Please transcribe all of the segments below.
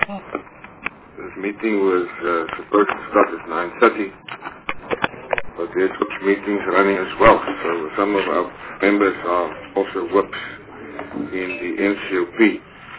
This meeting was supposed to start at 9:30, but there's such meetings running as well. So some of our members are also whips in the NCOP.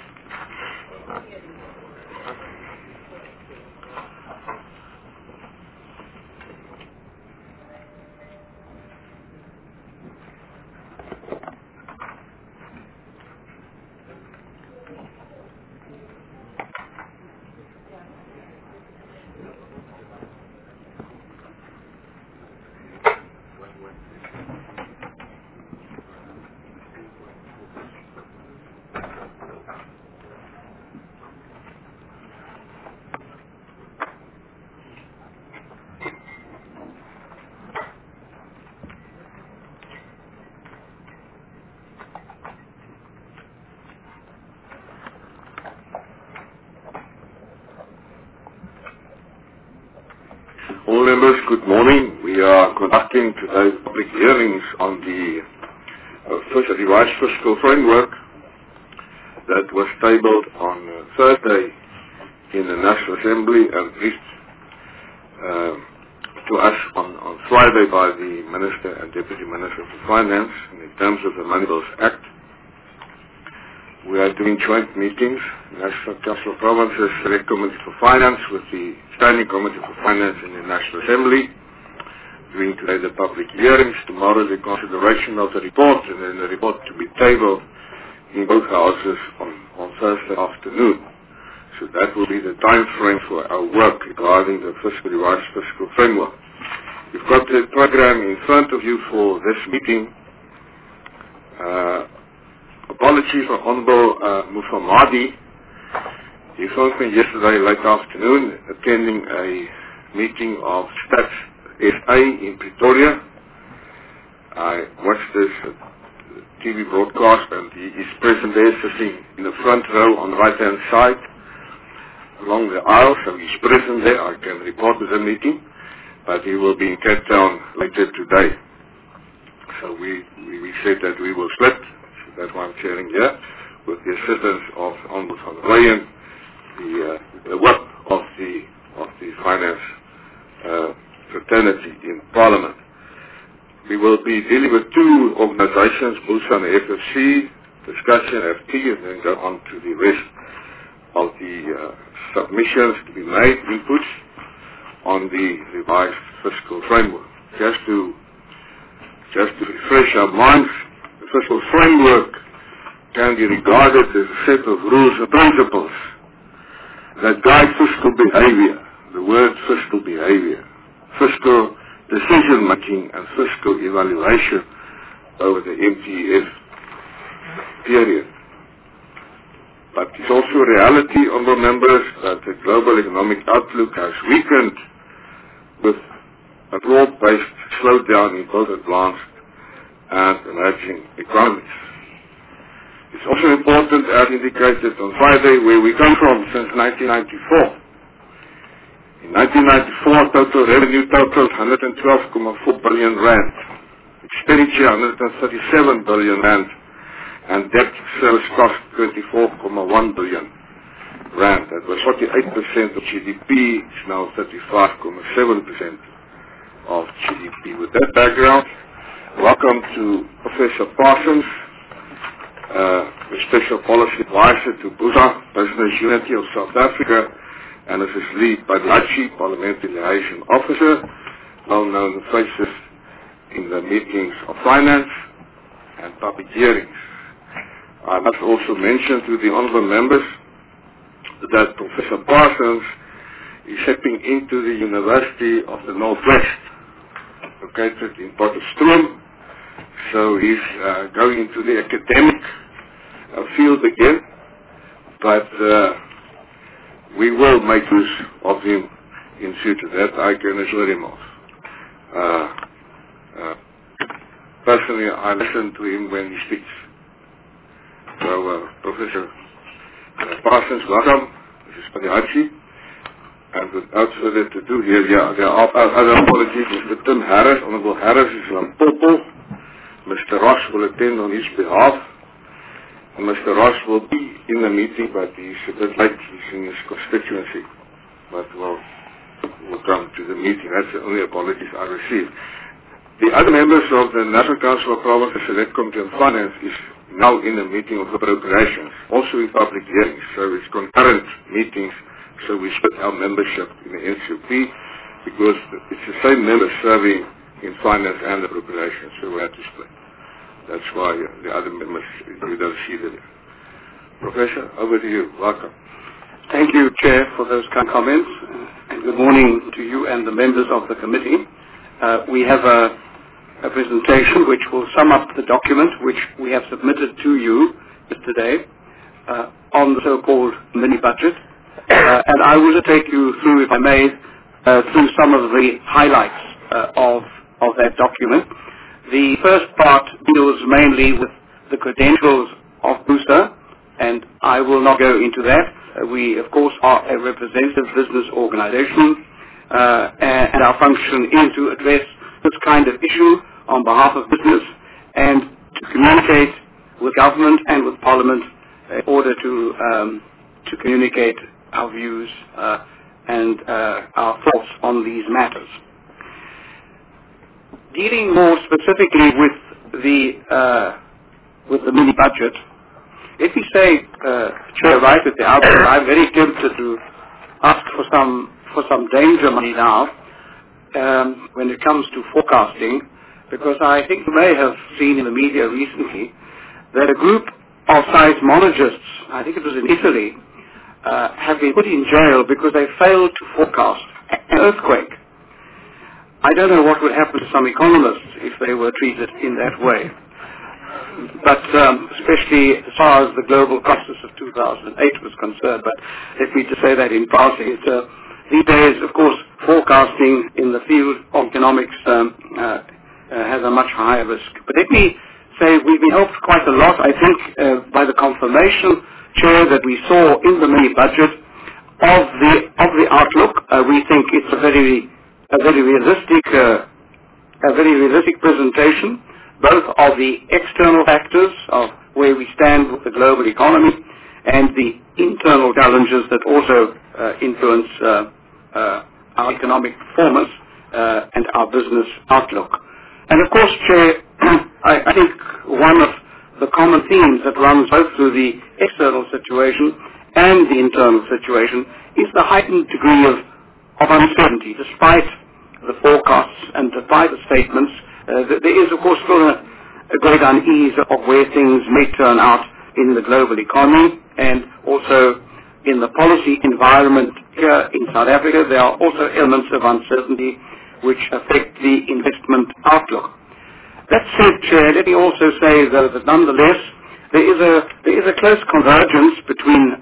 All members, good morning. We are conducting today's public hearings on the first revised fiscal framework that was tabled on Thursday in the National Assembly and briefed to us on Friday by the Minister and Deputy Minister for Finance in terms of the Money Bills Act. We are doing joint meetings, National Council of Provinces Select Committee for Finance with the Standing Committee for Finance in the National Assembly. Doing today the public hearings, tomorrow the consideration of the report, and then the report to be tabled in both houses on Thursday afternoon. So that will be the time frame for our work regarding the revised fiscal framework. You've got the program in front of you for this meeting. Apologies for Honorable Mufamadi. He phoned me yesterday late afternoon attending a meeting of Stats SA in Pretoria. I watched this TV broadcast and he is present there sitting in the front row on the right hand side along the aisle, so he's present there. I can report to the meeting, but he will be in Cape Town later today. So we said that we will split. That's why I'm sharing here with the assistance of Honorable van der Leyen, the whip of the finance fraternity in Parliament. We will be dealing with two organizations, BUSA and the FFC, discussion FT, and then go on to the rest of the submissions to be made, inputs on the revised fiscal framework. Just to refresh our minds, the fiscal framework can be regarded as a set of rules and principles that guide fiscal behavior. The word fiscal behavior, fiscal decision making and fiscal evaluation over the MTF period. But it's also a reality, honourable members, that the global economic outlook has weakened with a broad-based slowdown in both advanced and emerging economies. It's also important, as indicated on Friday, where we come from since 1994. In 1994, total revenue totaled 112.4 billion rand, expenditure 137 billion rand, and debt service cost 24.1 billion rand. That was 48% of GDP. It's now 35.7% of GDP. With that background, welcome to Professor Parsons, the Special Policy Advisor to BUSA, Business Unity of South Africa, and as his lead by the Chief Parliamentary Liaison Officer, well-known faces in the meetings of finance and public hearings. I must also mention to the honourable members that Professor Parsons is stepping into the University of the Northwest, located in Potchefstroom. So he's going into the academic field again, but we will make use of him in future. That I can assure him of. Personally, I listen to him when he speaks. So, Professor Parsons, welcome. This is Panihachi. And without further ado, here, there are other apologies. Mr. Tim Harris, Honorable Harris is Lampopo. Mr. Ross will attend on his behalf. Mr. Ross will be in the meeting, but he's a bit late. He's in his constituency. But we'll come to the meeting. That's the only apologies I received. The other members of the National Council of Provinces Select Committee on Finance is now in a meeting of appropriations, also in public hearings. So it's concurrent meetings, so we split our membership in the NCP because it's the same members serving in finance and appropriations, so we had to split. That's why the other members, you don't see them. Professor, over to you. Welcome. Thank you, Chair, for those kind comments, and good morning to you and the members of the committee. We have a presentation which will sum up the document which we have submitted to you yesterday on the so-called mini-budget, and I will take you through, if I may, through some of the highlights of that document. The first part deals mainly with the credentials of BUSA, and I will not go into that. We, of course, are a representative business organization, and our function is to address this kind of issue on behalf of business and to communicate with government and with Parliament in order to communicate our views and our thoughts on these matters. Dealing more specifically with the mini budget, let me say, Chair, right at the outset, I'm very tempted to ask for some danger money now when it comes to forecasting, because I think you may have seen in the media recently that a group of seismologists, I think it was in Italy, have been put in jail because they failed to forecast an earthquake. I don't know what would happen to some economists if they were treated in that way. But especially as far as the global crisis of 2008 was concerned. But let me just say that in passing. These days, of course, forecasting in the field of economics has a much higher risk. But let me say we've been helped quite a lot, I think, by the confirmation, Chair, that we saw in the mini budget of the outlook. We think it's a very realistic presentation, both of the external factors of where we stand with the global economy and the internal challenges that also influence our economic performance and our business outlook. And of course, Chair, I think one of the common themes that runs both through the external situation and the internal situation is the heightened degree of uncertainty. Despite the forecasts and despite the statements, there is, of course, still a great unease of where things may turn out in the global economy and also in the policy environment here in South Africa. There are also elements of uncertainty which affect the investment outlook. That said, Chair, let me also say, though, that nonetheless there is a close convergence between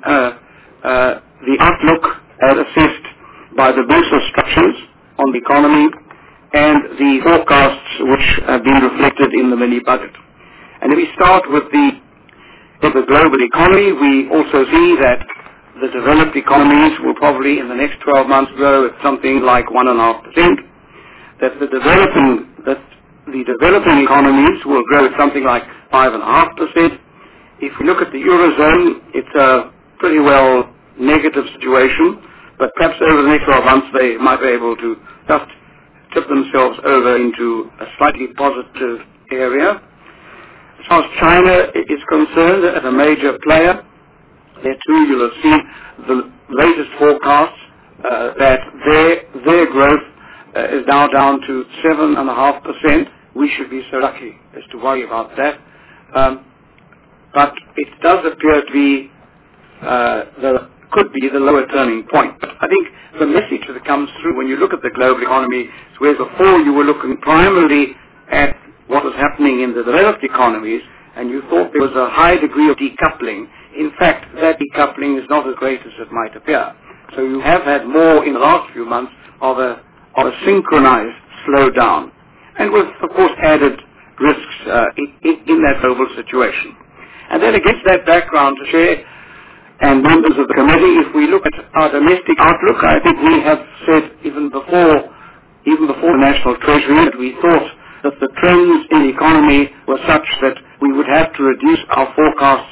the outlook as assessed by the BUSA structures on the economy and the forecasts which have been reflected in the mini budget. And if we start with the global economy, we also see that the developed economies will probably in the next 12 months grow at something like 1.5%, that the developing economies will grow at something like 5.5%. If we look at the Eurozone, it's a pretty well negative situation, but perhaps over the next 12 months they might be able to just tip themselves over into a slightly positive area. As far as China is concerned, as a major player, there too you'll have seen the latest forecasts that their growth is now down to 7.5%. We should be so lucky as to worry about that. But it does appear to be could be the lower turning point. But I think the message that comes through when you look at the global economy is where before you were looking primarily at what was happening in the developed economies and you thought there was a high degree of decoupling. In fact, that decoupling is not as great as it might appear. So you have had more in the last few months of a synchronized slowdown, and with, of course, added risks in that global situation. And then against that background, Chair and members of the committee, if we look at our domestic outlook, I think we have said even before the National Treasury that we thought that the trends in the economy were such that we would have to reduce our forecasts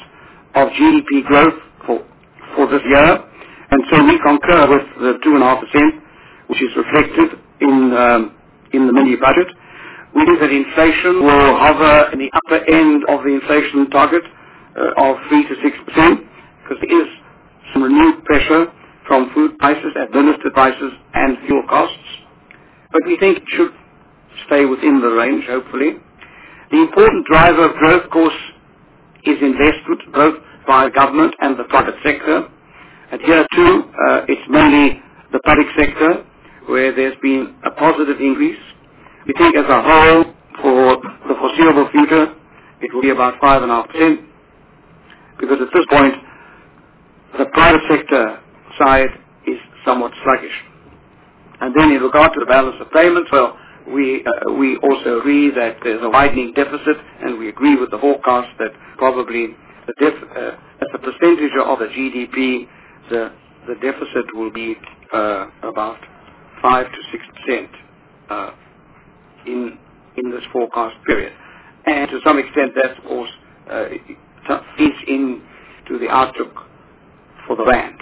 of GDP growth for this year, and so we concur with the 2.5%, which is reflected in the mini budget. We think that inflation will hover in the upper end of the inflation target of 3 to 6%, because there is some renewed pressure from food prices, administered prices, and fuel costs. But we think it should stay within the range, hopefully. The important driver of growth, of course, is investment, both by government and the private sector. And here too, it's mainly the public sector where there's been a positive increase. We think as a whole, for the foreseeable future, it will be about 5.5%, because at this point, the private sector side is somewhat sluggish. And then in regard to the balance of payments, well, we also agree that there's a widening deficit, and we agree with the forecast that probably as a percentage of the GDP, the deficit will be about 5 to 6% in this forecast period. And to some extent that, of course, feeds into the outlook for the rand.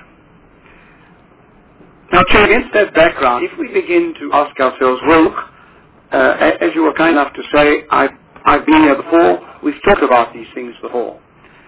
Now, against that background, if we begin to ask ourselves, well, look, as you were kind enough to say, I've been here before, we've talked about these things before.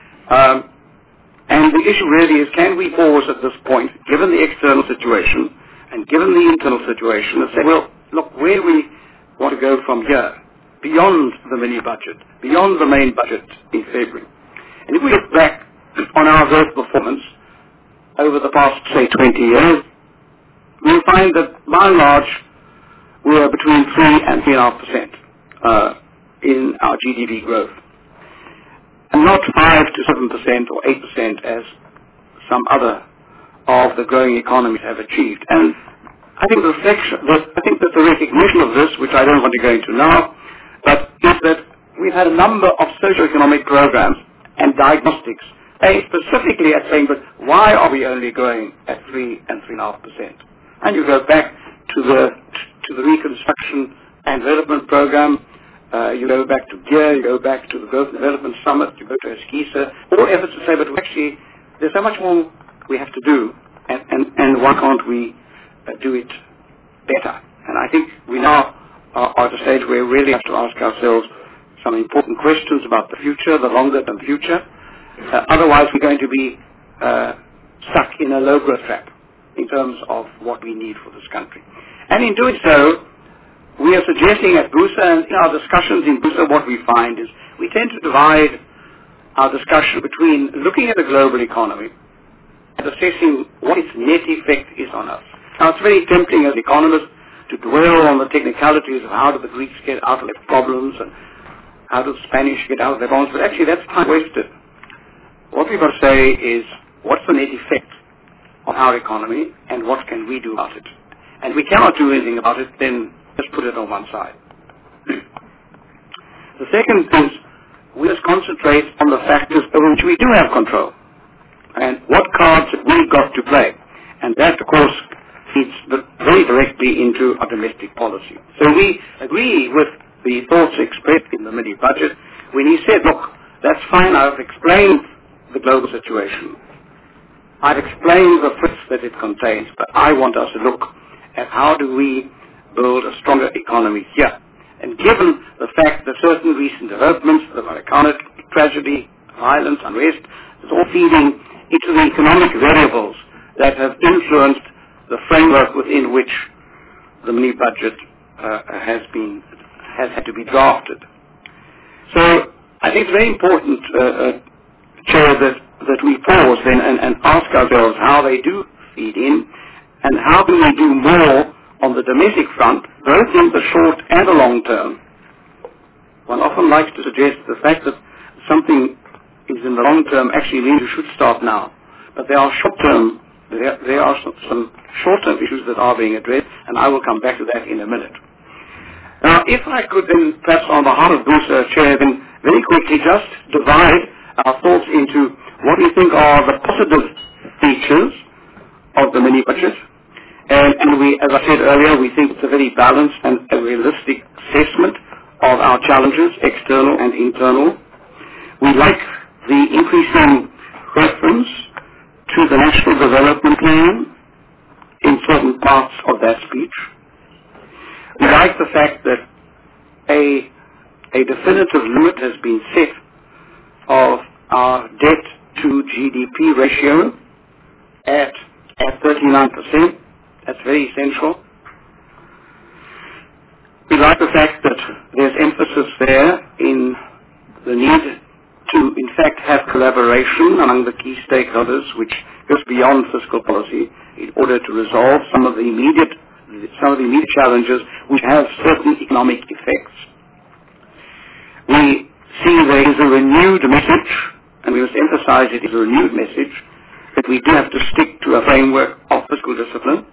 And the issue really is, can we pause at this point, given the external situation and given the internal situation, and say, well, look, where do we want to go from here, beyond the mini-budget, beyond the main budget in February? And if we look back on our growth performance over the past, say, 20 years, we'll find that, by and large, we are between 3 and 3.5% in our GDP growth, and not 5 to 7% or 8% as some other of the growing economies have achieved. And I think that the recognition of this, which I don't want to go into now, but is that we've had a number of socio-economic programs and diagnostics aimed specifically at saying, but why are we only growing at 3 and 3.5%? And you go back to the Reconstruction and Development Program, you go back to GEAR, you go back to the Growth and Development Summit, you go to ASCISA, all efforts to say, but actually, there's so much more we have to do, and why can't we do it better? And I think we now are at a stage where we really have to ask ourselves some important questions about the future, the longer-term future. Otherwise, we're going to be stuck in a low-growth trap in terms of what we need for this country. And in doing so, we are suggesting at BUSA, and in our discussions in BUSA, what we find is we tend to divide our discussion between looking at the global economy and assessing what its net effect is on us. Now, it's very tempting as economists to dwell on the technicalities of how do the Greeks get out of their problems and how do the Spanish get out of their bonds, but actually that's time wasted. What we've got to say is, what's the net effect on our economy, and what can we do about it? And we cannot do anything about it, then just put it on one side. The second is, we must concentrate on the factors over which we do have control, and what cards have we got to play. And that, of course, feeds very directly into our domestic policy. So we agree with the thoughts expressed in the mini-budget when he said, look, that's fine, I've explained the global situation. I've explained the threats that it contains, but I want us to look at how do we build a stronger economy here. And given the fact that certain recent developments, the Marikana tragedy, violence, unrest, is all feeding into the economic variables that have influenced the framework within which the mini-budget has had to be drafted. So I think it's very important, Chair, that we pause then and ask ourselves how they do feed in, and how can we do more on the domestic front, both in the short and the long term. One often likes to suggest the fact that something is in the long term actually means you should start now. But there are short-term, there are some short-term issues that are being addressed, and I will come back to that in a minute. Now, if I could then, perhaps on behalf of BUSA, Chair, then very quickly just divide our thoughts into what we think are the positive features of the mini-budget. And we, as I said earlier, we think it's a very balanced and a realistic assessment of our challenges, external and internal. We like the increasing reference to the National Development Plan in certain parts of that speech. We like the fact that a definitive limit has been set of our debt to GDP ratio at 39%. That's very essential. We like the fact that there's emphasis there in the need to, in fact, have collaboration among the key stakeholders, which goes beyond fiscal policy, in order to resolve some of the immediate challenges which have certain economic effects. We see there is a renewed message, and we must emphasize it is a renewed message, that we do have to stick to a framework of fiscal discipline.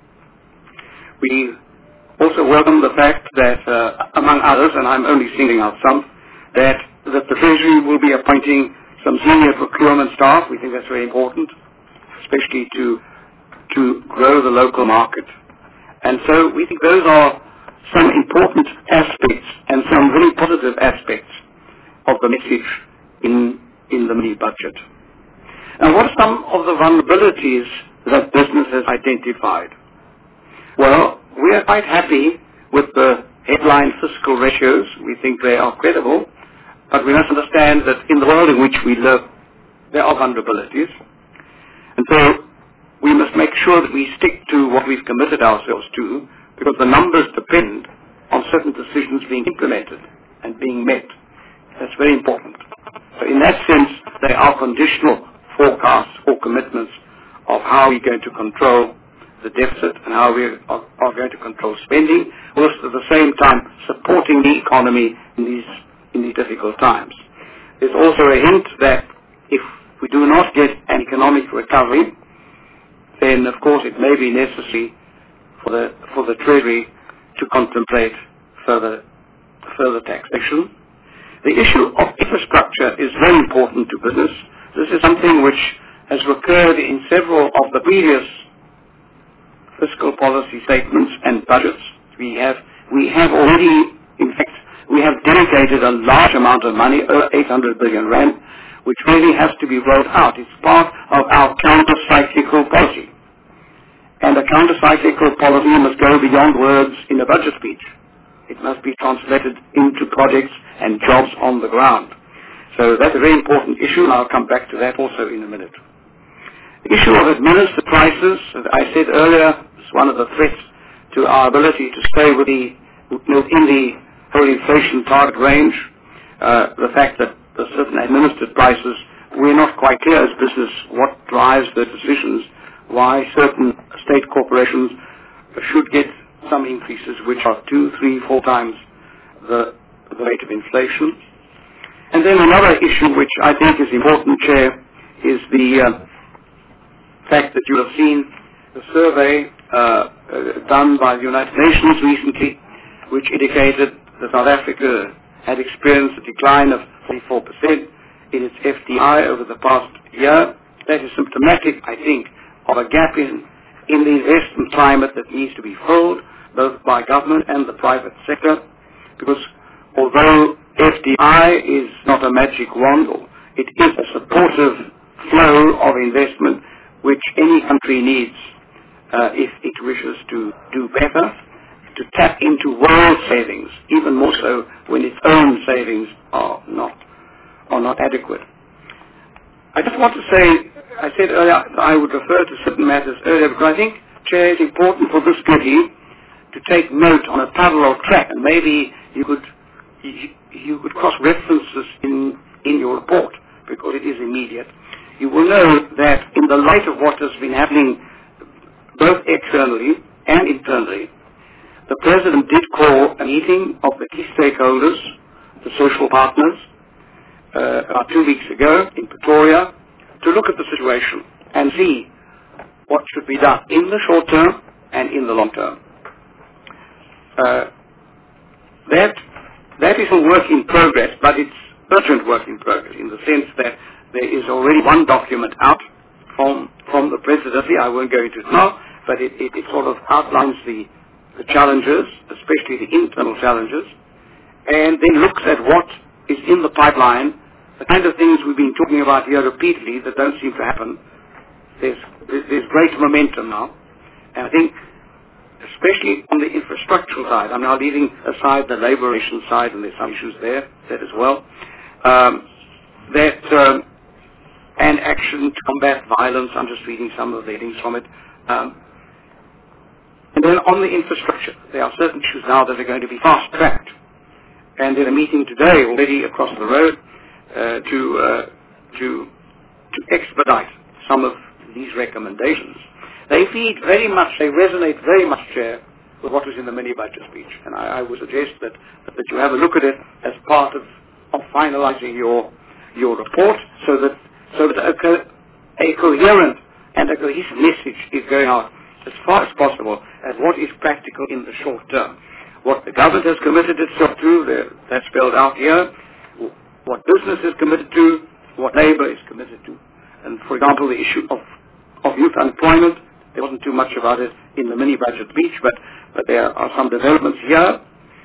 We also welcome the fact that, among others, and I'm only singling out some, that the Treasury will be appointing some senior procurement staff. We think that's very important, especially to grow the local market. And so we think those are some important aspects and some very positive aspects of the message in the mini budget. Now, what are some of the vulnerabilities that business has identified? Well, we are quite happy with the headline fiscal ratios. We think they are credible, but we must understand that in the world in which we live, there are vulnerabilities. And so we must make sure that we stick to what we've committed ourselves to, because the numbers depend on certain decisions being implemented and being met. That's very important. So in that sense, they are conditional forecasts or commitments of how we're going to control the deficit and how we are going to control spending, whilst at the same time supporting the economy in these difficult times. There's also a hint that if we do not get an economic recovery, then of course it may be necessary for the Treasury to contemplate further taxation. The issue of infrastructure is very important to business. This is something which has recurred in several of the previous fiscal policy statements and budgets. We have already, in fact, we have dedicated a large amount of money, 800 billion rand, which really has to be rolled out. It's part of our counter-cyclical policy. And a counter-cyclical policy must go beyond words in a budget speech. It must be translated into projects and jobs on the ground. So that's a very important issue, and I'll come back to that also in a minute. The issue of administered prices, as I said earlier, is one of the threats to our ability to stay within the whole inflation target range. The fact that the certain administered prices, we're not quite clear as business what drives the decisions, why certain state corporations should get some increases which are 2, 3, 4 times the rate of inflation. And then another issue which I think is important, Chair, is the fact that you have seen the survey done by the United Nations recently, which indicated that South Africa had experienced a decline of 44% in its FDI over the past year. That is symptomatic, I think, of a gap in the investment climate that needs to be filled, both by government and the private sector, because although FDI is not a magic wand, it is a supportive flow of investment which any country needs if it wishes to do better, to tap into world savings, even more so when its own savings are not adequate. I just want to say, I said earlier I would refer to certain matters earlier because I think, Chair, it's important for this committee to take note on a parallel track, and maybe you could cross-reference this in your report because it is immediate. You will know that in the light of what has been happening both externally and internally, the President did call a meeting of the key stakeholders, the social partners, about 2 weeks ago in Pretoria, to look at the situation and see what should be done in the short term and in the long term. That is a work in progress, but it's urgent work in progress in the sense that there is already one document out from the presidency. I won't go into it now, but it sort of outlines the challenges, especially the internal challenges, and then looks at what is in the pipeline the kind of things we've been talking about here repeatedly that don't seem to happen. There's great momentum now. And I think, especially on the infrastructural side, I'm now leaving aside the labor relations side, and there's some issues there as well, and action to combat violence. I'm just reading some of the headings from it. And then on the infrastructure, there are certain issues now that are going to be fast-tracked. And in a meeting today, already across the road, to expedite some of these recommendations. They resonate very much, Chair, with what was in the mini-budget speech. And I would suggest that you have a look at it as part of finalizing your report so that a coherent and a cohesive message is going out as far as possible as what is practical in the short term. What the government has committed itself to, that's spelled out here, what business is committed to, what labor is committed to. And for example, the issue of youth unemployment, there wasn't too much about it in the mini-budget speech, but there are some developments here,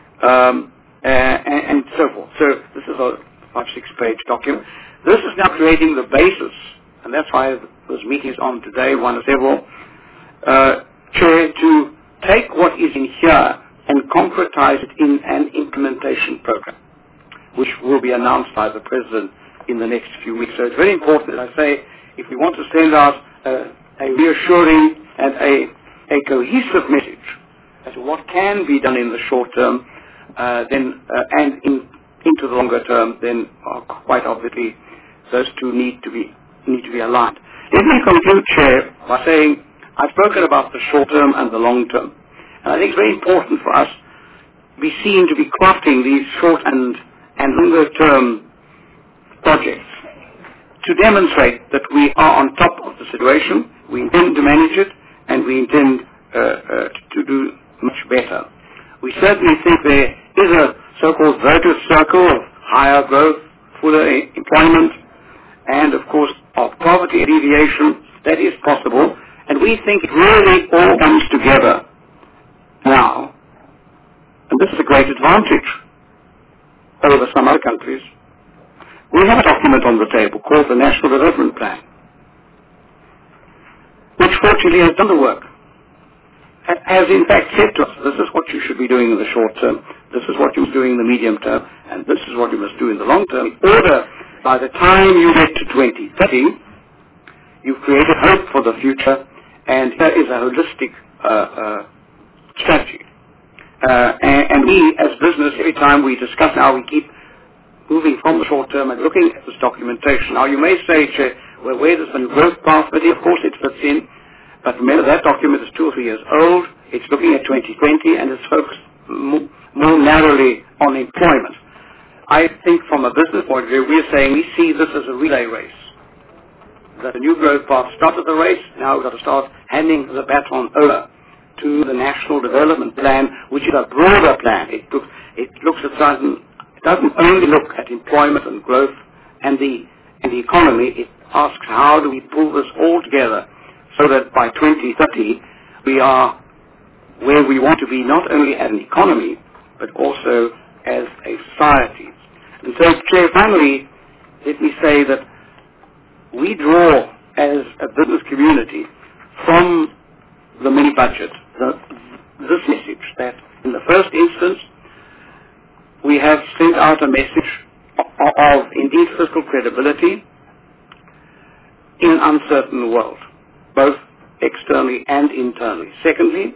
and so forth. So this is a 5-6-page document. This is now creating the basis, and that's why those meetings on today, one of several, Chair, to take what is in here and concretize it in an implementation program, which will be announced by the President in the next few weeks. So it's very important that I say, if we want to send out a reassuring and a cohesive message as to what can be done in the short term, and into the longer term, then quite obviously those two need to be aligned. Let me conclude, Chair, by saying I've spoken about the short term and the long term, and I think it's very important for us to be seen to be crafting these short and longer term projects to demonstrate that we are on top of the situation, we intend to manage it, and we intend to do much better. We certainly think there is a so-called virtuous circle of higher growth, fuller employment, and of course of poverty alleviation that is possible, and we think it really all comes together now, and this is a great advantage over some other countries. We have a document on the table called the National Development Plan, which fortunately has done the work, has in fact said to us, this is what you should be doing in the short term, this is what you must do in the medium term, and this is what you must do in the long term, in order by the time you get to 2030, you've created hope for the future, and there is a holistic strategy. And we, as business, every time we discuss how we keep moving from the short term and looking at this documentation. Now, you may say, Chair, well, where does the new growth path fit in? Of course it fits in, but remember that document is 2 or 3 years old. It's looking at 2020, and it's focused more narrowly on employment. I think from a business point of view, we're saying we see this as a relay race. That the new growth path started the race, now we've got to start handing the baton over to the National Development Plan, which is a broader plan. It looks at certain. It doesn't only look at employment and growth and the economy. It asks how do we pull this all together so that by 2030 we are where we want to be, not only as an economy but also as a society. And so, Chair, finally, let me say that we draw as a business community from the mini-budget this message that in the first instance we have sent out a message of indeed fiscal credibility in an uncertain world, both externally and internally. Secondly,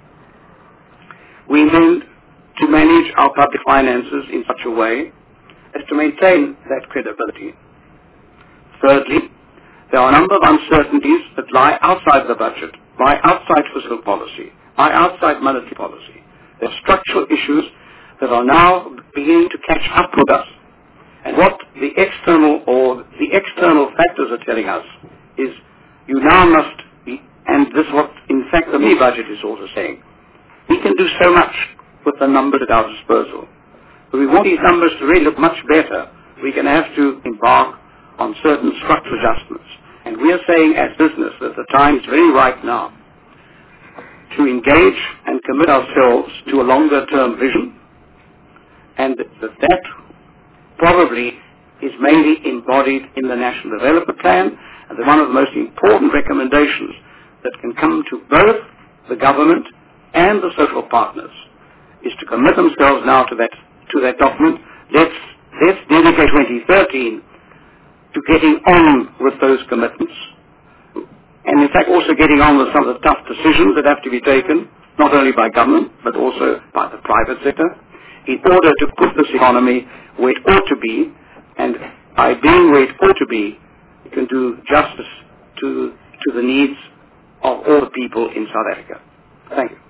we intend to manage our public finances in such a way as to maintain that credibility. Thirdly, there are a number of uncertainties that lie outside the budget, lie outside fiscal policy, lie outside monetary policy. There are structural issues that are now beginning to catch up with us. And what the external factors are telling us is you now must be, and this is what in fact the mini-budget is also saying, we can do so much with the numbers at our disposal. But we want these numbers to really look much better. We're going to have to embark on certain structural adjustments. And we are saying as business that the time is very right now to engage and commit ourselves to a longer term vision, and that probably is mainly embodied in the National Development Plan, and one of the most important recommendations that can come to both the government and the social partners is to commit themselves now to that document. Let's dedicate 2013 to getting on with those commitments, and in fact also getting on with some of the tough decisions that have to be taken, not only by government, but also by the private sector, in order to put this economy where it ought to be, and by being where it ought to be, it can do justice to the needs of all the people in South Africa. Thank you.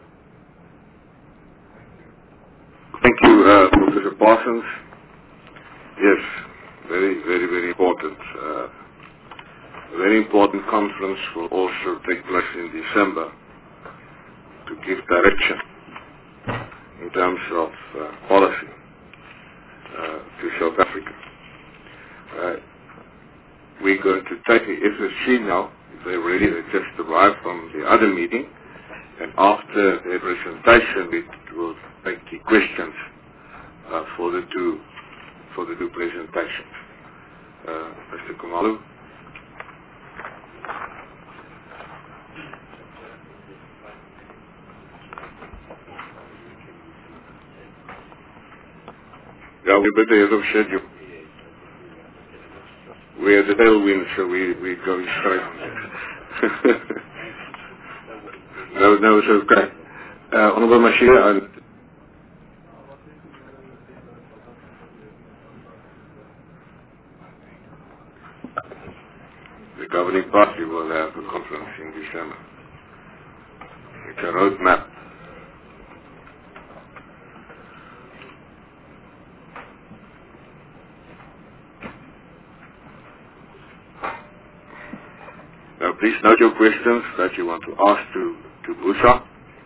Thank you, Professor Parsons. Yes, very, very, very important. A very important conference will also take place in December to give direction in terms of policy to South Africa. We're going to take the FSC now. They're ready. They just arrived from the other meeting, and after their presentation, we will take the questions for the two presentations. Mr. Khumalo. Yeah, we better have a schedule. We are the tailwind, so we're going straight on this. No, it's okay. Honorable Mashira, the governing party will have a conference in December. It's a roadmap. Now, please note your questions that you want to ask to Busa.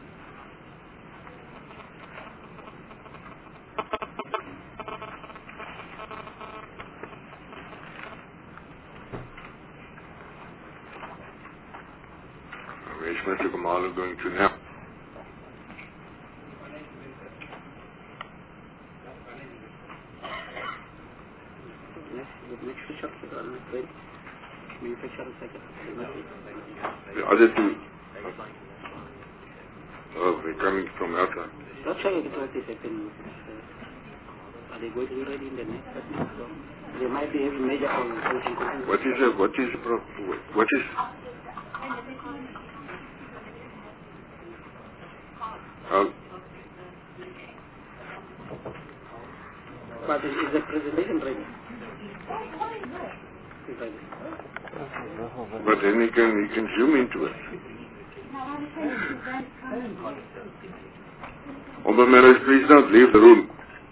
Where is Mr. Khumalo going to now? The other two. Oh, they're coming from outside. Are they going to be ready in the next They might be having major conversation. What is the problem? What is? But is the presentation ready? But then he can zoom into it. Honorable members, please don't leave the room.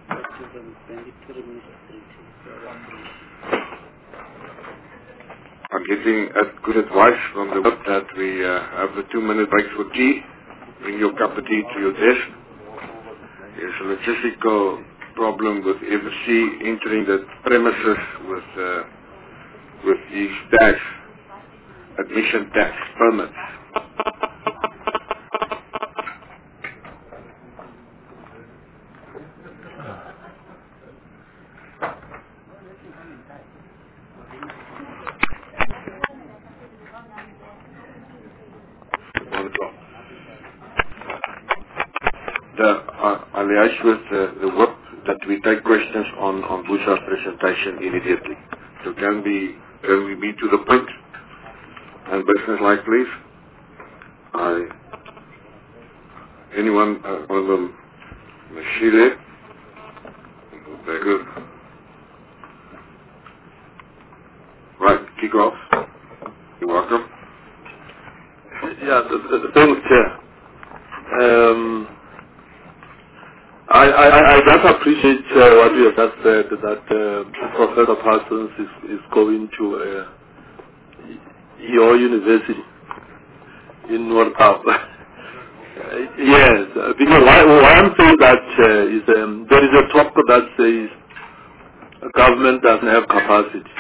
I'm getting good advice from the web that we have a 2-minute break for tea. Bring your cup of tea to your desk. There's a logistical problem with FSC entering the premises with these tax, admission tax permits. I liaise with the work that we take questions on Busa's presentation immediately. So can we be to the point and business-like, please? Anyone, one of them, Mashile? Very good. Right, kick off. You're welcome. Yeah, thanks, Chair. I just appreciate what you have just said, that Professor Parsons is going to your university in World Cup. Yes, because why I'm saying that is there is a talk that says the government doesn't have capacity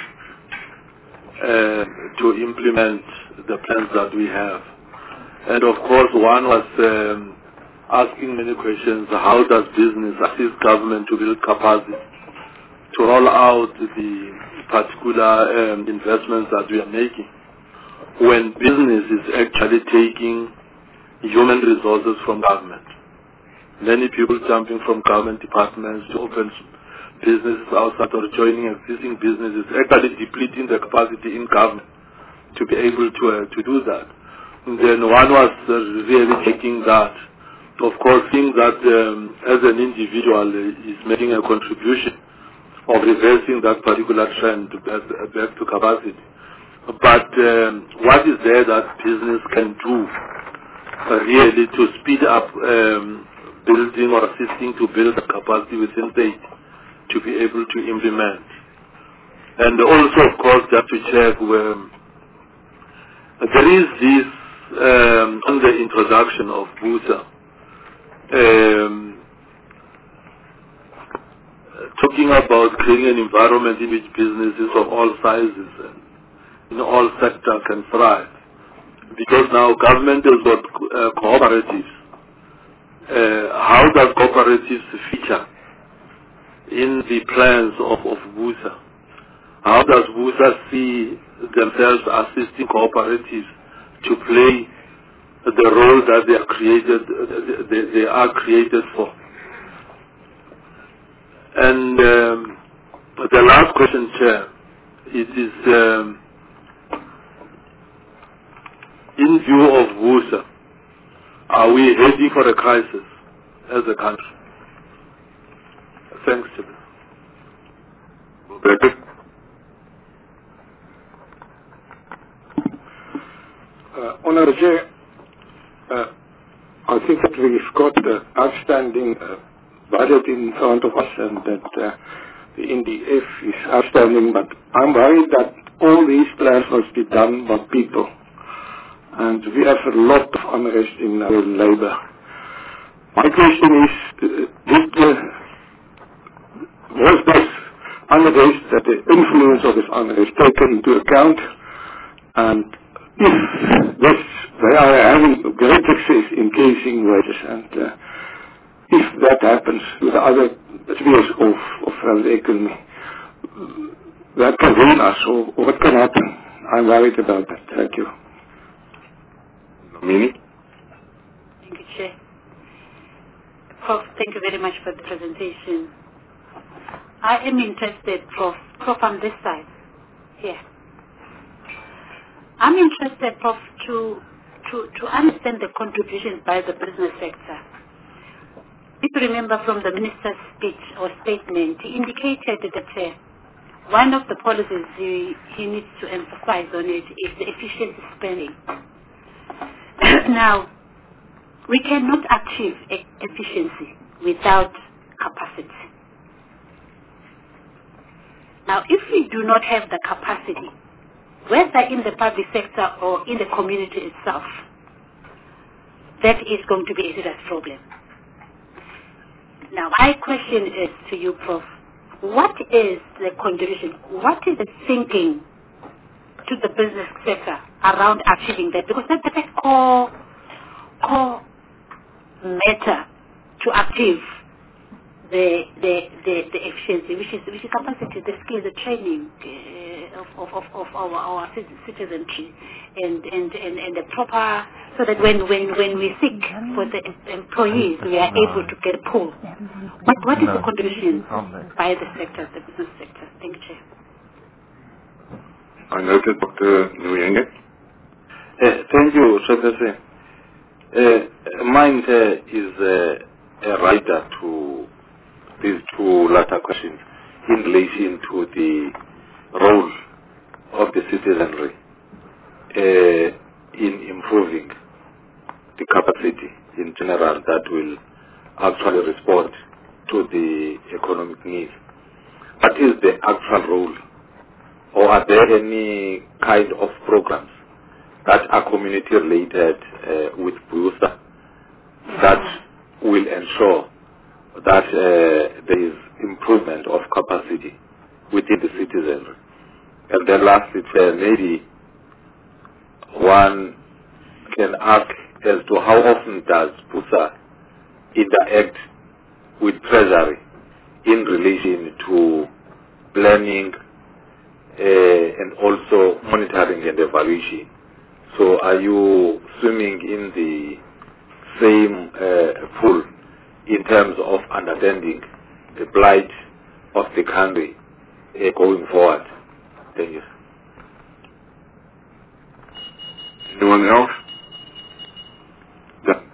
to implement the plans that we have. And of course, one was asking many questions. How does business assist government to build capacity to to roll out the particular investments that we are making, when business is actually taking human resources from government. Many people jumping from government departments to open businesses outside or joining existing businesses, actually depleting the capacity in government to be able to do that. And then one was really taking that, of course, seeing that as an individual is making a contribution of reversing that particular trend back to capacity. But what is there that business can do really to speed up building or assisting to build the capacity within state to be able to implement? And also, of course, just to check where there is this on the introduction of BUSA, talking about creating an environment in which businesses of all sizes and in all sectors can thrive. Because now government has got cooperatives. How does cooperatives feature in the plans of BUSA? How does BUSA see themselves assisting cooperatives to play the role that they are created for? And the last question, Chair, it is in view of BUSA, are we heading for a crisis as a country? Thanks, Chair. Honourable Chair, I think that we've got the outstanding budget in front of us and that the NDF is outstanding, but I'm worried that all these plans must be done by people. And we have a lot of unrest in our labour. My question is, was this unrest, that the influence of this unrest taken into account? And if they are having great success in increasing wages, and if that happens with the other spheres of the economy, that can ruin us, or what can happen? I'm worried about that. Thank you. Mini? Thank you, Chair. Prof, thank you very much for the presentation. I am interested, Prof, on this side. Here. I'm interested, Prof, to understand the contributions by the business sector. If you remember from the minister's speech or statement, he indicated that one of the policies he needs to emphasize on it is the efficient spending. Now, we cannot achieve efficiency without capacity. Now, if we do not have the capacity, whether in the public sector or in the community itself, that is going to be a serious problem. Now, my question is to you, Prof. What is the contribution? What is the thinking to the business sector around achieving that? Because that's the core matter to achieve the efficiency, which is capacity, the skills, the training of our citizenry, and the proper, so that when we seek for the employees, we are able to get a pool. What is the contribution by the sector, the business sector? Thank you, Chair. I noted Dr. Nguyenge. Thank you, Secretary. Mine is a rider to these two latter questions in relation to the role of the citizenry in improving the capacity in general that will actually respond to the economic needs. What is the actual role, or are there any kind of programs that are community related with BUSA that will ensure that there is improvement of capacity within the citizenry? And then lastly, maybe one can ask as to how often does BUSA interact with Treasury in relation to planning, and also monitoring and evaluation. So are you swimming in the same pool in terms of understanding the plight of the country going forward? Thank you. Anyone else? Yeah.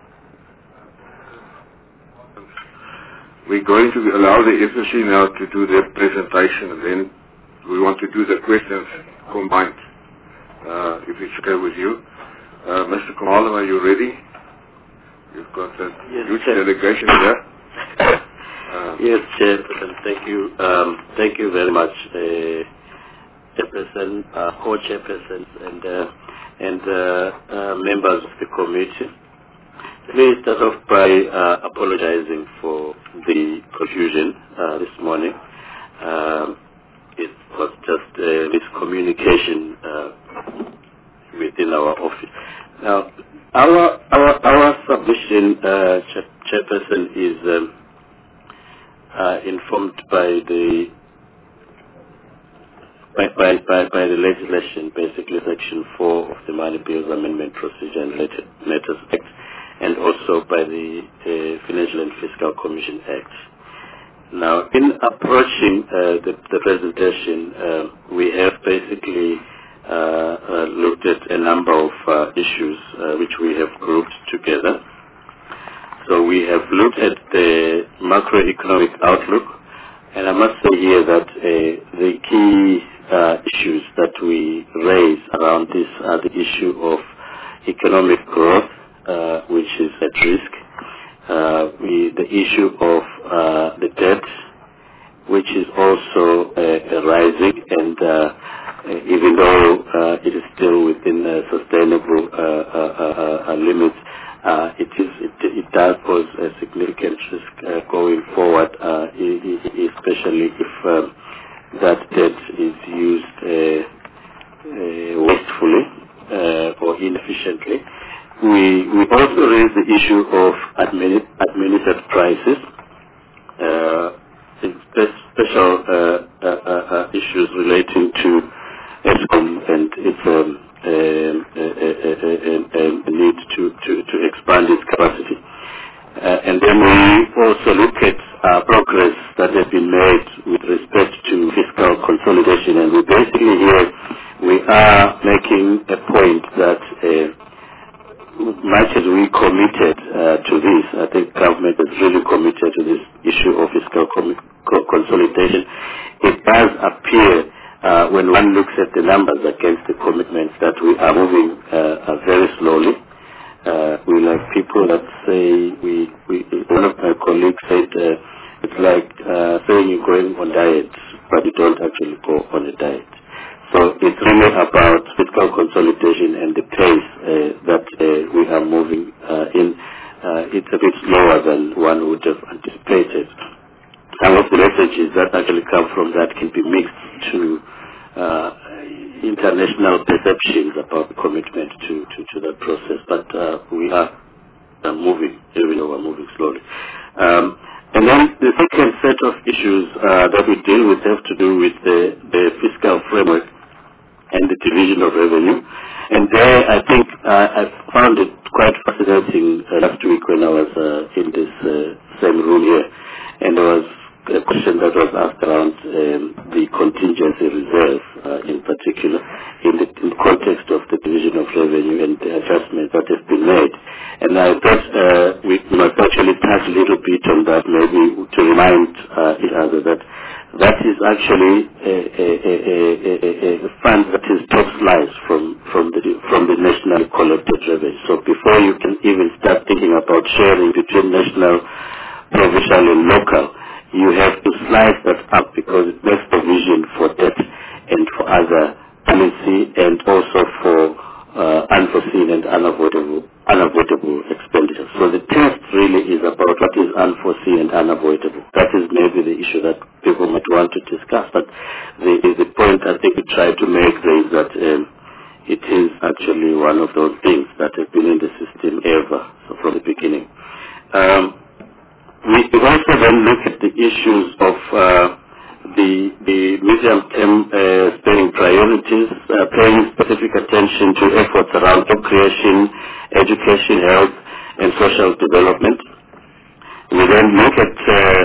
We're going to allow the FSC now to do their presentation, and then we want to do the questions combined, if it's okay with you. Mr. Kamalam, are you ready? You've got a huge delegation here. Yes, Chairperson. Thank you. Thank you very much, Chairperson, co-chairpersons, and members of the committee. Let me start off by apologizing for the confusion this morning. It was just miscommunication within our office. Now, our submission, Chairperson, is informed by the legislation, basically Section 4 of the Money Bills Amendment Procedure and Related Matters Act, and also by the Financial and Fiscal Commission Act. Now, in approaching the presentation, we have basically looked at a number of issues which we have grouped together. So we have looked at the macroeconomic outlook, and I must say here that the key issues that we raise around this are the issue of economic growth, which is at risk, the issue of the debt, which is also rising, and even though it is still within sustainable limits, it does pose a significant risk going forward, especially if that debt is used wastefully or inefficiently. We also raise the issue of administered prices, special issues relating to ESCOM and its need to expand its capacity. And then we also look at progress that has been made with respect to fiscal consolidation, and we basically here we are making a point that much as we committed to this, I think government is really committed to this issue of fiscal consolidation. It does appear when one looks at the numbers against the commitments that we are moving very slowly. We like people that say, one of my colleagues said, it's like saying you're going on diet, but you don't actually go on a diet. So it's really about fiscal consolidation and the pace that we are moving in. It's a bit slower than one would have anticipated. Some of the messages that actually come from that can be mixed to international perceptions about the commitment to that process, but we are moving, even though we're moving slowly. And then the second set of issues that we deal with have to do with the fiscal framework and the division of revenue. And there, I think I found it quite fascinating last week when I was in this same room here, and there was a question that was asked around the contingency reserve in particular in the context of the division of revenue and the adjustments that have been made. And I thought we must actually touch a little bit on that, maybe to remind each other that that is actually a fund that is top sliced from the national collected revenue. So before you can even start thinking about sharing between national, provincial and local, you have to slice that up because it makes provision for debt and for other policy and also for unforeseen and unavoidable expenditures. So the test really is about what is unforeseen and unavoidable. That is maybe the issue that people might want to discuss, but the point I think we try to make there is that it is actually one of those things that have been in the system ever, so from the beginning. We also then look at the issues of the medium-term spending priorities, paying specific attention to efforts around job creation, education, health, and social development. We then look at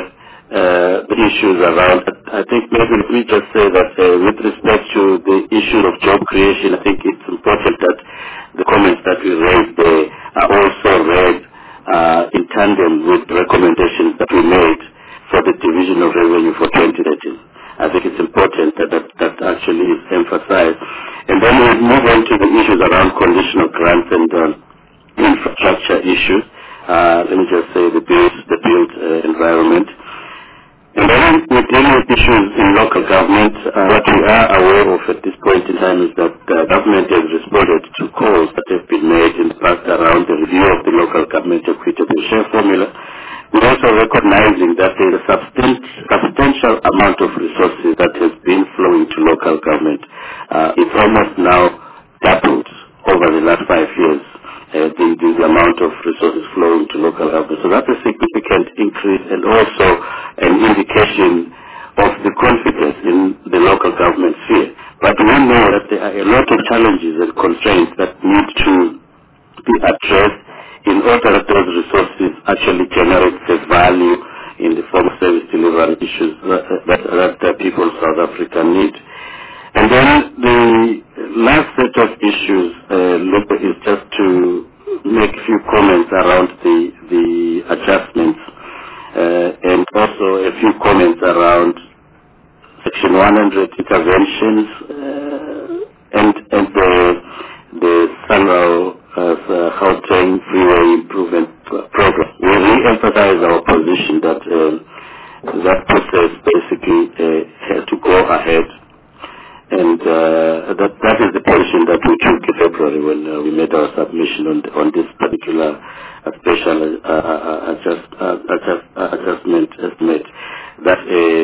the issues around, I think maybe let me just say that with respect to the issue of job creation, I think it's important that the comments that we raised there are also read in tandem with the recommendations that we made for the division of revenue for 2013. I think it's important that actually is emphasized. And then we move on to the issues around conditional grants and infrastructure issues. Let me just say the built environment. And then we deal with issues in local government. What we are aware of at this point in time is that the government has responded to calls that have been made in the past around the review of the local government equitable share formula. We're also recognizing that there is a substantial amount of resources that has been flowing to local government. It's almost now doubled over the last 5 years. The amount of resources flowing to local government. So that's a significant increase and also an indication of the confidence in the local government sphere. But we know that there are a lot of challenges and constraints that need to be addressed in order that those resources actually generate the value in the form of service delivery issues that people of South Africa need. And then the last set of issues, is just to make a few comments around the adjustments and also a few comments around Section 100 interventions and the Sanral Gauteng Freeway Improvement Program. We re-emphasize our position that that process basically has to go ahead. And that is the position that we took in February when we made our submission on this particular special adjustment estimate, that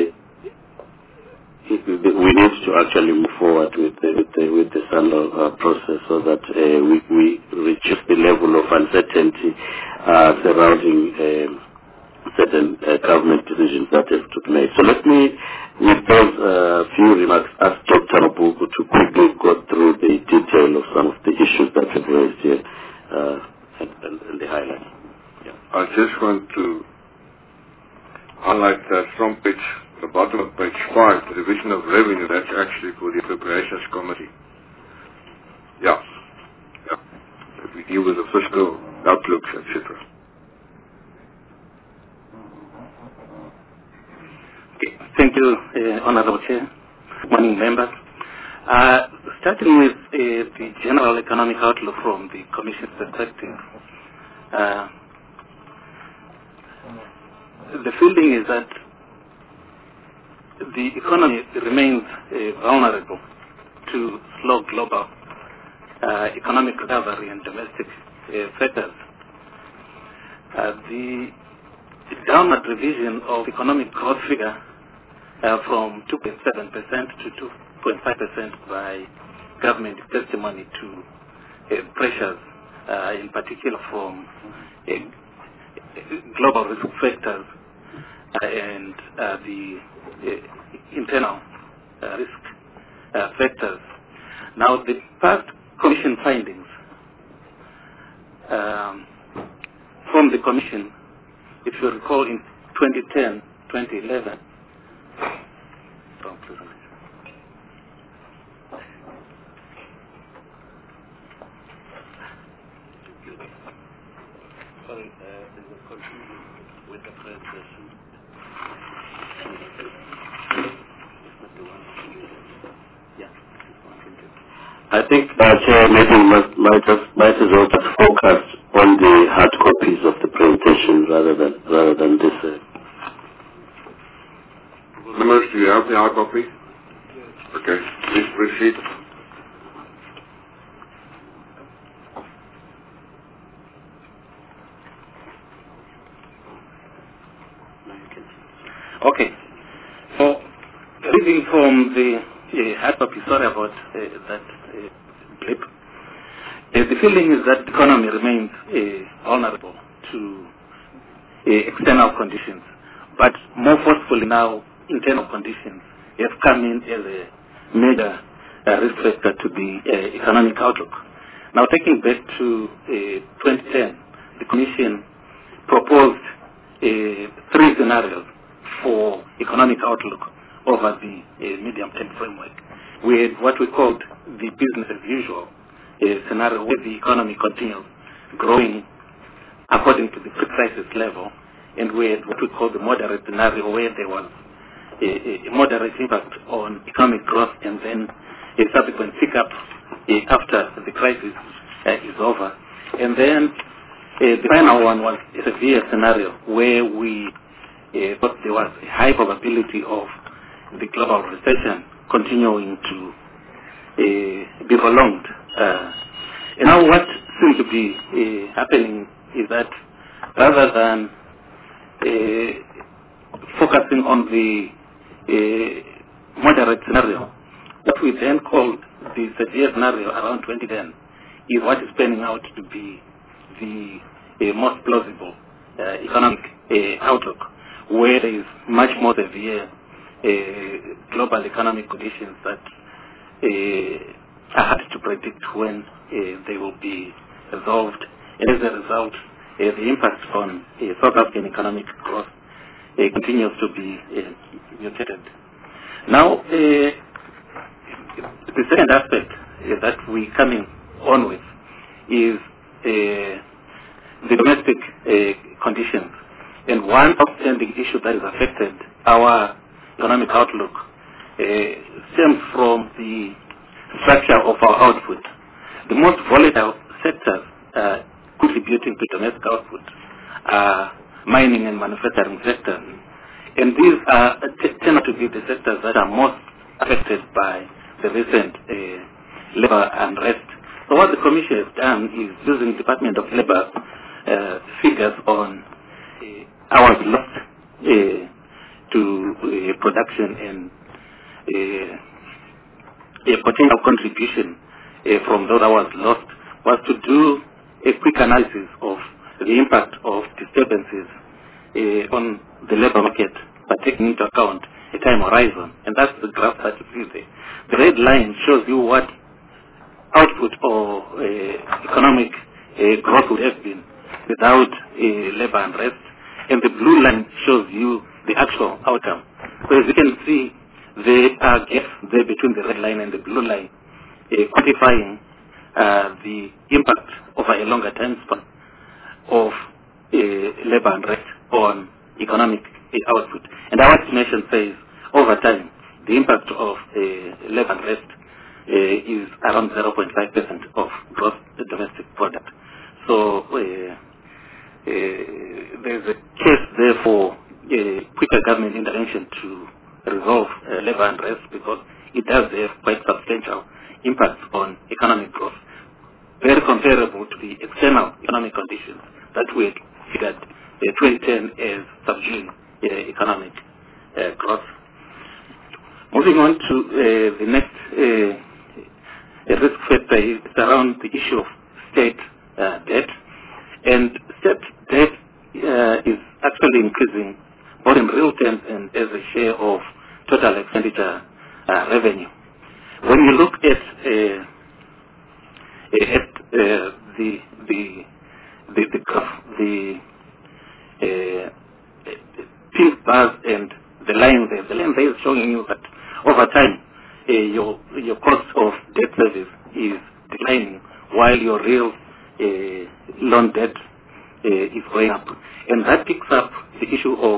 we need to actually move forward with the Sanral process so that we reduce the level of uncertainty surrounding certain government decisions that have to be made. So let me, with those few remarks, ask Dr. Mabugu to quickly go through the detail of some of the issues that we've raised here and the highlights. Yeah. I just want to highlight that from the bottom of page 5, the division of revenue, that's actually for the Appropriations Committee. Yeah. If we deal with the fiscal outlooks, etc. Thank you, Honorable Chair. Morning, members. Starting with the general economic outlook from the Commission's perspective, the feeling is that the economy remains vulnerable to slow global economic recovery and domestic factors. The downward revision of economic growth figure from 2.7% to 2.5% by government testimony to pressures, in particular from global risk factors and the internal risk factors. Now, the past Commission findings from the Commission, if you recall, in 2010, 2011, with the presentation. I think Chair, maybe might as well just focus on the hard copies of the presentation rather than this. Members, do you have the hard copy? Yes. Okay, please proceed. Okay. So, reading from the hard copy, sorry about that blip. The feeling is that the economy remains vulnerable to external conditions, but more forcefully now internal conditions have come in as a major risk factor to the economic outlook. Now, taking back to 2010, the Commission proposed 3 scenarios for economic outlook over the medium-term framework. We had what we called the business as usual scenario, where the economy continues growing according to the pre-crisis level, and we had what we call the moderate scenario, where there was a moderate impact on economic growth and then a subsequent pickup after the crisis is over. And then the final one was a severe scenario, where we thought there was a high probability of the global recession continuing to be prolonged. And now what seems to be happening is that rather than focusing on the moderate scenario, what we then called the severe scenario around 2010 is what is turning out to be the most plausible economic outlook, where there is much more severe global economic conditions that are hard to predict when they will be resolved. And as a result, the impact on South African economic growth continues to be mutated. Now, the second aspect that we're coming on with is the domestic conditions. And one outstanding issue that has affected our economic outlook stems from the structure of our output. The most volatile sectors contributing to domestic output are mining and manufacturing sectors. And these tend to be the sectors that are most affected by the recent labor unrest. So what the Commission has done is using Department of Labor figures on hours lost to production and a potential contribution from those hours lost, was to do a quick analysis of the impact of disturbances on the labor market by taking into account a time horizon. And that's the graph that you see there. The red line shows you what output or economic growth would have been without labor unrest, and the blue line shows you the actual outcome. So as you can see, there are gaps there between the red line and the blue line, quantifying the impact over a longer time span of labor unrest on economic output. And our estimation says over time, the impact of labor unrest is around 0.5% of gross domestic product. So there's a case there for quicker government intervention to resolve labor unrest, because it does have quite substantial impacts on economic growth, very comparable to the external economic conditions that we had figured 2010 as subduing economic growth. Moving on to the next risk factor is around the issue of state debt. And state debt is actually increasing both in real terms and as a share of total expenditure revenue. When you look at the graph, the pink bars and the line there is showing you that over time your cost of debt service is declining while your real loan debt is going up. And that picks up the issue of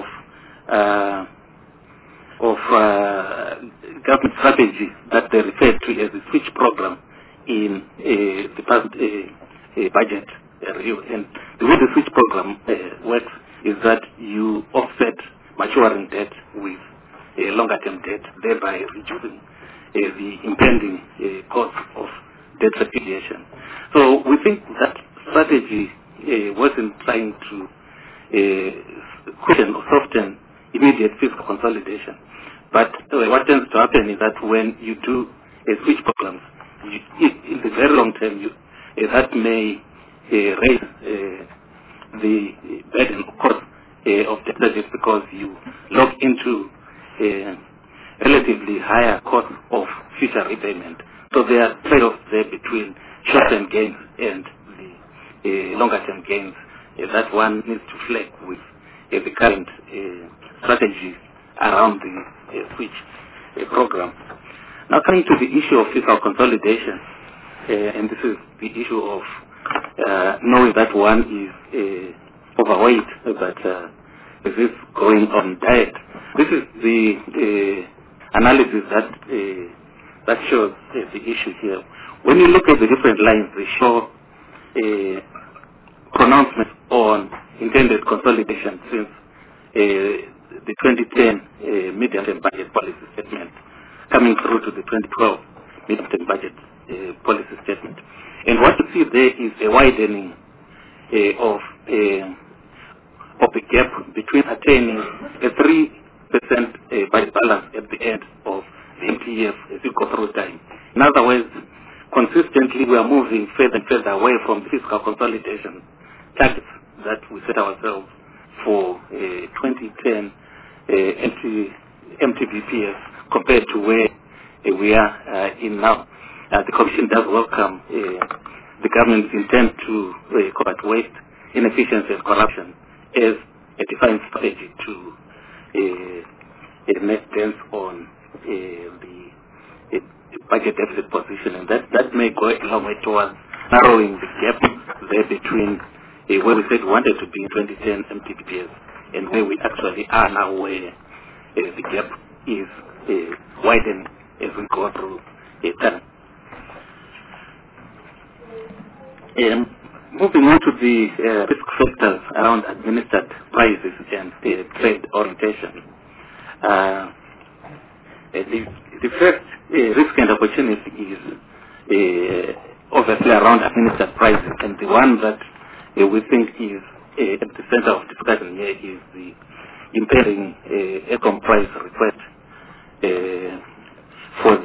government strategy that they refer to as the switch program in the past budget review. And the way the switch program works is that you offset maturing debt with longer term debt, thereby reducing the impending cost of debt repudiation. So we think that strategy wasn't trying to cushion or soften immediate fiscal consolidation. But what tends to happen is that when you do switch programs, in the very long term, that may raise the burden of cost of debt service, because you lock into relatively higher cost of future repayment. So there are trade-offs there between short-term gains and the longer-term gains that one needs to flag with the current strategy around the switch program. Now coming to the issue of fiscal consolidation, and this is the issue of knowing that one is overweight, but is this going on diet? This is the analysis that shows the issue here. When you look at the different lines, they show pronouncements on intended consolidation since the 2010 medium-term budget policy statement coming through to the 2012 medium-term budget policy statement. And what you see there is a widening of the gap between attaining a 3% budget balance at the end of the MTF as you go through time. In other words, consistently we are moving further and further away from the fiscal consolidation targets that we set ourselves for 2010 MTBPS compared to where we are in now. The Commission does welcome the government's intent to combat waste, inefficiency and corruption as a defined strategy to make dents on the budget deficit position, and that may go a long way towards narrowing the gap there between where we said we wanted to be in 2010 MTBPS and where we actually are now, where the gap is widening as we go through time. Moving on to the risk factors around administered prices and trade orientation. The first risk and opportunity is obviously around administered prices, and the one that we think is at the center of discussion here is the impairing ECOM price request for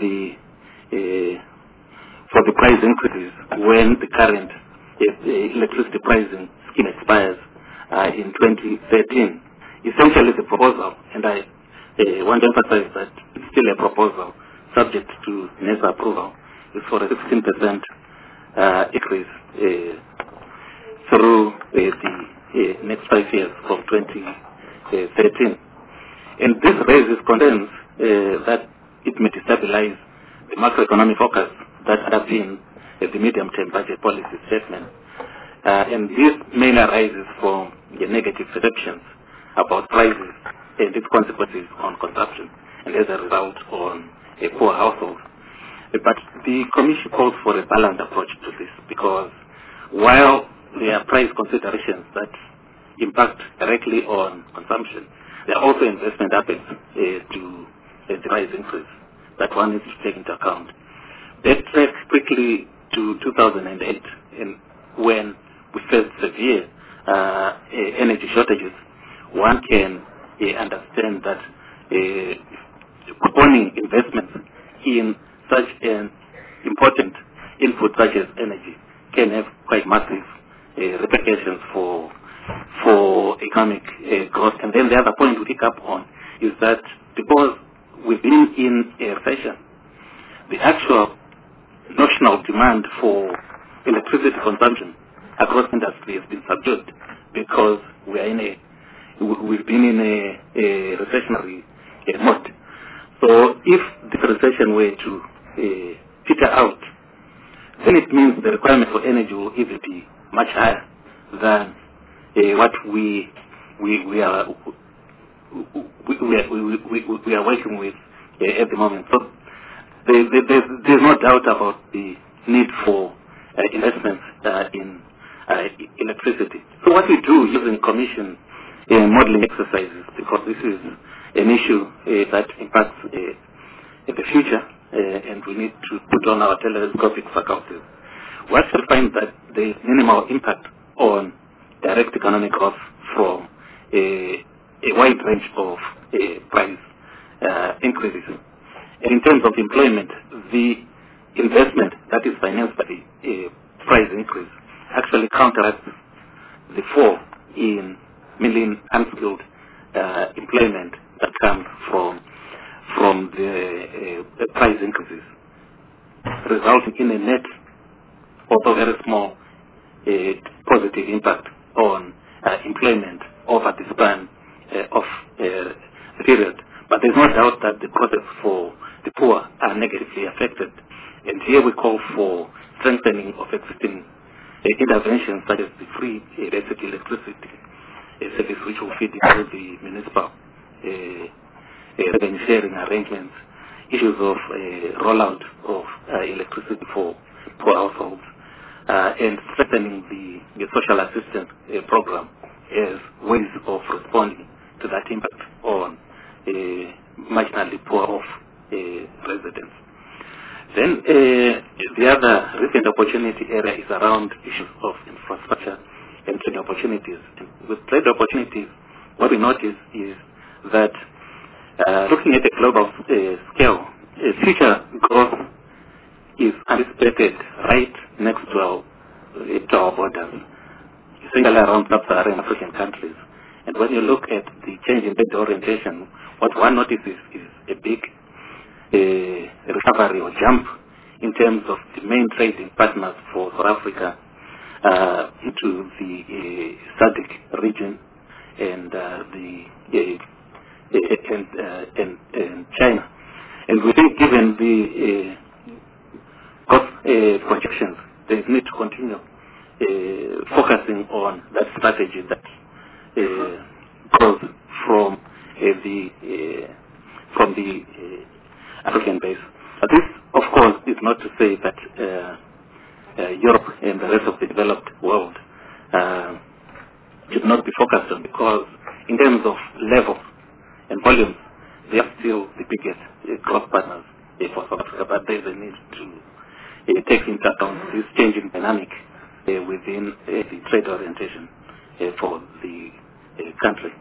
the price increases when the current electricity pricing scheme expires in 2013. Essentially the proposal, and I want to emphasize that it's still a proposal subject to NESA approval, is for a 16% increase through the next 5 years from 2013. And this raises concerns that it may destabilize the macroeconomic focus that have been the medium-term budget policy statement. And this mainly arises from the negative perceptions about prices and its consequences on consumption, and as a result on a poor household. But the Commission calls for a balanced approach to this, because while there are price considerations that impact directly on consumption, there are also investment aspects to the price increase that one needs to take into account. That tracks quickly to 2008, when we faced severe energy shortages. One can understand that postponing investments in such an important input such as energy can have quite massive repercussions for economic growth. And then the other point to pick up on is that because we've been in a recession, the actual notional demand for electricity consumption across industry has been subdued, because we've been in a recessionary mode. So if the recession were to peter out, then it means the requirement for energy will even be much higher than what we are working with at the moment. So there's no doubt about the need for investments in electricity. So what we do using Commission modeling exercises, because this is an issue that impacts the future, and we need to put on our telescopic faculties, we actually find that there is minimal impact on direct economic growth from a wide range of price increases. And in terms of employment, the investment that is financed by the price increase actually counteracts the fall in million unskilled employment that comes from from the price increases, resulting in a net, although very small, positive impact on employment over the span of the period. But there's no doubt that the prospects for the poor are negatively affected. And here we call for strengthening of existing interventions such as the free basic electricity service, which will feed into the municipal revenue sharing arrangements, issues of rollout of electricity for poor households, and strengthening the social assistance program as ways of responding to that impact on marginally poor off residents. Then the other recent opportunity area is around issues of infrastructure and trade opportunities. And with trade opportunities, what we notice is that looking at a global scale, future growth is anticipated right next to our borders, essentially around sub-Saharan African countries. And when you look at the change in trade orientation, what one notices is a big recovery or jump in terms of the main trading partners for South Africa into the SADC region and and China. And we think, given the cost projections, there is need to continue focusing on that strategy that grows from the African base. But this, of course, is not to say that Europe and the rest of the developed world should not be focused on, because in terms of level and volume, they are still the biggest growth partners for South Africa, but there is a need to take into account this changing dynamic within the trade orientation for the country.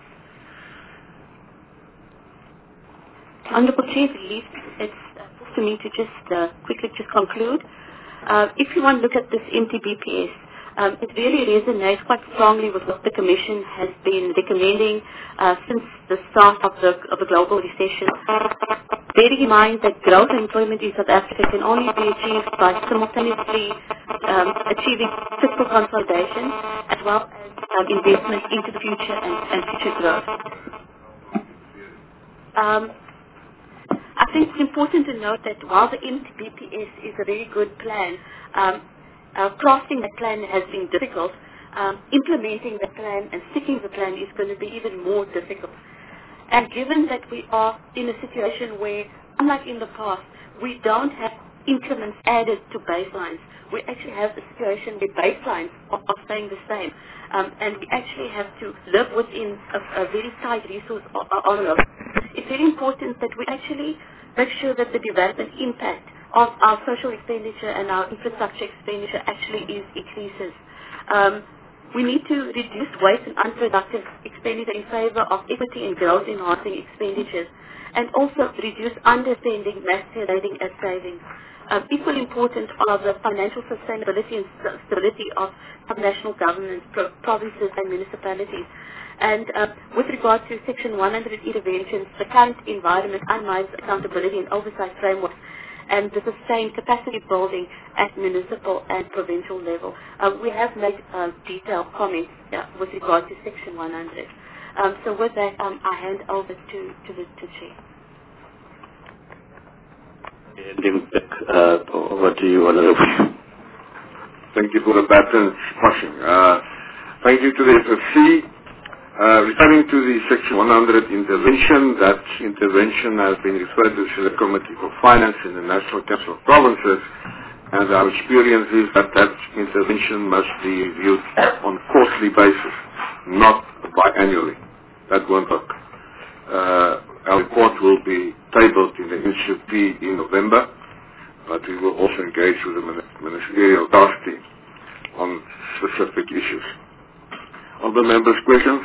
Honorable Chair, it's for me to just quickly conclude. If you want to look at this MTBPS, it really resonates quite strongly with what the Commission has been recommending since the start of the global recession. Bearing in mind that growth and employment in South Africa can only be achieved by simultaneously achieving fiscal consolidation as well as investment into the future and future growth. I think it's important to note that while the MTBPS is a very good plan, crafting the plan has been difficult. Implementing the plan and sticking the plan is going to be even more difficult. And given that we are in a situation where, unlike in the past, we don't have increments added to baselines, we actually have a situation where baselines are staying the same. And we actually have to live within a very tight resource envelope. It's very important that we actually make sure that the development impact of our social expenditure and our infrastructure expenditure actually increases. We need to reduce waste and unproductive expenditure in favor of equity and growth enhancing expenditures, and also reduce underspending masquerading as savings. Equally important are the financial sustainability and stability of national governments, provinces and municipalities. And with regard to Section 100 interventions, the current environment undermines accountability and oversight frameworks and the sustained capacity building at municipal and provincial level. We have made detailed comments with regard to Section 100. So with that, I hand over to the Chair. What do you want to do? Thank you for the baton passing. Thank you to the FFC. Returning to the Section 100 intervention, that intervention has been referred to the Committee for Finance in the National Council of Provinces, and our experience is that that intervention must be reviewed on a quarterly basis, not biannually. That won't work. Our report will be tabled in the NCP in November, but we will also engage with the Ministerial Task Team on specific issues. Other members' questions?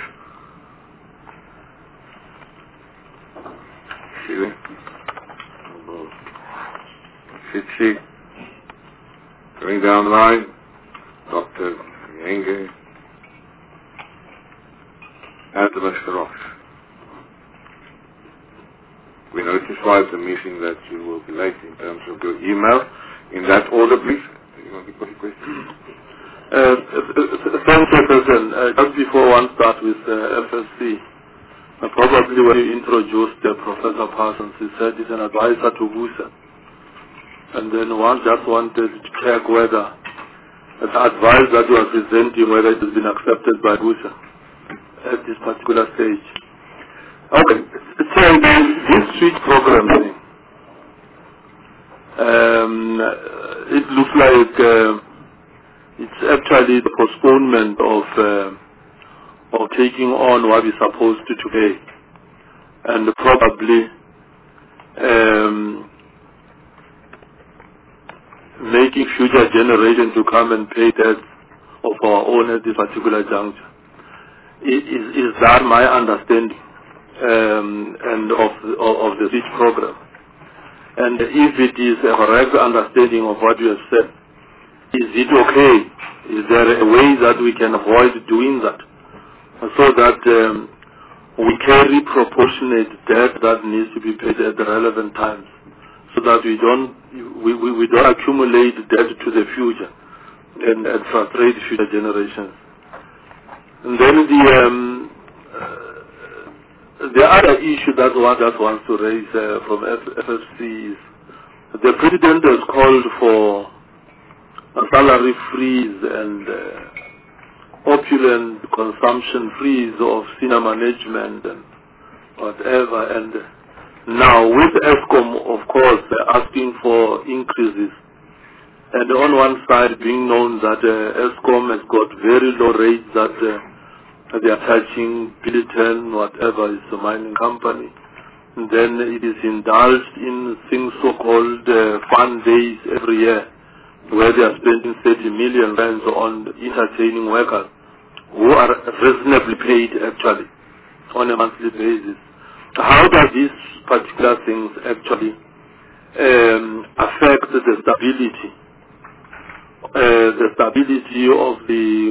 Sitsi, going down the line, Dr. Nyenge, and Mr. Ross. We notified the meeting that you will be late in terms of your email. In that order, please. You want to put a question? Thank you, President. Just before one starts with FSC, probably when you introduced Professor Parsons, he said he's an advisor to BUSA. And then one just wanted to check whether the advice that you are presenting, whether it has been accepted by BUSA at this particular stage. Okay, so this switch program thing, it looks like it's actually the postponement of taking on what is supposed to pay, and probably making future generations to come and pay debts of our own at this particular juncture. Is that my understanding and of the switch program? And if it is a correct understanding of what you have said, is it okay? Is there a way that we can avoid doing that, so that we carry proportionate debt that needs to be paid at the relevant times, so that we don't accumulate debt to the future and frustrate future generations? And then the other issue that one just wants to raise from FFC is the President has called for a salary freeze and opulent consumption freeze of senior management and whatever. And now with ESCOM, of course, they're asking for increases. And on one side being known that ESCOM has got very low rates that they are touching Billiton, whatever is the mining company. And then it is indulged in things so-called fun days every year, where they are spending 30 million rands on entertaining workers who are reasonably paid actually on a monthly basis. How does these particular things actually affect the stability of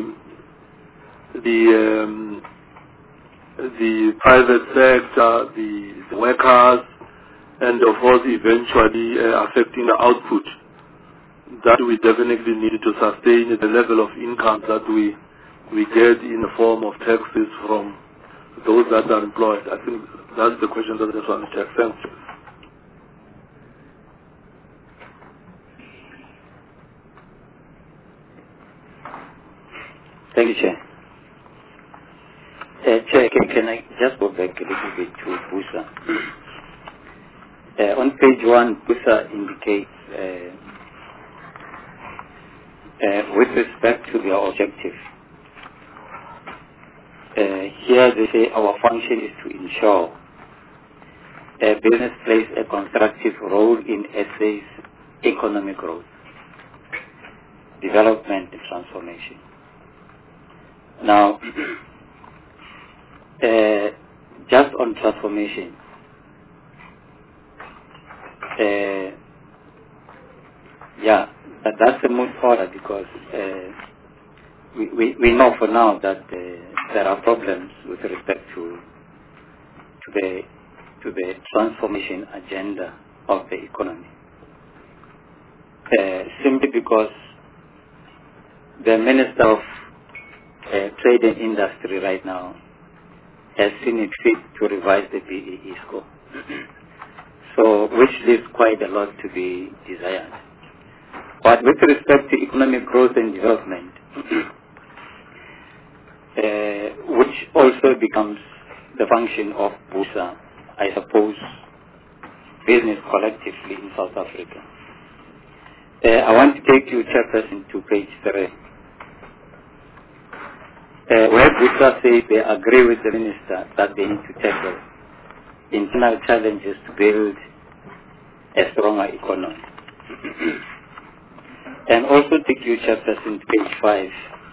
the private sector, the workers, and of course eventually affecting the output that we definitely need to sustain the level of income that we get in the form of taxes from those that are employed? I think that's the question that I just want to check. Thanks. Thank you, Chair. Chair, can I just go back a little bit to BUSA? On page 1, BUSA indicates with respect to their objective. Here they say our function is to ensure business plays a constructive role in SA's economic growth, development and transformation. Now, just on transformation, that's a moot order because we know for now that there are problems with respect to the transformation agenda of the economy. Simply because the Minister of Trade and Industry right now has seen it fit to revise the BEE score. So, which leaves quite a lot to be desired. But with respect to economic growth and development, which also becomes the function of BUSA, I suppose, business collectively in South Africa. I want to take you, Chairperson, to page 3. Where BUSA says they agree with the Minister that they need to tackle internal challenges to build a stronger economy. And also take you, Chairperson, to page 5,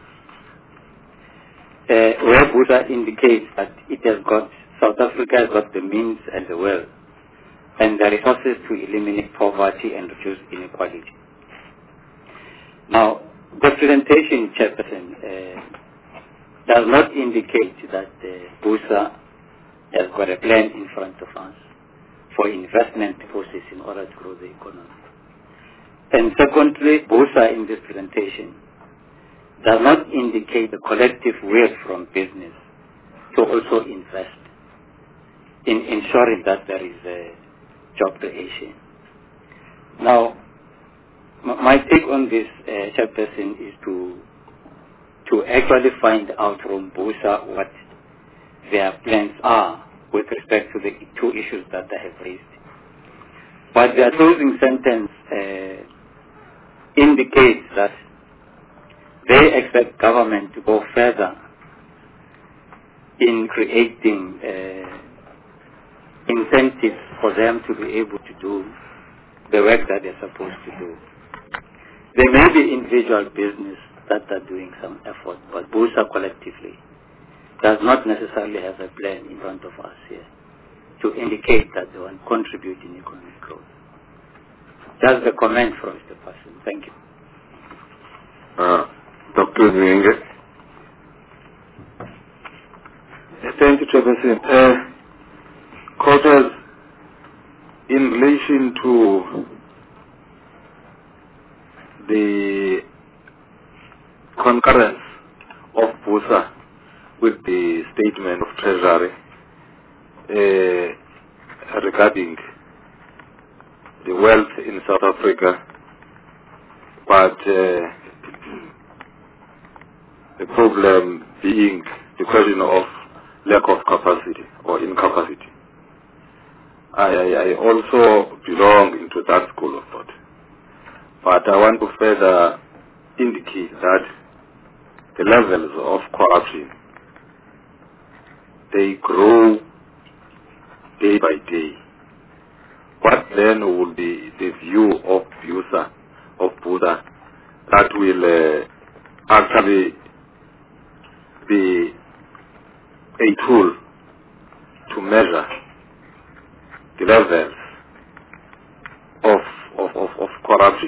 where BUSA indicates that South Africa has got the means and the will and the resources to eliminate poverty and reduce inequality. Now, the presentation, Chairperson, does not indicate that BUSA has got a plan in front of us for investment purposes in order to grow the economy. And secondly, BUSA in this presentation does not indicate the collective will from business to also invest in ensuring that there is a job creation. Now, my take on this, Chairperson, is to actually find out from BUSA what their plans are with respect to the two issues that they have raised. But their closing sentence indicates that they expect government to go further in creating incentives for them to be able to do the work that they're supposed to do. There may be individual business that are doing some effort, but BUSA collectively does not necessarily have a plan in front of us here to indicate that they want to contribute in economic growth. Just a comment from Mr. Person. Thank you. Dr. Nwenge. Thank you, Chairperson. Quotas, in relation to the concurrence of BUSA with the statement of Treasury regarding the wealth in South Africa, but the problem being the question of lack of capacity or incapacity. I also belong into that school of thought, but I want to further indicate that the levels of corruption, they grow day by day. What then will be the view of BUSA that will actually be a tool to measure the levels of corruption,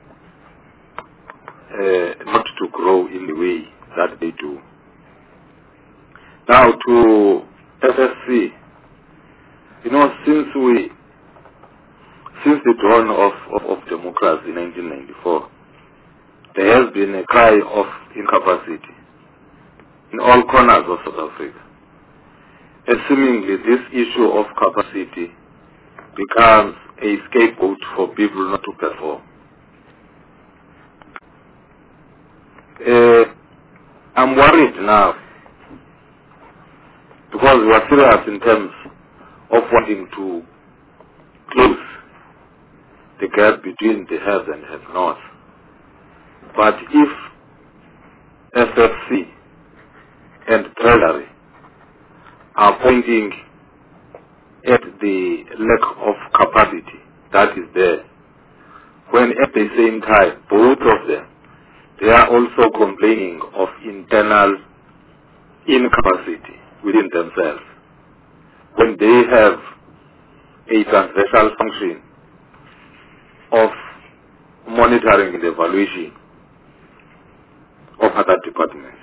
not to grow in the way that they do. Now to FSC, since the dawn of democracy in 1994, there has been a cry of incapacity in all corners of South Africa. And seemingly this issue of capacity becomes a scapegoat for people not to perform. I'm worried now because we are serious in terms of wanting to close the gap between the haves and have-nots. But if FFC and Treasury are pointing at the lack of capacity that is there, when at the same time both of them, they are also complaining of internal incapacity within themselves, when they have a transversal function of monitoring and evaluation of other departments.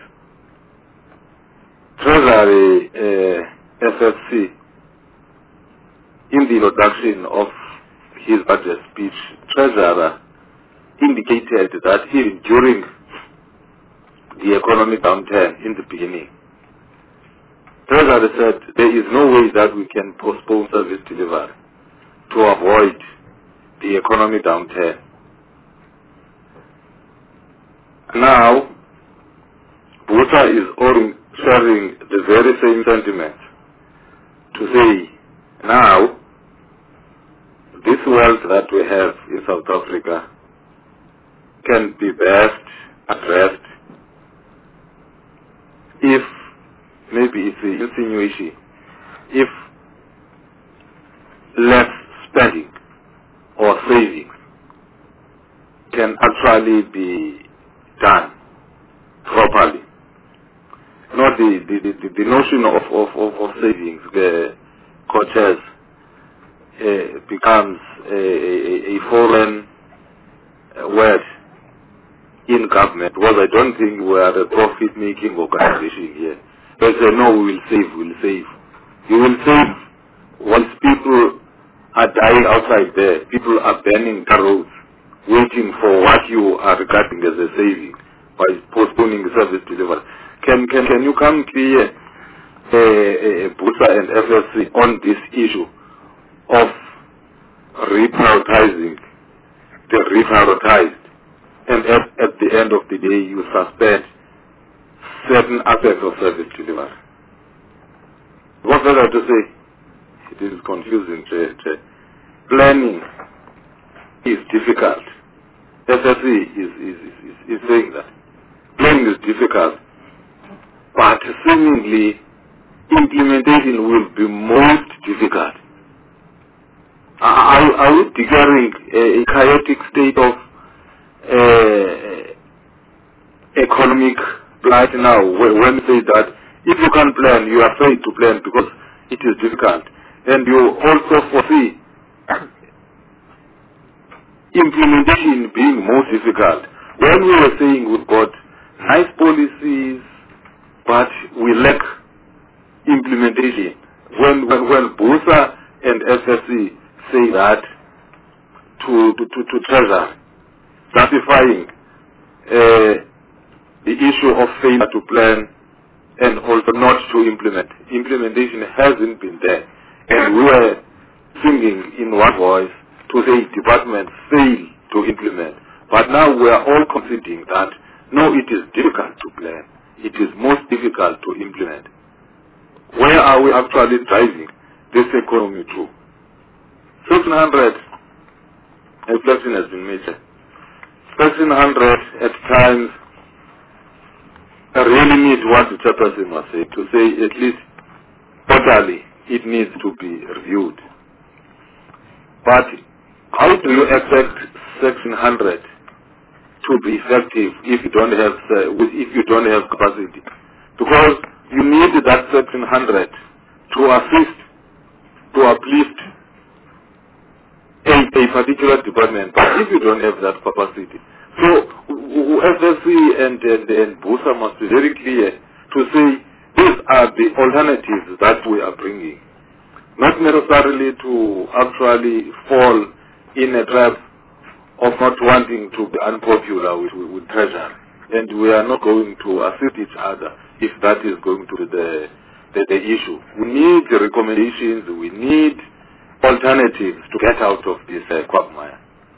Treasury FFC, in the introduction of his budget speech, Treasurer indicated that even during the economic downturn in the beginning, Treasurer said there is no way that we can postpone service delivery to avoid the economic downturn. Now, BUSA is sharing the very same sentiment to say, now, this wealth that we have in South Africa can be best addressed if, maybe it's the insinuation, if less spending or savings can actually be done properly. Not the notion of savings, the coaches becomes a foreign word in government, because I don't think we are a profit-making organization here. They say, no, we will save. You will save once people are dying outside there. People are burning the roads, waiting for what you are regarding as a saving by postponing service delivery. Can you come clear, BUSA and FSC, on this issue of reprioritizing the reprioritized, and at the end of the day you suspend certain aspects of service delivery? What's that to say? It is confusing. Planning is difficult. FSC is saying that. Planning is difficult, but seemingly implementation will be most difficult. Are we declaring a chaotic state of economic plight now when we say that if you can't plan, you are afraid to plan because it is difficult? And you also foresee implementation being more difficult. When we were saying we've got nice policies, but we lack implementation. When BUSA and FSC say that to Treasury, justifying the issue of failure to plan and also not to implement. Implementation hasn't been there. And we were singing in one voice to say departments fail to implement. But now we are all conceding that no, it is difficult to plan. It is most difficult to implement. Where are we actually driving this economy to? 1,500, a reflection has been made. 1,300 at times really need what the chairperson was saying, to say at least quarterly it needs to be reviewed. But how do you expect 1,600 to be effective if you don't have capacity? Because you need that 1,600 to assist, to uplift a particular department, but if you don't have that capacity. So FSC and BUSA must be very clear to say these are the alternatives that we are bringing. Not necessarily to actually fall in a trap of not wanting to be unpopular with Treasury. And we are not going to assist each other if that is going to be the issue. We need the recommendations, we need alternatives to get out of this quagmire.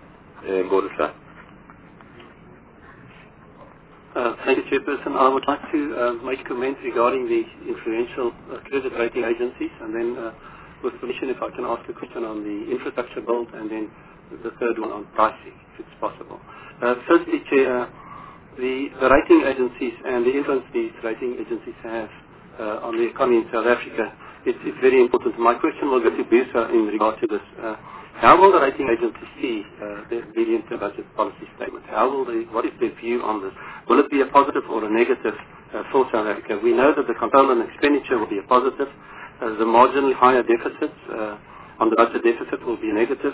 Thank you, Chairperson. I would like to make a comment regarding the influential credit rating agencies, and then with permission, if I can ask a question on the infrastructure build, and then the third one on pricing, if it's possible. Firstly, Chair, the rating agencies and the influence these rating agencies have on the economy in South Africa, it's very important. My question will go to BUSA in regard to this. How will the rating agencies see the medium-term budget policy statement? What is their view on this? Will it be a positive or a negative for South Africa? We know that the control on expenditure will be a positive. The marginally higher deficits on the budget deficit will be a negative.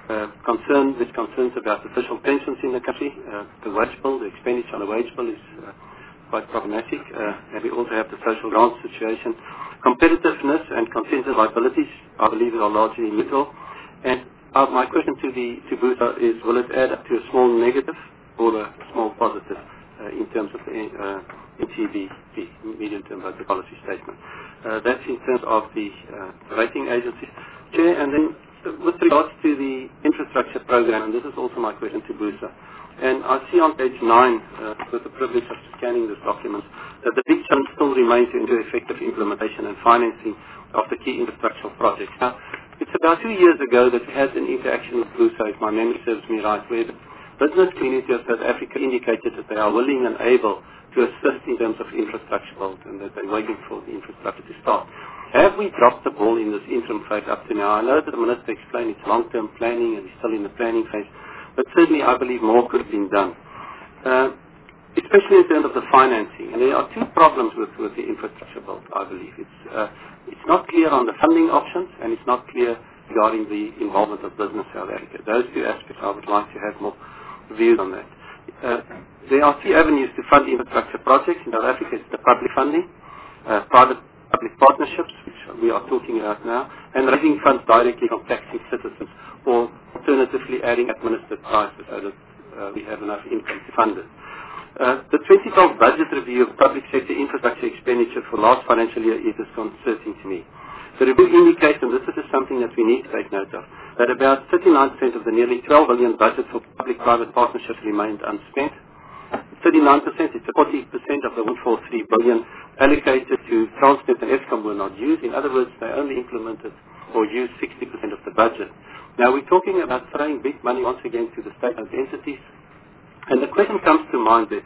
Concerns about official pensions in the country, the wage bill, the expenditure on the wage bill is quite problematic. And we also have the social grants situation. Competitiveness and contingent liabilities, I believe, are largely neutral. And my question to BUSA is, will it add up to a small negative or a small positive in terms of the MTB, the medium-term budget policy statement? That's in terms of the rating agencies. Chair, and then with regards to the infrastructure program, and this is also my question to BUSA, and I see on page 9, with the privilege of scanning this document, that the big challenge still remains into effective implementation and financing of the key infrastructural projects. Now, it's about 2 years ago that we had an interaction with BUSA, if my memory serves me right, where the business community of South Africa indicated that they are willing and able to assist in terms of infrastructure build, and that they're waiting for the infrastructure to start. Have we dropped the ball in this interim phase up to now? I know that the Minister explained it's long-term planning and we're still in the planning phase, but certainly I believe more could have been done, especially in terms of the financing. And there are two problems with the infrastructure build, I believe. It's not clear on the funding options, and it's not clear regarding the involvement of business South Africa. Those two aspects I would like to have more views on that. There are three avenues to fund infrastructure projects in South Africa. It's the public funding, private-public partnerships, which we are talking about now, and raising funds directly from taxing citizens, or alternatively adding administered prices so that we have enough income to fund it. The 2012 budget review of public sector infrastructure expenditure for last financial year is disconcerting to me. The review indicates, and this is something that we need to take note of, that about 39% of the nearly 12 billion budget for public-private partnerships remained unspent. 39%, it's 40% of the 143 billion allocated to Transnet and Eskom were not used. In other words, they only implemented or used 60% of the budget. Now we're talking about throwing big money once again to the state-owned entities. And the question comes to mind that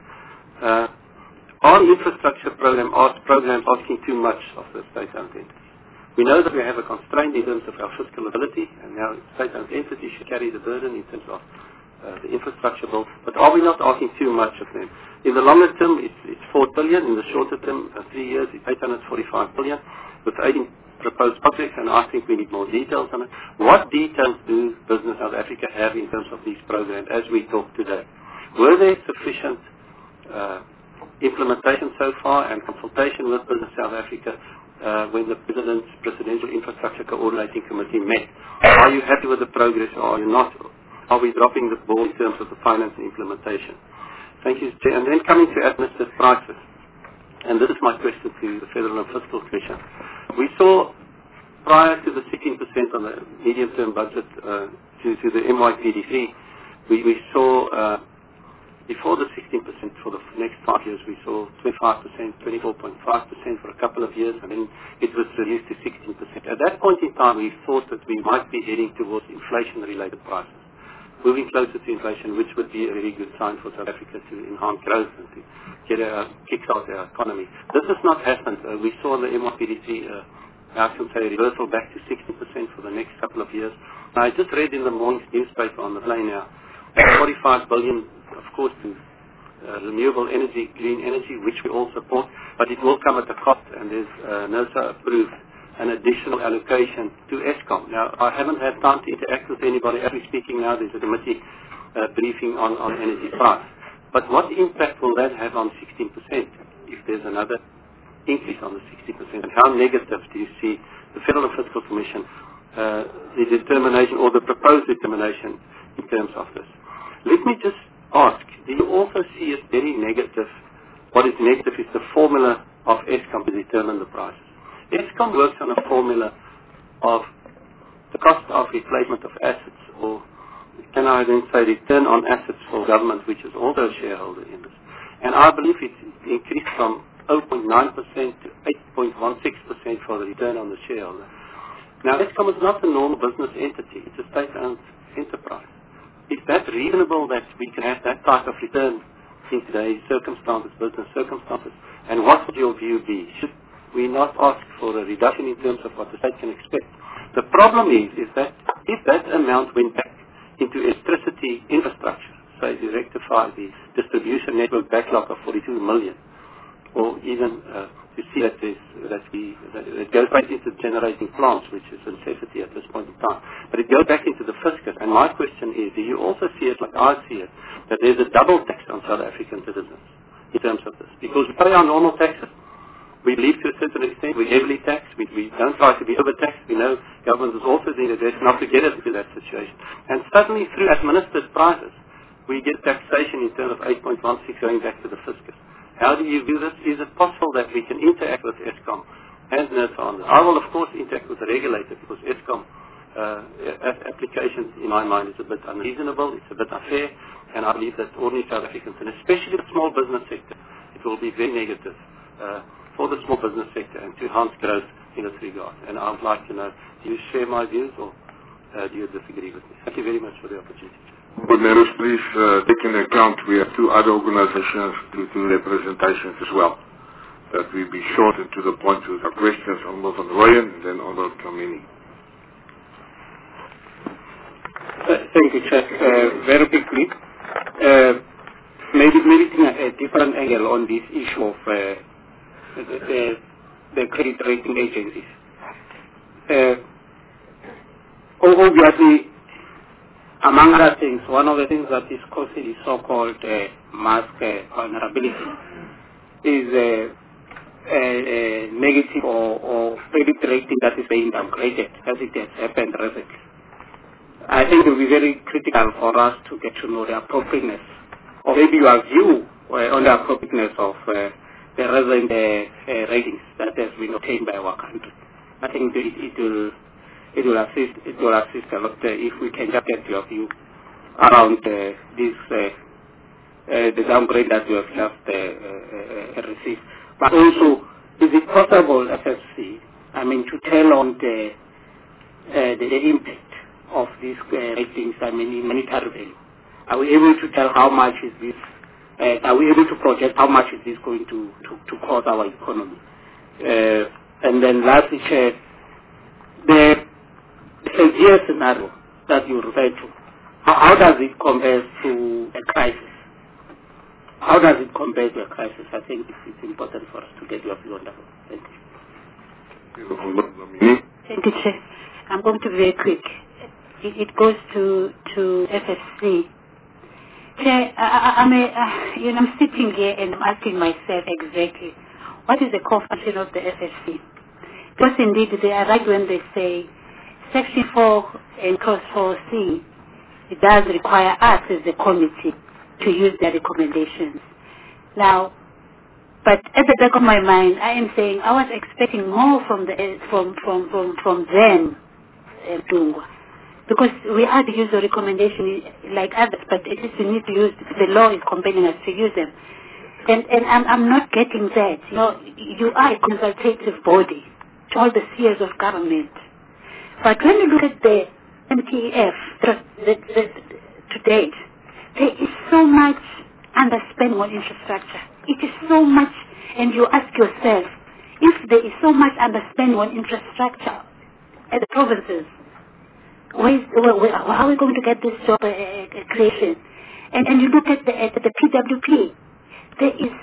are infrastructure programs asking too much of the state-owned entities? We know that we have a constraint in terms of our fiscal ability, and now state-owned entities should carry the burden in terms of the infrastructure bill. But are we not asking too much of them? In the longer term, it's 4 billion. In the shorter term, 3 years, it's 845 billion with 18 proposed projects, and I think we need more details on it. What details do Business South Africa have in terms of these programs as we talk today? Were there sufficient implementation so far and consultation with Business South Africa when the Presidential Infrastructure Coordinating Committee met? Are you happy with the progress or are you not? Are we dropping the ball in terms of the finance and implementation? Thank you, Chair. And then coming to administered prices, and this is my question to the Federal and Fiscal Commission. We saw prior to the 16% on the medium-term budget to the MYPD3, we saw before the 16% for the next 5 years, we saw 25%, 24.5% for a couple of years, and then it was reduced to 16%. At that point in time, we thought that we might be heading towards inflation-related prices, moving closer to inflation, which would be a very good sign for South Africa to enhance growth and to kick-start our economy. This has not happened. We saw the MYPD3, I can say, reversal back to 60% for the next couple of years. I just read in the morning's newspaper on the plane now, 45 billion, of course, to renewable energy, green energy, which we all support, but it will come at a cost, and there's NERSA approved an additional allocation to Eskom. Now, I haven't had time to interact with anybody. As we're speaking now, there's a committee briefing on energy price. But what impact will that have on 16% if there's another increase on the 60%? And how negative do you see the Federal and Fiscal Commission, the determination or the proposed determination in terms of this? Let me just ask, do you also see it very negative? What is negative is the formula of Eskom to determine the prices. Eskom works on a formula of the cost of replacement of assets, or can I then say return on assets for government, which is also a shareholder in this. And I believe it's increased from 0.9% to 8.16% for the return on the shareholder. Now, Eskom is not a normal business entity. It's a state-owned enterprise. Is that reasonable that we can have that type of return in today's circumstances, business circumstances? And what would your view be? Should we not ask for a reduction in terms of what the state can expect? The problem is that if that amount went back into electricity infrastructure, say to rectify the distribution network backlog of 42 million, or even to see that it goes back into generating plants, which is a necessity at this point in time. But it goes back into the fiscus. And my question is, do you also see it like I see it, that there's a double tax on South African citizens in terms of this? Because we pay our normal taxes. We live to a certain extent. We heavily tax. We don't try to be overtaxed. We know government is also doing their best not to get us into that situation. And suddenly, through administered prices, we get taxation in terms of 8.16 going back to the fiscus. How do you view this? Is it possible that we can interact with Eskom and NERSA on this? I will, of course, interact with the regulator because Eskom applications, in my mind, is a bit unreasonable, it's a bit unfair, and I believe that ordinary South Africans, and especially the small business sector, it will be very negative for the small business sector and to enhance growth in this regard. And I would like to know, do you share my views or do you disagree with me? Thank you very much for the opportunity. But Meros, please take into account we have two other organizations to do representations as well. That we be short and to the point with our questions on Honorable van Rooyen and then Honorable Dlamini. Thank you, Chair. Very quickly, maybe taking a different angle on this issue of the credit rating agencies. Obviously, among other things, one of the things that is causing the so-called mask vulnerability is negative or credit rating that is being downgraded, as it has happened recently. I think it will be very critical for us to get to know the appropriateness, or maybe your view on the appropriateness of the recent ratings that has been obtained by our country. I think it will assist a lot if we can just get your view around the downgrade that we have just received. But also, is it possible, FFC, to tell on the impact of these ratings, in monetary value? Are we able to tell how much is this? Are we able to project how much is this going to cost our economy? And then lastly, Chair, the severe scenario that you referred to, how does it compare to a crisis? How does it compare to a crisis? I think it's important for us to get your view on that. Thank you. Thank you, Chair. I'm going to be very quick. It goes to FFC. Chair, I'm sitting here and I'm asking myself exactly, what is the core function of the FFC? Because indeed they are right when they say Section 4 and Clause 4C, it does require us as the committee to use their recommendations. Now, but at the back of my mind, I am saying I was expecting more from them, Dungwa, because we are to use the recommendation like others, but at least we need to use, the law is compelling us to use them. And I'm not getting that. You are a consultative body to all the spheres of government. But when you look at the MTF to date, there is so much underspending on infrastructure. It is so much, and you ask yourself, if there is so much underspending on infrastructure at the provinces, how are we going to get this job creation? And you look at the PWP, there is,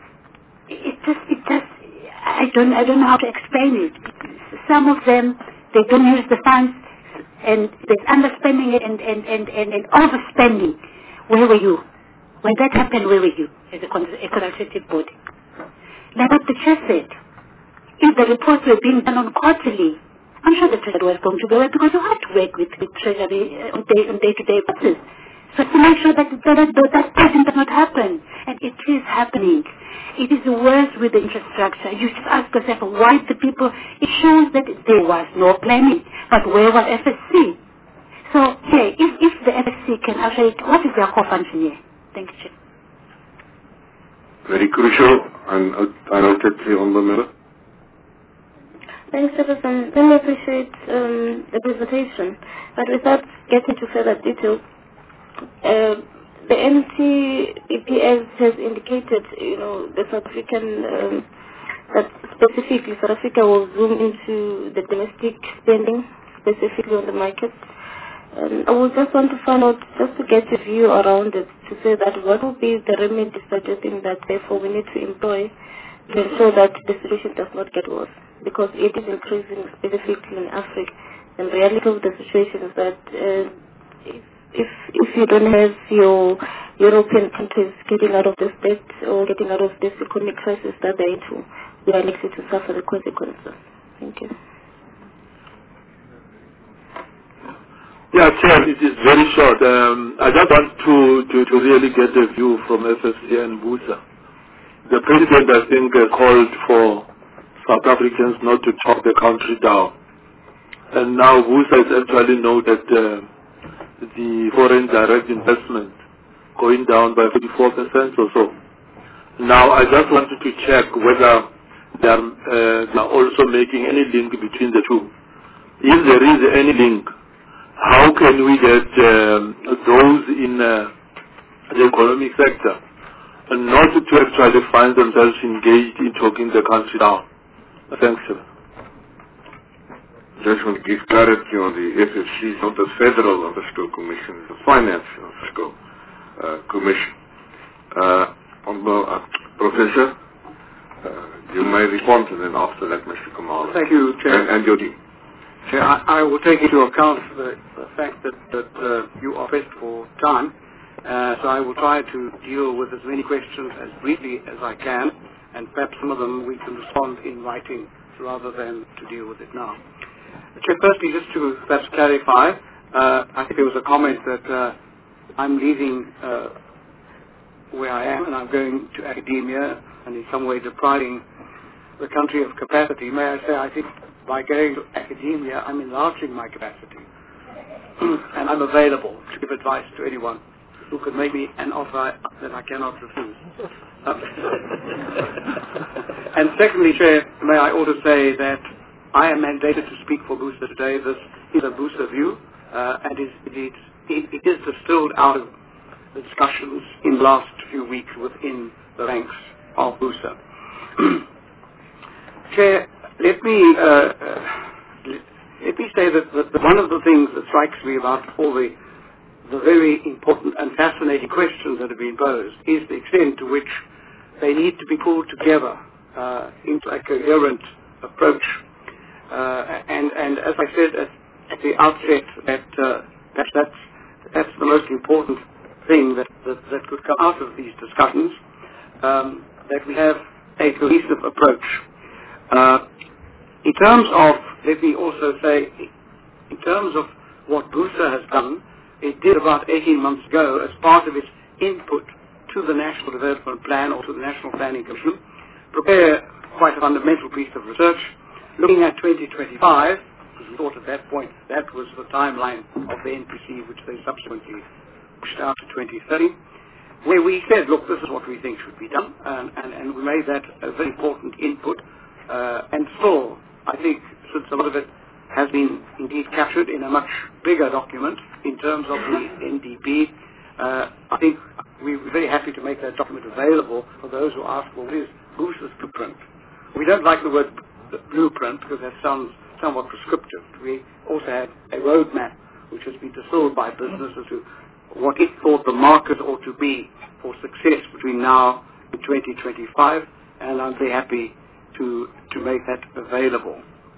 I don't know how to explain it. Some of them, they don't use the funds, and there's underspending and overspending. Where were you? When that happened, where were you as a consultative body? Like what the chair said, if the reports were being done on quarterly, I'm sure the treasury was going to go away because you have to work with treasury on day-to-day basis. So to make sure that does not happen. And it is happening. It is worse with the infrastructure. You should ask yourself, why the people, it shows that there was no planning. But where was FSC? So, hey, if the FSC can actually, what is their core function here? Thank you, Chair. Very crucial, and I noted the honourable member. Thanks, Jefferson. Really appreciate the presentation, but without getting to further detail, the MTEPS has indicated, the South African, that specifically South Africa will zoom into the domestic spending, specifically on the market. I would just want to find out, just to get a view around it, to say that what will be the remedy suggesting that therefore we need to employ to ensure that the situation does not get worse, because it is increasing specifically in Africa. And the reality of the situation is that if you don't have your European countries getting out of this debt or getting out of this economic crisis that they're into, we are likely to suffer the consequences. Thank you. Yeah, Chair, it is very short. I just want to really get a view from FFC and Busa. The President, I think, called for South Africans not to talk the country down. And now Busa has actually noted the foreign direct investment going down by 54% or so. Now, I just wanted to check whether they are also making any link between the two. If there is any link, how can we get those in the economic sector and not to actually find themselves engaged in talking the country down? Thanks, sir. Just want to give clarity on the FFC, not the Federal Fiscal Commission, the Finance Fiscal Commission. Professor, you may respond, and then after that, Mr. Kamala. Thank you, Chair. And your team. Chair, I will take into account the fact that you are pressed for time, so I will try to deal with as many questions as briefly as I can, and perhaps some of them we can respond in writing rather than to deal with it now. Chair, firstly, just to perhaps clarify, I think there was a comment that I'm leaving where I am and I'm going to academia and in some way depriving the country of capacity. May I say, I think by going to academia, I'm enlarging my capacity. And I'm available to give advice to anyone who could make me an offer that I cannot refuse. And secondly, Chair, may I also say that I am mandated to speak for BUSA today. This is a BUSA view, and it is distilled out of the discussions in the last few weeks within the ranks of BUSA. Chair, let me say that one of the things that strikes me about all the very important and fascinating questions that have been posed is the extent to which they need to be pulled together into a coherent approach. And as I said at the outset, that's the most important thing that could come out of these discussions, that we have a cohesive approach. In terms of, let me also say, in terms of what BUSA has done, it did about 18 months ago as part of its input to the National Development Plan or to the National Planning Commission, prepare quite a fundamental piece of research looking at 2025, because we thought at that point that was the timeline of the NPC, which they subsequently pushed out to 2030, where we said, look, this is what we think should be done, and we made that a very important input. And still, I think, since a lot of it has been indeed captured in a much bigger document in terms of the NDP, I think we're very happy to make that document available for those who ask, well, what is BUSA's blueprint? We don't like the word blueprint because that sounds somewhat prescriptive. We also had a roadmap which has been distilled by businesses to what it thought the market ought to be for success between now and 2025, and I'm very happy to make that available.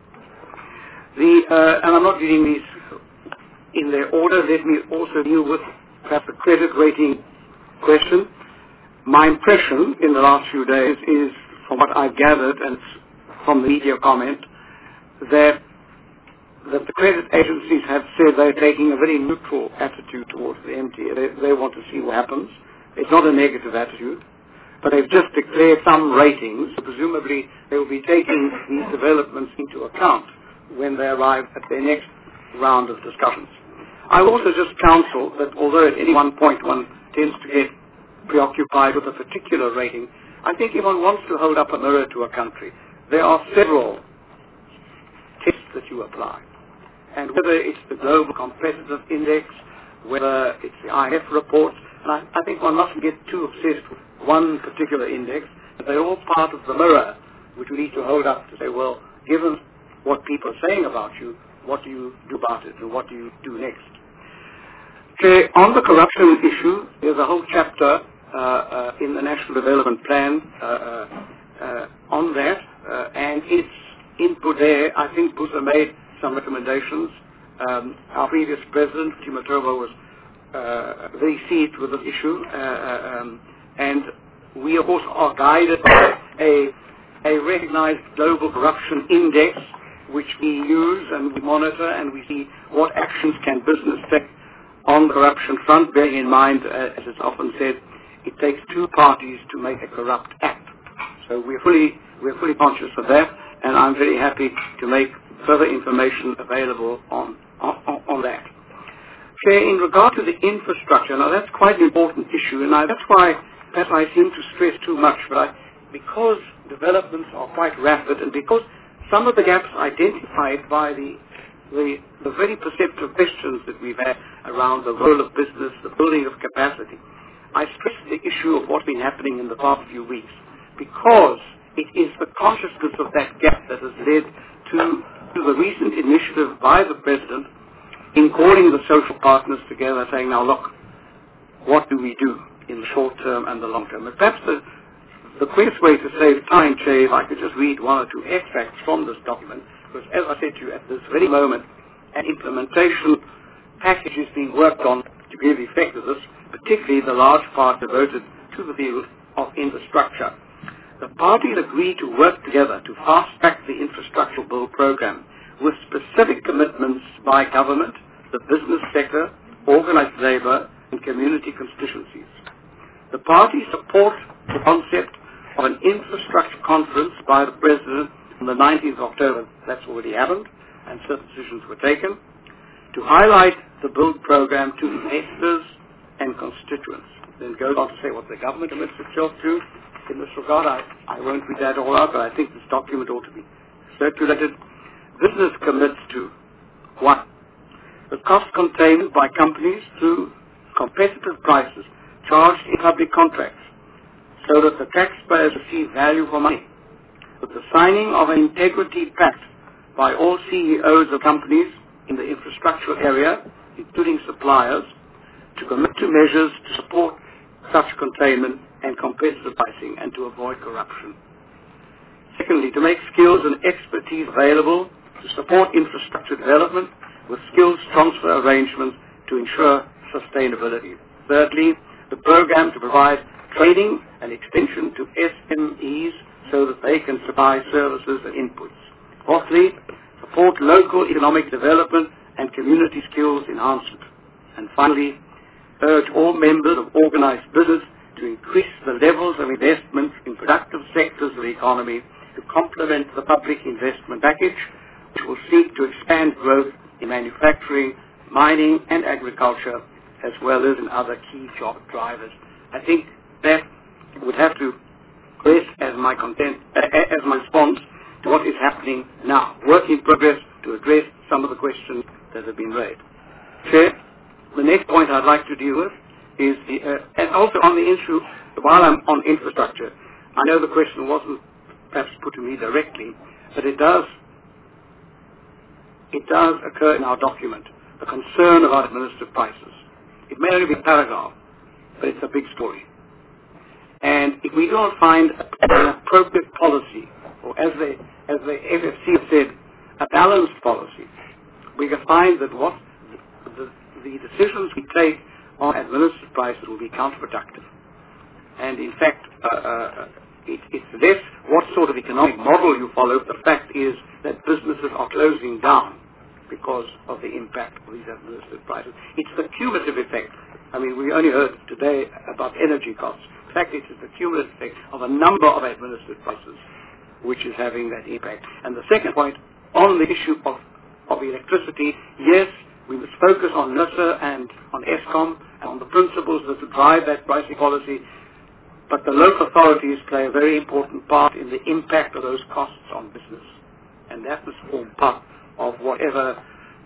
And I'm not reading these in their order. Let me also deal with perhaps the credit rating question. My impression in the last few days is, from what I've gathered and from the media comment, that the credit agencies have said they're taking a very neutral attitude towards the MT. They want to see what happens. It's not a negative attitude, but they've just declared some ratings. Presumably they will be taking these developments into account when they arrive at their next round of discussions. I also just counsel that although at any one point one tends to get preoccupied with a particular rating, I think if one wants to hold up a mirror to a country, there are several tests that you apply. And whether it's the Global Competitive Index, whether it's the IF reports, and I think one mustn't get too obsessed with one particular index, but they're all part of the mirror which we need to hold up to say, well, given what people are saying about you, what do you do about it and what do you do next? Okay, on the corruption issue, there's a whole chapter in the National Development Plan on that, and its input there, I think BUSA made some recommendations. Our previous president, Timotova, was very seized with this issue, and we of course are guided by a recognized global corruption index which we use and we monitor, and we see what actions can business take on the corruption front, bearing in mind, as it's often said, it takes two parties to make a corrupt act. So we're fully conscious of that, and I'm very happy to make further information available on that. Okay, in regard to the infrastructure, now that's quite an important issue, and that's why perhaps I seem to stress too much, but because developments are quite rapid, and because some of the gaps identified by the very perceptive questions that we've had around the role of business, the building of capacity, I stress the issue of what's been happening in the past few weeks, because it is the consciousness of that gap that has led to the recent initiative by the President in calling the social partners together, saying, now look, what do we do in the short term and the long term? And perhaps the quickest way to save time, Chair, if I could just read one or two extracts from this document, because as I said to you, at this very moment, an implementation package is being worked on to give effect to this, particularly the large part devoted to the field of infrastructure. the parties agreed to work together to fast-track the infrastructure bill program with specific commitments by government, the business sector, organized labor, and community constituencies. The parties support the concept of an infrastructure conference by the President on the 19th of October. That's already happened, and certain decisions were taken, to highlight the build program to investors and constituents. Then goes on to say what the government commits itself to. In this regard, I won't read that all out, but I think this document ought to be circulated. Business commits to 1. The cost containment by companies through competitive prices charged in public contracts so that the taxpayers receive value for money. With the signing of an integrity pact by all CEOs of companies in the infrastructure area, including suppliers, to commit to measures to support such containment and competitive pricing and to avoid corruption. Secondly, to make skills and expertise available to support infrastructure development with skills transfer arrangements to ensure sustainability. Thirdly, the program to provide training and extension to SMEs so that they can supply services and inputs. Fourthly, support local economic development and community skills enhancement. And finally, urge all members of organized business to increase the levels of investment in productive sectors of the economy to complement the public investment package, which will seek to expand growth in manufacturing, mining and agriculture, as well as in other key job drivers. I think that would have to rest as my response to what is happening now. Work in progress to address some of the questions that have been raised. Chair, the next point I'd like to deal with is and also on the issue, while I'm on infrastructure, I know the question wasn't perhaps put to me directly, but it does occur in our document, the concern about administrative prices. It may only be a paragraph, but it's a big story. And if we don't find an appropriate policy, or as the FFC have said, a balanced policy, we can find that what the decisions we take on administrative prices will be counterproductive. And in fact, it's less what sort of economic model you follow. The fact is that businesses are closing down because of the impact of these administrative prices. It's the cumulative effect. I mean, we only heard today about energy costs. In fact, it is the cumulative effect of a number of administrative prices which is having that impact. And the second point, on the issue of electricity, yes, we must focus on NERSA and on ESCOM and on the principles that will drive that pricing policy, but the local authorities play a very important part in the impact of those costs on business. And that must form part of whatever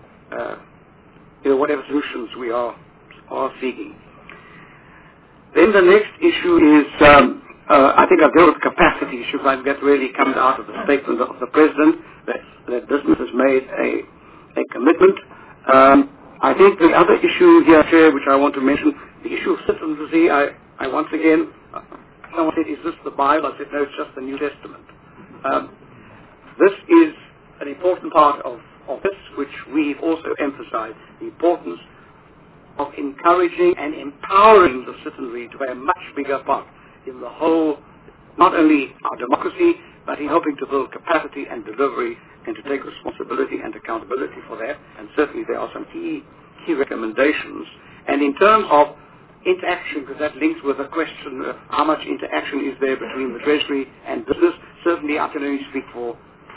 solutions we are seeking. Then the next issue is, I think I've dealt with capacity issues. I think that really comes out of the statement of the President that business has made a commitment. I think the other issue here, Chair, which I want to mention, the issue of citizenry, I once again, someone said, is this the Bible? I said, no, it's just the New Testament. This is an important part of this, which we've also emphasized, the importance of encouraging and empowering the citizenry to play a much bigger part in the whole, not only our democracy, but in helping to build capacity and delivery and to take responsibility and accountability for that. And certainly there are some key recommendations. And in terms of interaction, because that links with the question of how much interaction is there between the Treasury and business, certainly I can only speak for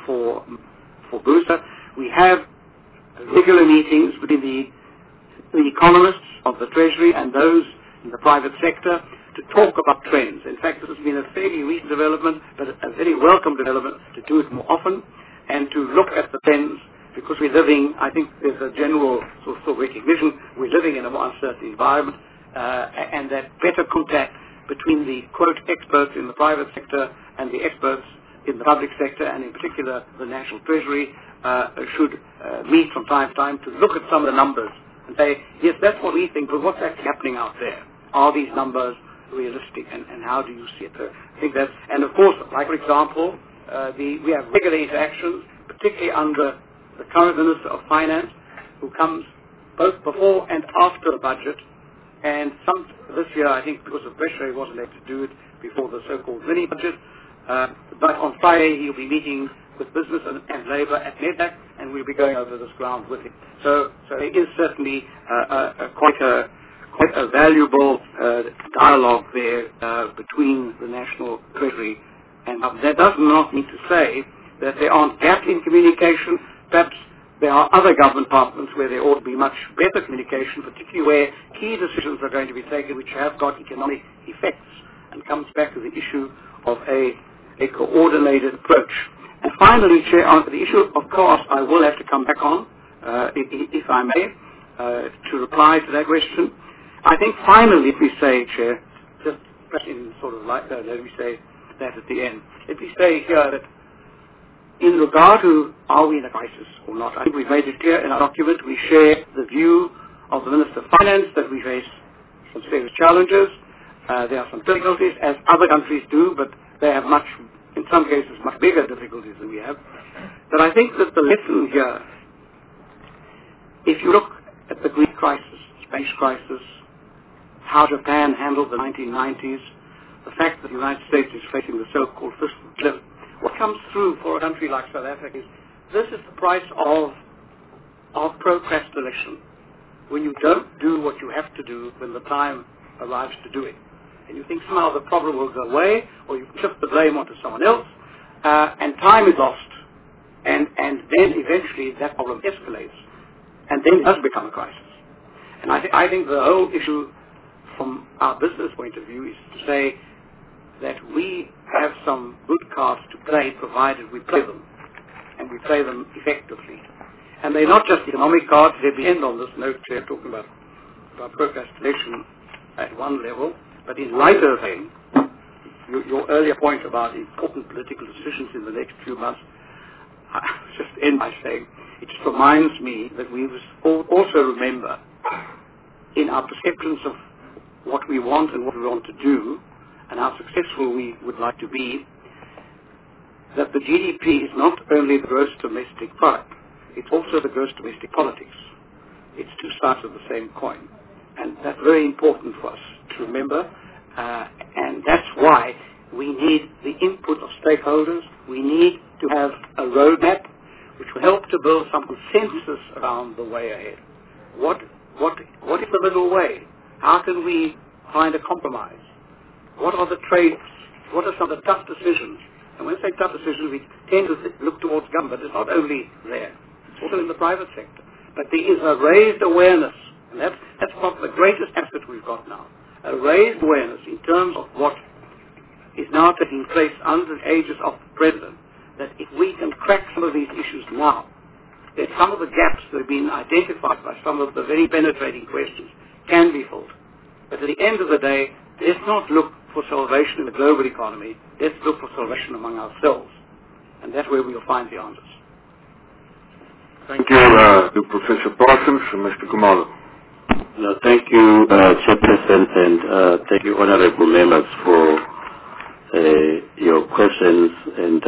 BUSA. We have regular meetings between the economists of the Treasury and those in the private sector to talk about trends. In fact, this has been a fairly recent development, but a very welcome development to do it more often and to look at the trends, because we're living, I think there's a general sort of recognition, we're living in a more uncertain environment, and that better contact between the, quote, experts in the private sector and the experts in the public sector, and in particular the National Treasury, should meet from time to time to look at some of the numbers and say, yes, that's what we think, but what's actually happening out there? Are these numbers realistic, and how do you see it? I think that's, and of course, like for example, we have regular interactions, particularly under the current Minister of Finance, who comes both before and after the budget, and this year, I think because of pressure, he wasn't able to do it before the so-called mini-budget, But on Friday he'll be meeting with business and labour at NEDAC, and we'll be going over this ground with him. So there is certainly quite a valuable dialogue there between the National Treasury and that does not mean to say that there aren't gaps in communication. Perhaps there are other government departments where there ought to be much better communication, particularly where key decisions are going to be taken which have got economic effects, and comes back to the issue of a coordinated approach. And finally, Chair, on the issue of cost, I will have to come back on, if I may, to reply to that question. I think finally, if we say, Chair, just in sort of like that, let me say that at the end. Let me say here that in regard to are we in a crisis or not, I think we've made it clear in our document. We share the view of the Minister of Finance that we face some serious challenges. There are some difficulties, as other countries do, but they have much, in some cases, much bigger difficulties than we have. But I think that the lesson here, if you look at the Greek crisis, Spanish crisis, how Japan handled the 1990s, the fact that the United States is facing the so-called fiscal cliff, what comes through for a country like South Africa is this is the price of procrastination. When you don't do what you have to do when the time arrives to do it. And you think somehow the problem will go away, or you shift the blame onto someone else, and time is lost. And then eventually that problem escalates. And then it does become a crisis. And I think the whole issue from our business point of view is to say that we have some good cards to play provided we play them, and we play them effectively. And they're not just economic cards. They end on this note here talking about procrastination at one level, but in lighter vein, your earlier point about important political decisions in the next few months, I just end by saying it just reminds me that we must also remember in our perceptions of what we want and what we want to do, and how successful we would like to be, that the GDP is not only the gross domestic product, it's also the gross domestic politics. It's two sides of the same coin. And that's very important for us to remember, and that's why we need the input of stakeholders. We need to have a roadmap which will help to build some consensus around the way ahead. What is the middle way? How can we find a compromise? What are the trade-offs? What are some of the tough decisions? And when I say tough decisions, we tend to look towards government. It's not only there. It's also in the private sector. But there is a raised awareness, and that's probably the greatest asset we've got now. A raised awareness in terms of what is now taking place under the aegis of the President, that if we can crack some of these issues now, that some of the gaps that have been identified by some of the very penetrating questions can be filled. But at the end of the day, let's not look for salvation in the global economy. Let's look for salvation among ourselves. And that's where we'll find the answers. Thank you to Professor Parsons and Mr. Khumalo. No, thank you, Chairperson, and thank you, honorable members, for your questions and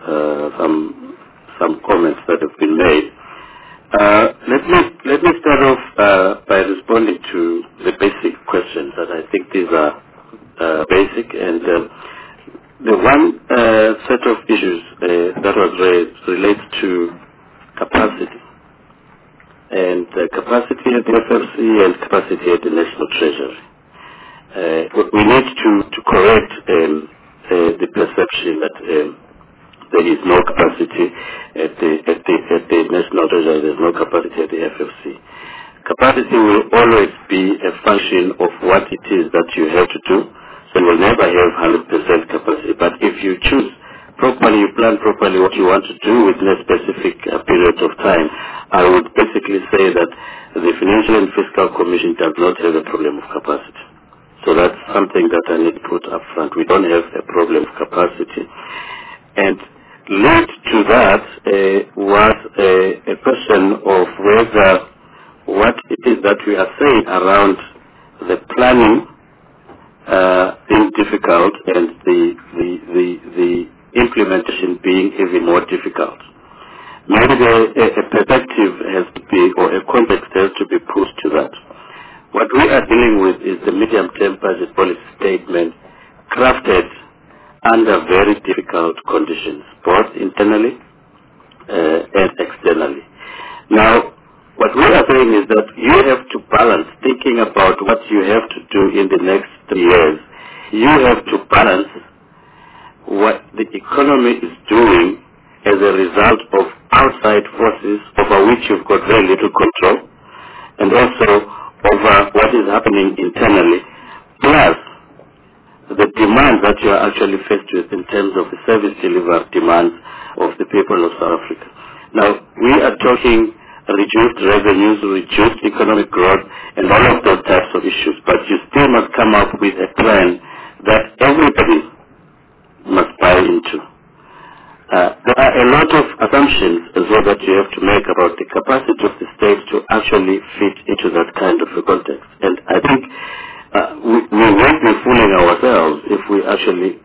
some comments that have been made. Let me start off by responding to the basic questions, and I think these are basic. And the one set of issues that was raised relates to capacity, and capacity at the FFC and capacity at the National Treasury. We need to correct the perception that there is no capacity at the National Treasury, there is no capacity at the FFC. Capacity will always be a function of what it is that you have to do. So you will never have 100% capacity. But if you choose properly, you plan properly what you want to do within a specific period of time, I would basically say that the Financial and Fiscal Commission does not have a problem of capacity. So that's something that I need to put up front. We don't have a problem of capacity. And linked to that was a question of whether what it is that we are saying around the planning being difficult and the implementation being even more difficult. Maybe a perspective has to be, or a context has to be put to that. What we are dealing with is the medium-term budget policy statement crafted under very difficult conditions, both internally and externally. Now, what we are saying is that you have to balance thinking about what you have to do in the next 3 years. You have to balance what the economy is doing as a result of outside forces over which you've got very little control, and also over what is happening internally, plus the demands that you are actually faced with in terms of the service delivery demands of the people of South Africa. Now, we are talking reduced revenues, reduced economic growth, and all of those types of issues, but you still must come up with a plan that everybody must buy into. There are a lot of assumptions as well that you have to make about the capacity of the state to actually fit into that kind of a context. And I think we won't be fooling ourselves if we actually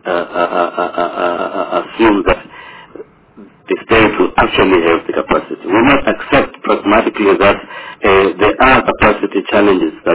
assume that the state will actually have the capacity. We must accept pragmatically that there are capacity challenges that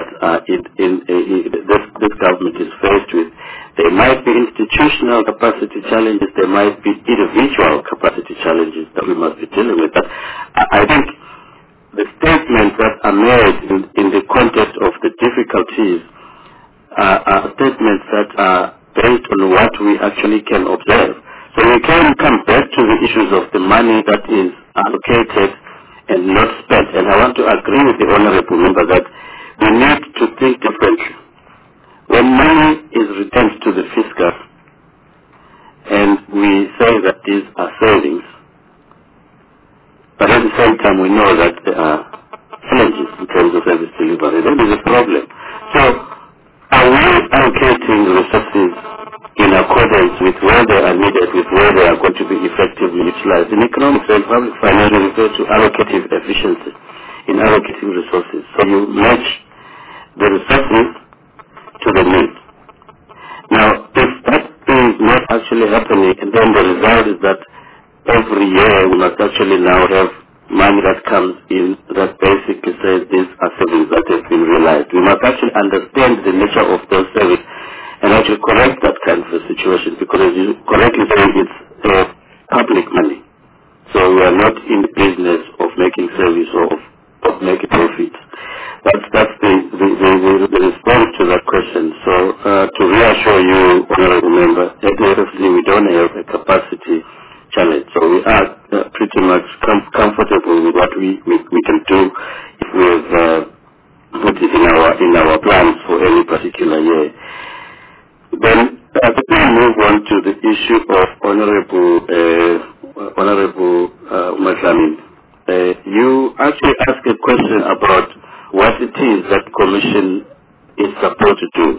this government is faced with. There might be institutional capacity challenges, there might be individual capacity challenges that we must be dealing with. But I think the statements that are made in the context of the difficulties are statements that are based on what we actually can observe. So we can come back to the issues of the money that is allocated and not spent. And I want to agree with the Honorable Member that we need to think differently. When money is returned to the fiscal and we say that these are savings, but at the same time we know that there are challenges in terms of service delivery, then there is a problem. So are we allocating resources in accordance with where they are needed, with where they are going to be effectively utilized? In economics and public finance, we refer to allocative efficiency in allocating resources. So you match the resources to the needs. Now, if that is not actually happening, and then the result is that every year we must actually now have money that comes in that basically says these are savings that have been realized. We must actually understand the nature of those savings and actually correct that kind of a situation, because as you correctly say, it's public money. So we are not in the business of making service or of making profit. That's the response to that question. So to reassure you, Honorable Member, at the FFC we don't have a capacity challenge. So we are pretty much comfortable with what we can do if we have put it in our plans for any particular year. Then let me move on to the issue of Honorable Maslamin. You actually asked a question about what it is that the Commission is supposed to do.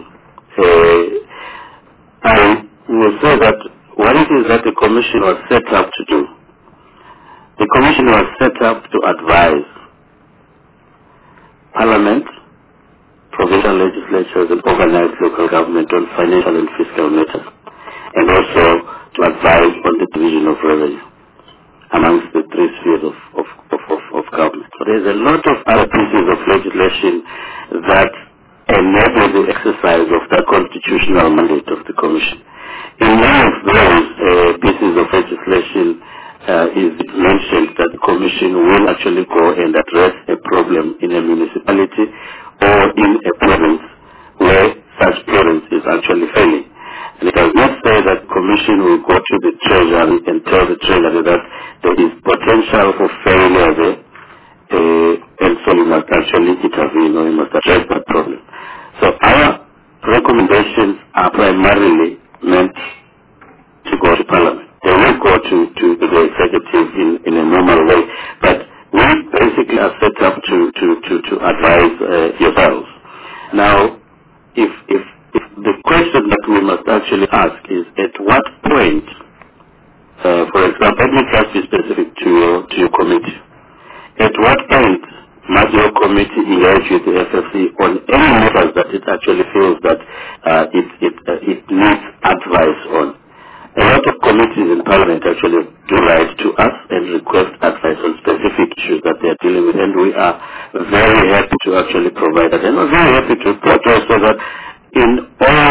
I will say that what it is that the Commission was set up to do. The Commission was set up to advise Parliament, provincial legislatures and organized local government on financial and fiscal matters, and also to advise on the division of revenue amongst the three spheres of government. So there's a lot of other pieces of legislation that enable the exercise of that constitutional mandate of the Commission. In one of those pieces of legislation is mentioned that the Commission will actually go and address a problem in a municipality or in a province where such province is actually failing. And it does not say that the Commission will go to the Treasury and tell the Treasury that there is potential for failure there, and so you must actually intervene or you must address that problem. So our recommendations are primarily meant to go to Parliament. They will go to the Executive in a normal way, but we basically are set up to advise yourselves. Now, if the question that we must actually ask is at what point, for example, let me just be specific to your committee. At what point must your committee engage with the FFC on any matters that it actually feels that it needs advice on? A lot of committees in Parliament actually do write to us and request advice on specific issues that they are dealing with, and we are very happy to actually provide that. And we're very happy to report also that in all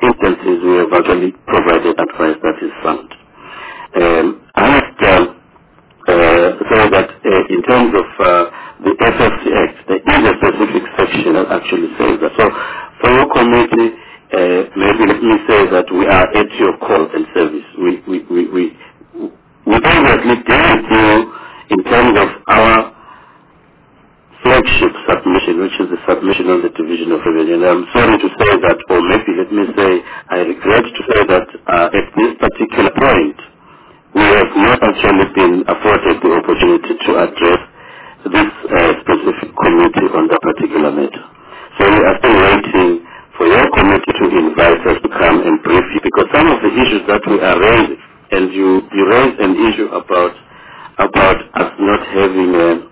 instances we have actually provided advice that is sound. I must say that in terms of the FFC Act, there is a specific section that actually says that. So for your committee, maybe let me say that we are at your call and service. We obviously deal with you in terms of our flagship submission, which is the submission on the Division of Revenue. And I'm sorry to say that, or maybe let me say, I regret to say that at this particular point, we have not actually been afforded the opportunity to address this specific committee on that particular matter. So we are still waiting for your committee to invite us to come and brief you, because some of the issues that we are raising, and you raised an issue about us not having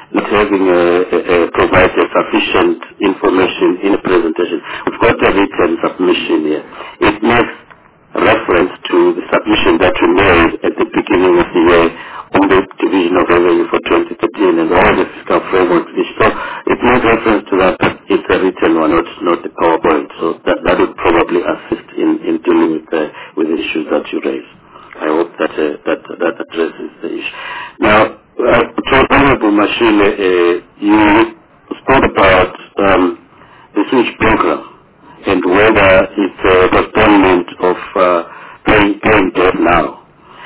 provided sufficient information in a presentation. We've got a written submission here. It makes reference to the submission that we made at the beginning of the year on the Division of Revenue for 2013 and all the fiscal framework. So it makes reference to that, but it's a written one, not the PowerPoint. So that would probably assist in dealing with the issues that you raise. I hope that addresses the issue. Now, to Honorable Mashile, you spoke about the switch program and whether it's a postponement of paying debt now.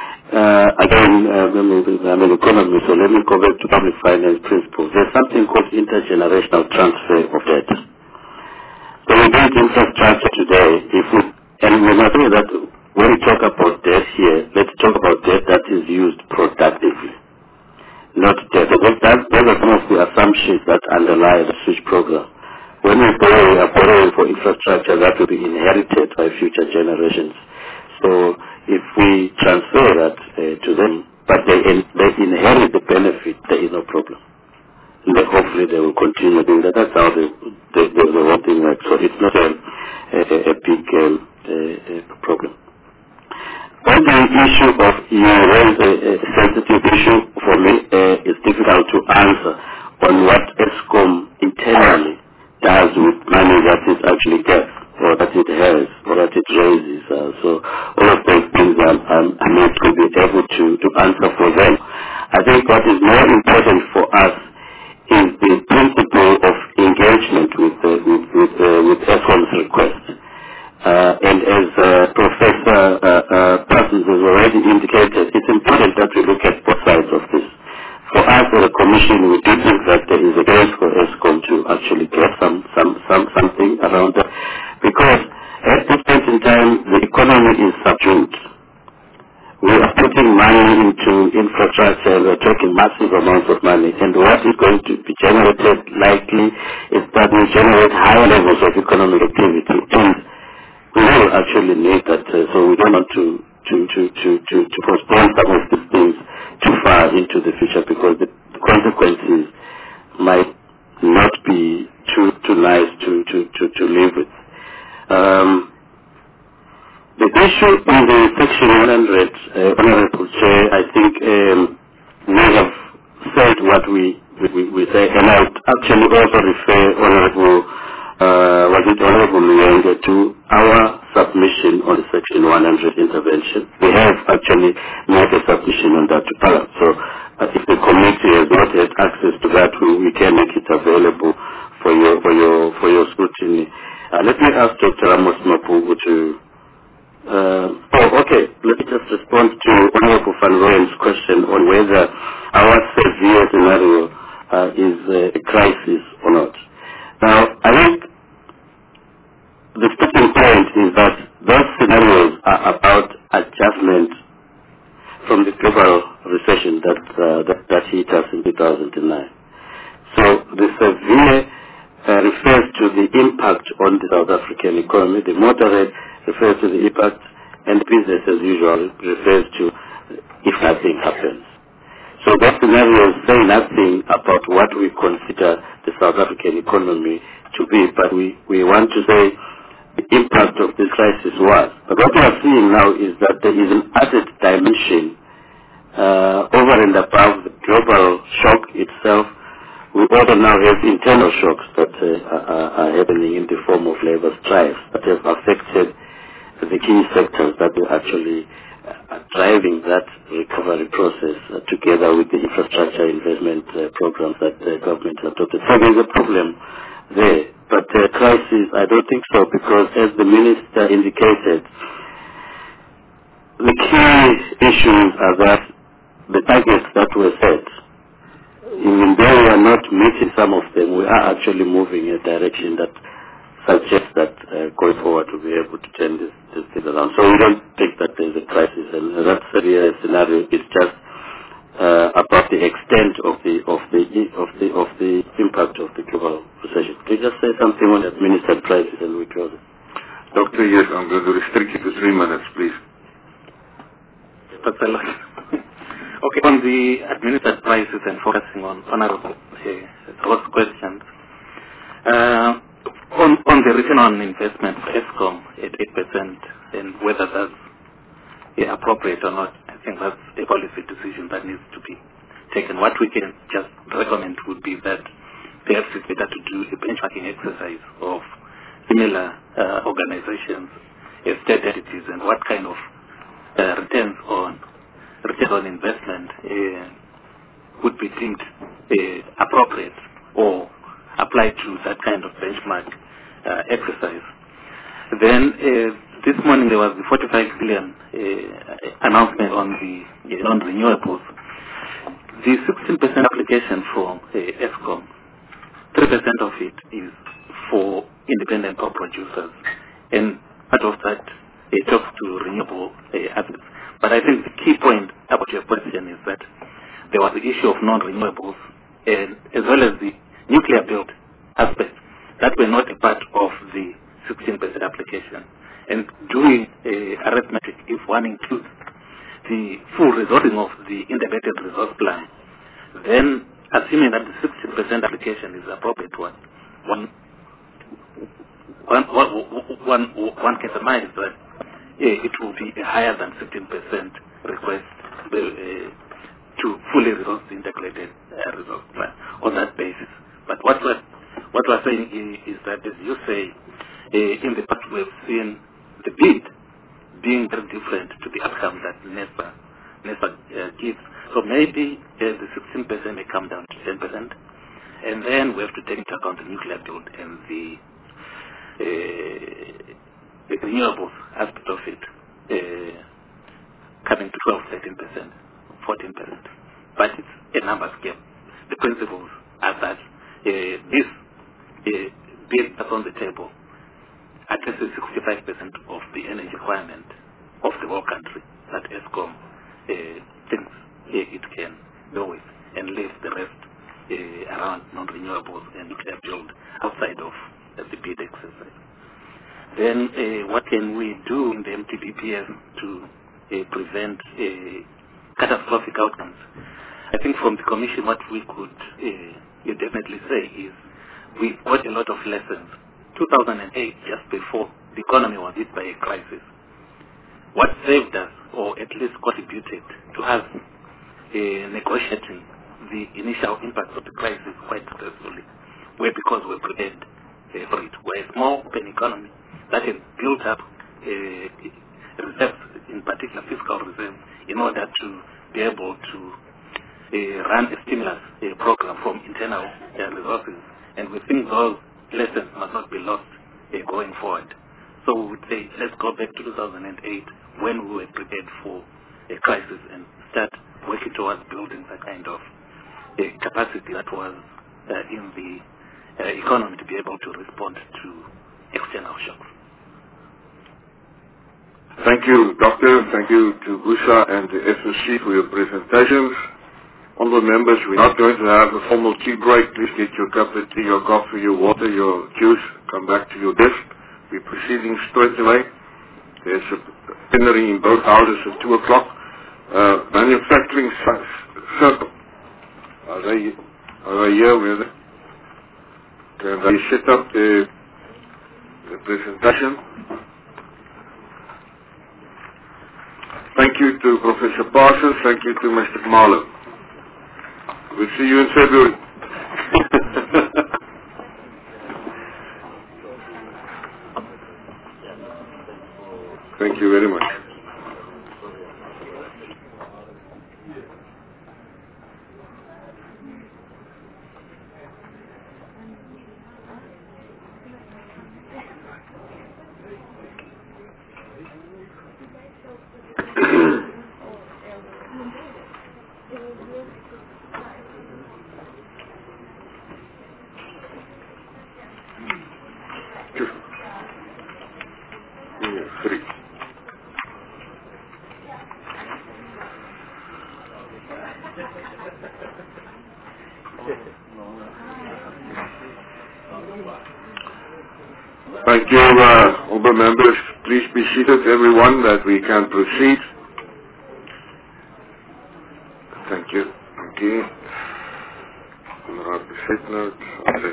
Again, I'm an economist, so let me go back to public finance principles. There's something called intergenerational transfer of debt. So we build infrastructure today, and we must say that when we talk about debt here, let's talk about debt that is used productively, not debt. Those are some of the assumptions that underlie the switch program. When we are borrowing for infrastructure that will be inherited by future generations. So if we transfer that to them, but they inherit the benefit, there is no problem. And hopefully they will continue doing that. That's how the whole thing works. So it's not a big problem. On the issue of you raise a sensitive issue, for me, it's difficult to answer on what ESCOM internally does with money that it actually gets, or that it has, or that it raises. So all of those things I'm not going to be able to answer for them. I think what is more important for us is the principle of engagement with ESCOM's request. And as Professor Parsons has already indicated, it's important that we look at both sides of this. For us as a commission, we do think that there is a case for ESCOM to actually get something around that, because at this point in time, the economy is subdued. We are putting money into infrastructure, and we're talking massive amounts of money, and what is going to be generated likely is that we generate higher levels of economic activity, and we will actually need that, so we don't want to postpone some of these things too far into the future, because the consequences might not be too nice to live with. The issue in the Section 100, Honorable Chair, I think we have said what we say, and I would actually also refer Honorable Muyenge to our submission on the Section 100 intervention. We have actually made a submission on that to Parliament. So if the committee has not had access to that, we can make it available for your scrutiny. Let me ask Dr. Amos Mapugu to... let me just respond to Honorable Van Rooyen's question on whether our severe scenario is a crisis or not. Now, I think the starting point is that those scenarios are about adjustment from the global recession that hit us in 2009. So the severe refers to the impact on the South African economy. The moderate refers to the impact, and business as usual refers to if nothing happens. So those scenarios say nothing about what we consider the South African economy to be, but we want to say the impact of this crisis was. But what we are seeing now is that there is an added dimension over and above the global shock itself. We also now have internal shocks that are happening in the form of labor strikes that have affected the key sectors that will actually driving that recovery process together with the infrastructure investment programs that the government has adopted. So there's a problem there. But crisis, I don't think so, because as the minister indicated, the key issues are that the targets that were set, even though we are not meeting some of them, we are actually moving in a direction that suggests that going forward we'll be able to turn this thing around. So we don't think that there's a crisis, and that's a real scenario. It's just about the extent of the impact of the global recession. Can you just say something on the administered crisis and we close it? Doctor, yes, I'm going to restrict you to 3 minutes, please. That's a lot. Okay, on the administered crisis and focusing on honorable those questions. On the return on investment for ESCOM at 8% and whether that's appropriate or not, I think that's a policy decision that needs to be taken. What we can just recommend would be that perhaps it's better to do a benchmarking exercise of similar organizations, state entities, and what kind of return on investment would be deemed appropriate or applied to that kind of benchmark exercise. Then this morning there was the 45 billion announcement on the non-renewables. The 16% application for ESCOM, 3% of it is for independent power producers, and part of that it talks to renewable assets. But I think the key point about your question is that there was the issue of non-renewables, and as well as the nuclear build aspect that were not a part of the 16% application. And doing arithmetic, if one includes the full resourcing of the integrated resource plan, then assuming that the 16% application is appropriate one can surmise that it will be a higher than 15% request to fully resource the integrated resource plan on that basis. But what we're saying is that, as you say, in the past we've seen the bid being very different to the outcome that NESA gives. So maybe the 16% may come down to 10%, and then we have to take into account the nuclear build and the renewables aspect of it coming to 12, 13%, 14%. But it's a numbers game. The principles are that this bill that's on the table addresses 65% of the energy requirement of the whole country that ESCOM thinks it can go with, and leave the rest around non-renewables and nuclear build outside of the bid exercise. Then what can we do in the MTBPS to prevent catastrophic outcomes? I think from the Commission what we could definitely say is we got a lot of lessons. 2008, just before the economy was hit by a crisis, what saved us, or at least contributed to us negotiating the initial impact of the crisis quite successfully, were because we prepared for it. We're a small open economy that had built up reserves, in particular fiscal reserves, in order to be able to run a stimulus program from internal resources. And we think those lessons must not be lost going forward. So we would say, let's go back to 2008 when we were prepared for a crisis and start working towards building the kind of capacity that was in the economy to be able to respond to external shocks. Thank you, Doctor. Thank you to Busa and the SOC for your presentations. Honourable members, we're not going to have a formal tea break. Please get your cup of tea, your coffee, your water, your juice. Come back to your desk. We're proceeding straight away. There's a plenary in both houses at 2 o'clock. Manufacturing circle. Are they here with it? Can they set up the presentation? Thank you to Professor Parsons. Thank you to Mr. Marlow. We'll see you in February. Thank you very much. Three. Thank you, honourable members. Please be seated, everyone, that we can proceed. Thank you. Okay. Okay.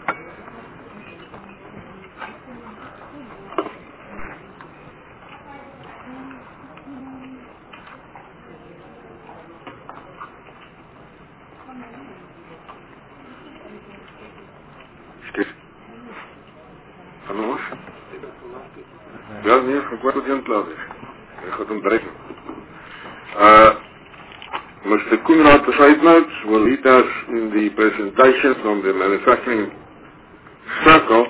Ja, nee, ik word het heel klaar. Ik ga hem breken. Mr. Koenraad Bezuidnout will lead us in the presentation from the manufacturing circle.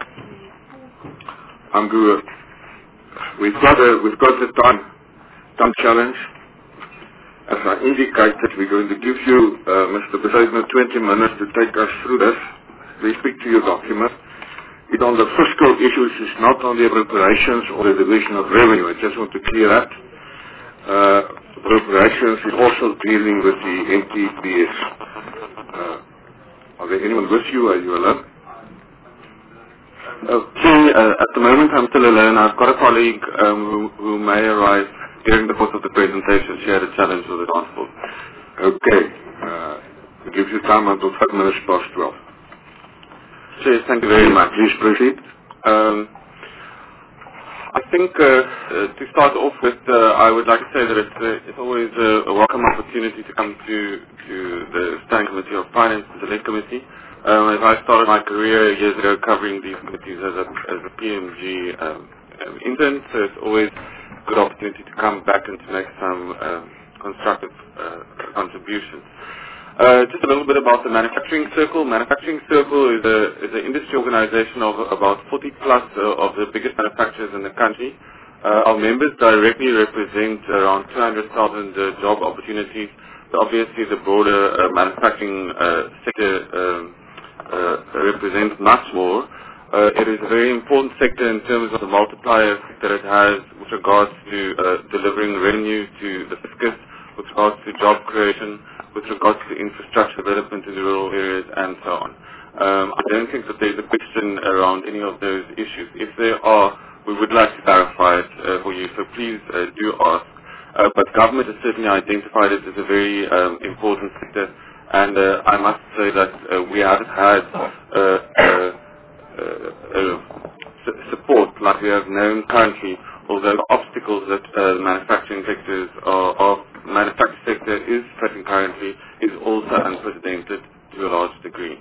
We've got the time challenge. As I indicated, we're going to give you, Mr. Bezuidnout, 20 minutes to take us through this. Please speak to your document. It on the fiscal issues is not on the appropriations or the division of revenue. I just want to clear that. Appropriations is also dealing with the NTPS. Are there anyone with you? Are you alone? At the moment I'm still alone. I've got a colleague who may arrive during the course of the presentation. She had a challenge with the transport. Okay. It gives you time until 5 minutes past 12. Cheers, thank you very much. Please proceed. I think to start off with, I would like to say that it's always a welcome opportunity to come to the Standing Committee of Finance, the Select Committee. As I started my career years ago covering these committees as a PMG intern, so it's always a good opportunity to come back and to make some constructive contributions. Just a little bit about the Manufacturing Circle. Manufacturing Circle is an industry organization of about 40 plus of the biggest manufacturers in the country. Our members directly represent around 200,000 job opportunities. So obviously the broader manufacturing sector represents much more. It is a very important sector in terms of the multiplier that it has with regards to delivering revenue to the fiscus, with regards to job creation, with regards to infrastructure development in the rural areas, and so on. I don't think that there's a question around any of those issues. If there are, we would like to clarify it for you, so please do ask. But government has certainly identified it as a very important sector, and I must say that we haven't had support like we have known currently, although the obstacles that the manufacturing sector is facing currently is also unprecedented to a large degree.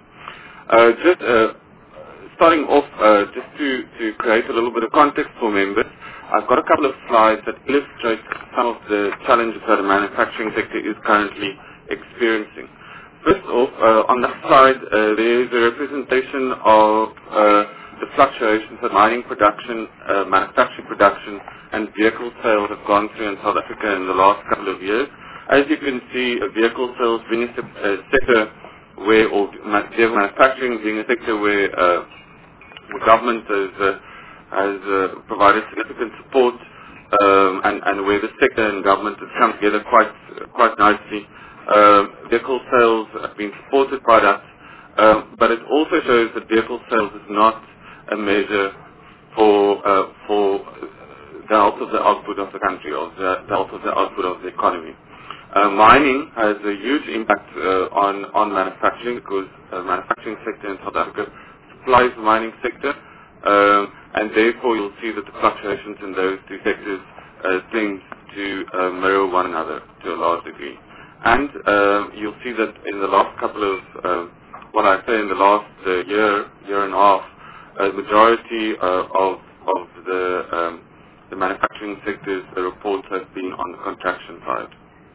Starting off, just to create a little bit of context for members, I've got a couple of slides that illustrate some of the challenges that the manufacturing sector is currently experiencing. First off, on that slide, there is a representation of the fluctuations that mining production, manufacturing production, and vehicle sales have gone through in South Africa in the last couple of years. As you can see, vehicle sales being a sector where, or vehicle manufacturing being a sector where the government has provided significant support, and where the sector and government has come together quite nicely. Vehicle sales have been supported by that, but it also shows that vehicle sales is not a measure for the health of the output of the country, or the health of the output of the economy. Mining has a huge impact on manufacturing, because the manufacturing sector in South Africa supplies the mining sector, and therefore you'll see that the fluctuations in those two sectors tend to mirror one another to a large degree. And you'll see that in the last couple of, in the last year and a half, the majority of the the manufacturing sector's reports have been on the contraction side.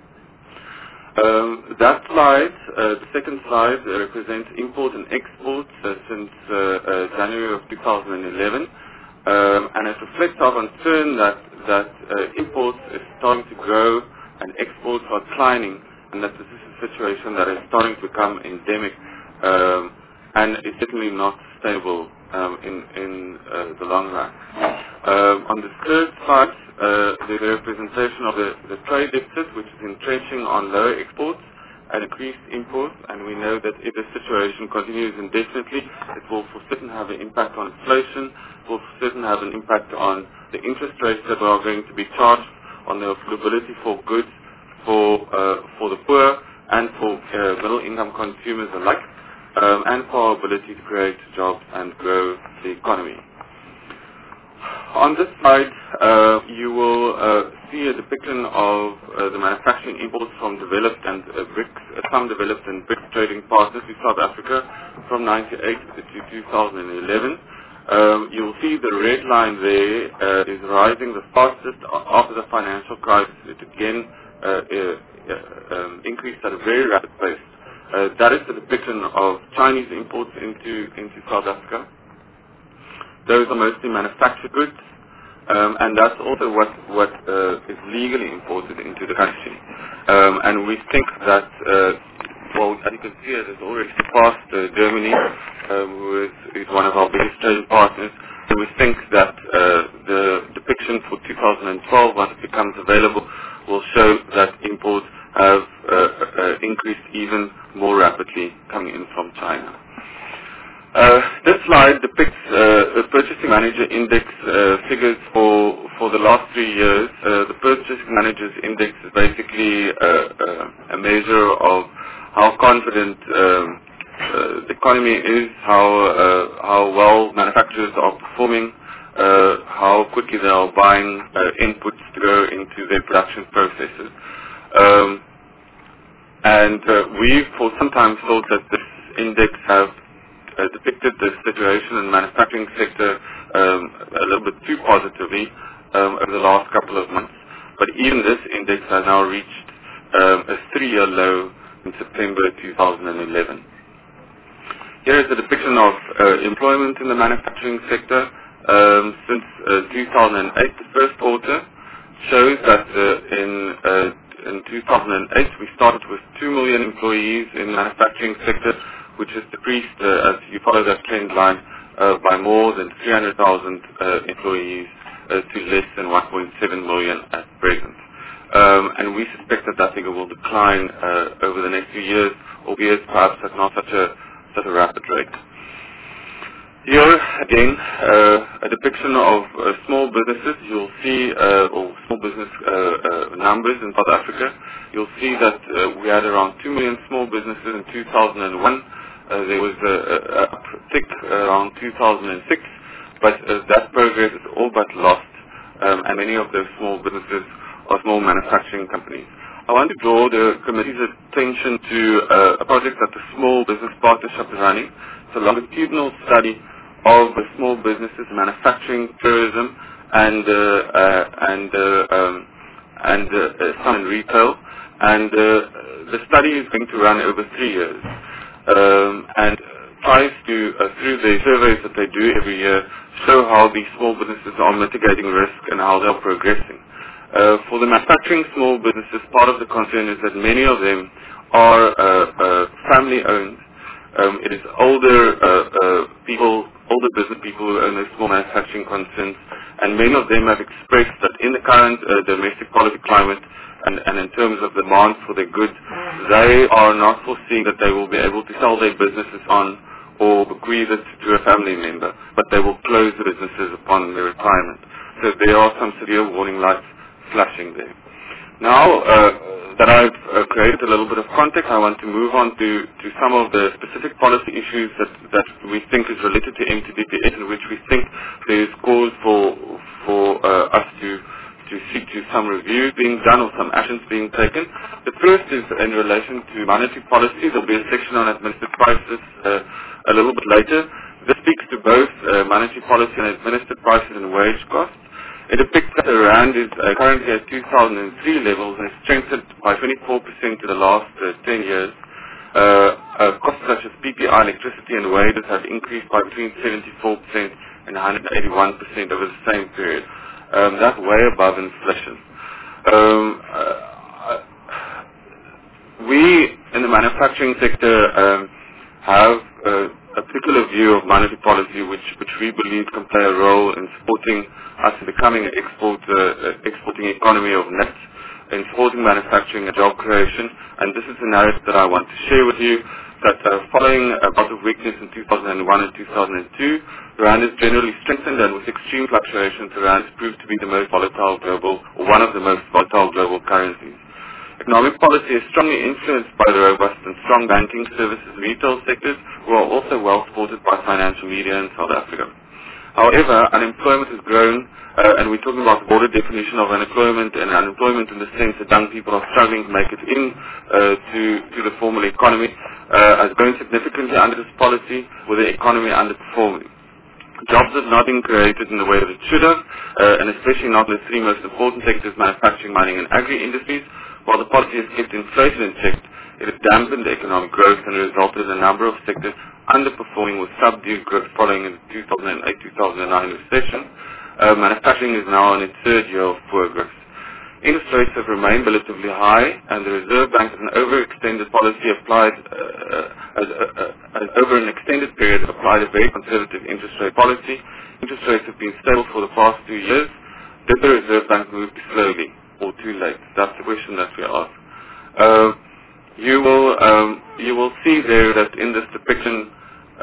That slide, the second slide, represents import and exports since January of 2011, and it reflects our concern that imports is starting to grow and exports are declining, and that this is a situation that is starting to become endemic, and is certainly not sustainable in the long run. On the third slide, the representation of the trade deficit, which is entrenching on lower exports and increased imports, and we know that if the situation continues indefinitely, it will for certain have an impact on inflation, will for certain have an impact on the interest rates that are going to be charged, on the affordability for goods for the poor and for middle-income consumers alike, and for our ability to create jobs and grow the economy. On this slide, you will see a depiction of the manufacturing imports from developed and some developed and BRICS trading partners to South Africa from 1998 to 2011. You will see the red line there is rising the fastest after the financial crisis. It again increased at a very rapid pace. That is the depiction of Chinese imports into South Africa. Those are mostly manufactured goods, and that's also what is legally imported into the country. And we think that, well, as you can see, it has already surpassed Germany, who is one of our biggest trading partners. And we think that the depiction for 2012, once it becomes available, will show that imports have increased even more rapidly coming in from China. This slide depicts the Purchasing Manager Index figures for the last 3 years. The Purchasing Managers Index is basically a measure of how confident the economy is, how well manufacturers are performing, how quickly they are buying inputs to go into their production processes. And we for some time thought that this index have depicted the situation in the manufacturing sector a little bit too positively over the last couple of months. But even this index has now reached a 3-year low in September 2011. Here is a depiction of employment in the manufacturing sector since 2008. The first quarter shows that in 2008 we started with 2 million employees in the manufacturing sector, which has decreased, as you follow that trend line, by more than 300,000 employees to less than 1.7 million at present. And we suspect that figure will decline over the next few years, albeit perhaps at not such a rapid rate. Here again, a depiction of small businesses. You'll see, or small business numbers in South Africa. You'll see that we had around 2 million small businesses in 2001. There was a tick around 2006, but that progress is all but lost, and many of those small businesses are small manufacturing companies. I want to draw the committee's attention to a project that the Small Business Partnership is running. It's a longitudinal study of the small businesses, manufacturing, tourism, and some in retail. And the study is going to run over 3 years. And tries to, through the surveys that they do every year, show how these small businesses are mitigating risk and how they are progressing. For the manufacturing small businesses, part of the concern is that many of them are family-owned. It is older business people who own those small manufacturing concerns, and many of them have expressed that in the current domestic policy climate and in terms of demand for their goods, they are not foreseeing that they will be able to sell their businesses on or bequeath it to a family member, but they will close the businesses upon their retirement. So there are some severe warning lights flashing there. Now that I've created a little bit of context, I want to move on to some of the specific policy issues that we think is related to MTBP8, in which we think there is cause for us to see to some reviews being done or some actions being taken. The first is in relation to monetary policy. There will be a section on administered prices a little bit later. This speaks to both monetary policy and administered prices and wage costs. It depicts that the rand is currently at 2003 levels and has strengthened by 24% in the last 10 years. Costs such as PPI, electricity and wages have increased by between 74% and 181% over the same period. That's way above inflation. We in the manufacturing sector have a particular view of monetary policy which we believe can play a role in supporting us in becoming an exporting economy of net, in supporting manufacturing and job creation. And this is the narrative that I want to share with you, that following a bout of weakness in 2001 and 2002, the rand is generally strengthened, and with extreme fluctuations, the rand has proved to be the most volatile global, or one of the most volatile global currencies. Economic policy is strongly influenced by the robust and strong banking services retail sectors, who are also well supported by financial media in South Africa. However, unemployment has grown, and we're talking about the broader definition of unemployment, and unemployment in the sense that young people are struggling to make it in to the formal economy, has grown significantly under this policy, with the economy underperforming. Jobs have not been created in the way that it should have, and especially not in the three most important sectors, manufacturing, mining and agri-industries. While the policy has kept inflation in check, it has dampened economic growth and resulted in a number of sectors underperforming with subdued growth following the 2008-2009 recession. Manufacturing is now in its third year of poor growth. Interest rates have remained relatively high, and the Reserve Bank has an overextended policy applied over an extended period applied a very conservative interest rate policy. Interest rates have been stable for the past 2 years. Did the Reserve Bank move too slowly or too late? That's the question that we ask. You will see there that in this depiction,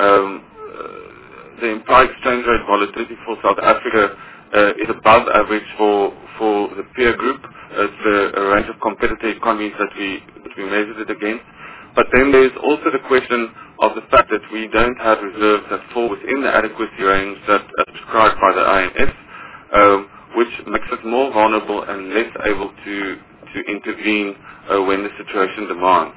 the implied exchange rate volatility for South Africa is above average for the peer group. It's a range of competitor economies that we measured it against. But then there's also the question of the fact that we don't have reserves that fall within the adequacy range that are prescribed by the IMF, which makes us more vulnerable and less able to intervene when the situation demands.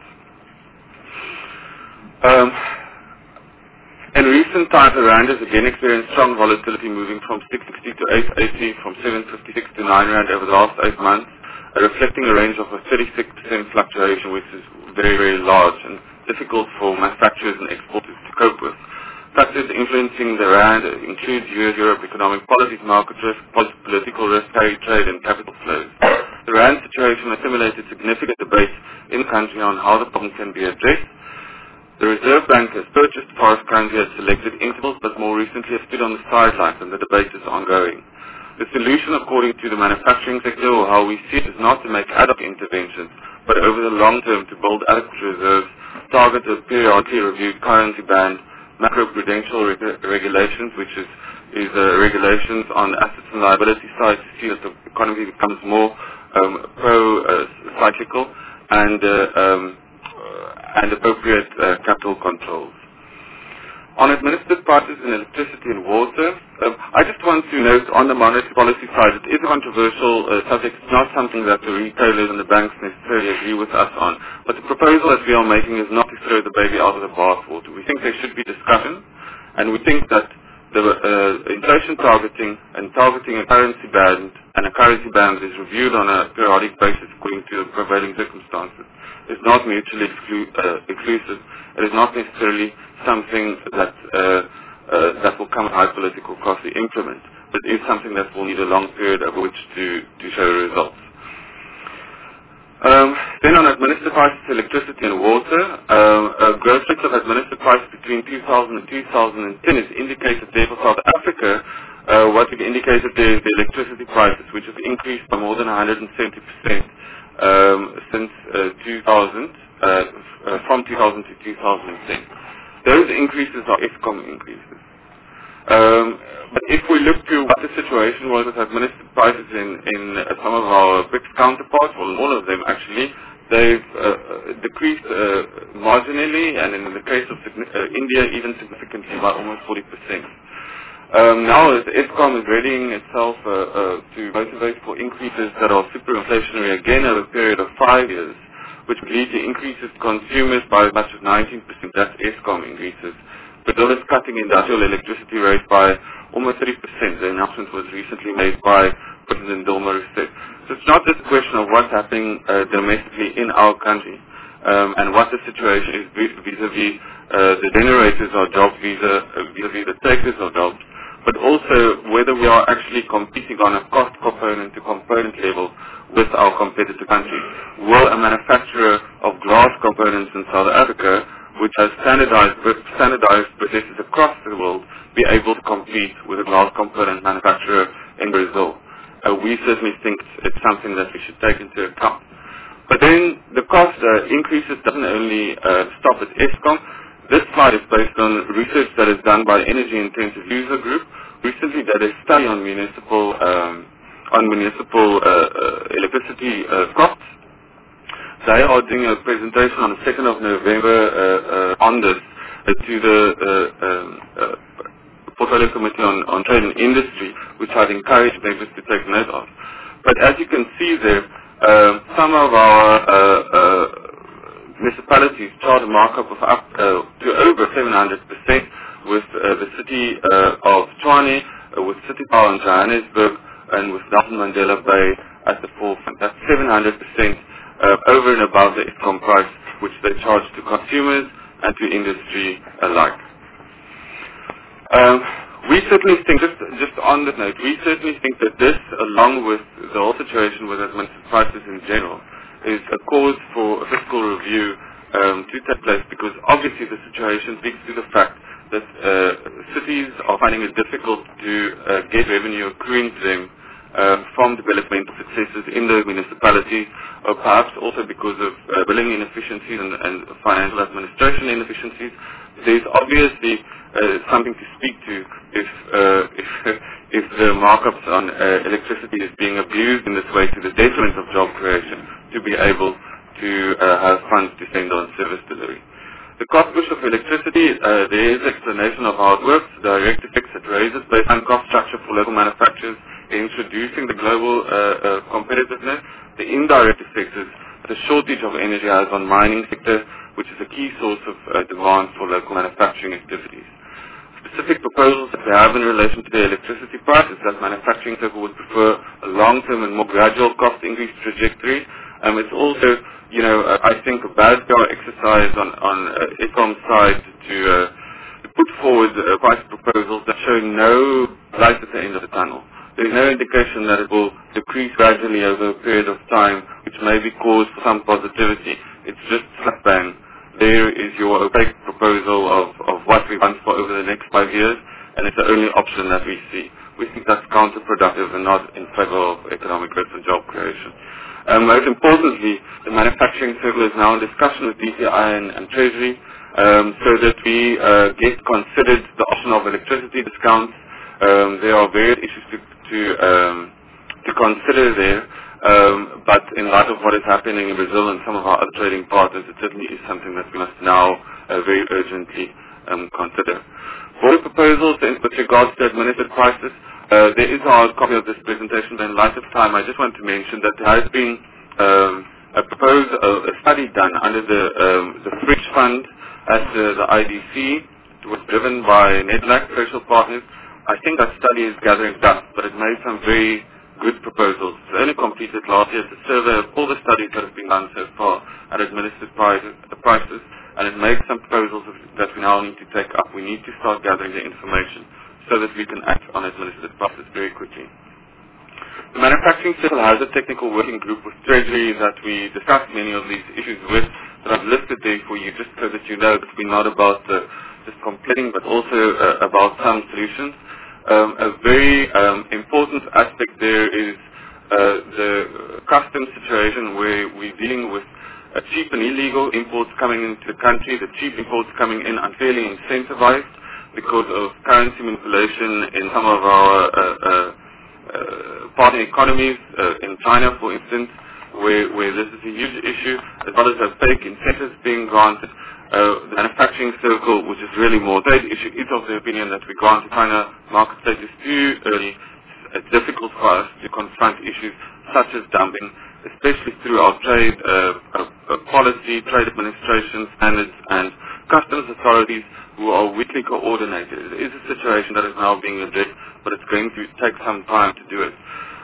In recent times, the rand has again experienced strong volatility, moving from 660 to 880, from 756 to 9 rand over the last 8 months, reflecting a range of a 36% fluctuation, which is very, very large and difficult for manufacturers and exporters to cope with. Factors influencing the rand include US-Europe economic policies, market risk, political risk, carry trade, and capital flows. The rand situation accumulated significant debate in the country on how the problem can be addressed. The Reserve Bank has purchased foreign currency at selected intervals, but more recently has stood on the sidelines, and the debate is ongoing. The solution, according to the manufacturing sector, or how we see it, is not to make ad hoc interventions, but over the long term to build adequate reserves, target a periodically reviewed currency band, macroprudential regulations, which is regulations on assets and liability side to see that the economy becomes more pro-cyclical, and appropriate capital controls. On administered prices in electricity and water, I just want to note on the monetary policy side, it is a controversial subject. It's not something that the retailers and the banks necessarily agree with us on. But the proposal that we are making is not to throw the baby out of the bathwater. We think there should be discussion, and we think that the inflation targeting and targeting a currency band and a currency band is reviewed on a periodic basis according to the prevailing circumstances. It's not mutually exclusive. It is not necessarily something that will come at high political cost to implement, but it is something that will need a long period of which to show results. Then on administered prices, electricity and water, growth rates of administered prices between 2000 and 2010 is indicated there for South Africa. What we've indicated there is the electricity prices, which have increased by more than 170% since 2000, from 2000 to 2010. Those increases are Eskom increases. But if we look to what the situation was with administered prices in some of our BRICS counterparts, well, all of them actually, they've decreased marginally, and in the case of India, even significantly by almost 40%. Now, as Eskom is readying itself to motivate for increases that are superinflationary again over a period of 5 years, which would lead to increases to consumers by as much as 19%, that's Eskom increases. Brazil is cutting industrial electricity rate by almost 30%. The announcement was recently made by President Dilma Rousseff said. So it's not just a question of what's happening domestically in our country and what the situation is vis-a-vis the generators of jobs, vis-a-vis the takers of jobs, but also whether we are actually competing on a cost component to component level with our competitor countries. Will a manufacturer of glass components in South Africa, which has standardized processes across the world, be able to compete with a glass component manufacturer in Brazil? We certainly think it's something that we should take into account. But then the cost increases doesn't only stop at Eskom. This slide is based on research that is done by the Energy Intensive User Group. Recently did a study on municipal electricity costs. They are doing a presentation on the 2nd of November on this to the Portfolio Committee on Trade and Industry, which I'd encourage members to take note of. But as you can see there, some of our municipalities charge a markup of up to over 700%, with the city of Tshwane, with City Power in Johannesburg, and with Nelson Mandela Bay at the forefront. That's 700% over and above the Eskom price, which they charge to consumers and to industry alike. We certainly think, just on that note, we certainly think that this, along with the whole situation with administrative prices in general, is a cause for a fiscal review to take place, because obviously the situation speaks to the fact that cities are finding it difficult to get revenue accruing to them from developmental successes in the municipalities, or perhaps also because of billing inefficiencies and financial administration inefficiencies. There's obviously something to speak to if the markups on electricity is being abused in this way to the detriment of job creation, to be able to have funds to spend on service delivery. The cost push of electricity, there is explanation of how it works, the direct effects it raises based on cost structure for local manufacturers, introducing the global competitiveness. The indirect effects is the shortage of energy has on mining sector, which is a key source of demand for local manufacturing activities. Specific proposals that we have in relation to the electricity prices, that manufacturing sector would prefer a long-term and more gradual cost increase trajectory. It's also, I think a bad PR exercise on Eskom's side to put forward price proposals that show no light at the end of the tunnel. There is no indication that it will decrease gradually over a period of time, which may be cause for some positivity. It's just slap bang. There is your opaque proposal of what we want for over the next 5 years, and it's the only option that we see. We think that's counterproductive and not in favor of economic growth and job creation. Most importantly, the manufacturing circle is now in discussion with DTI and Treasury, so that we get considered the option of electricity discounts. There are various issues to consider there, but in light of what is happening in Brazil and some of our other trading partners, it certainly is something that we must now very urgently consider. For the proposals with regards to administered prices, there is a copy of this presentation, but in light of time, I just want to mention that there has been a study done under the Fridge Fund at the IDC. It was driven by NEDLAC, Social Partners. I think that study is gathering dust, but it made some very good proposals. It only completed last year. It's a survey of all the studies that have been done so far at administered prices, and it makes some proposals that we now need to take up. We need to start gathering the information so that we can act on administered prices very quickly. The manufacturing circle has a technical working group with Treasury that we discussed many of these issues with, that I've listed there for you, just so that you know it's been not about just completing, but also about some solutions. A very important aspect there is the customs situation, where we're dealing with cheap and illegal imports coming into the country, the cheap imports coming in unfairly incentivized because of currency manipulation in some of our partner economies, in China for instance, where this is a huge issue, as well as fake incentives being granted. The manufacturing circle, which is really more trade issue, is of the opinion that we grant China market status too early. It's difficult for us to confront issues such as dumping, especially through our trade policy, trade administration standards, and customs authorities who are weakly coordinated. It is a situation that is now being addressed, but it's going to take some time to do it.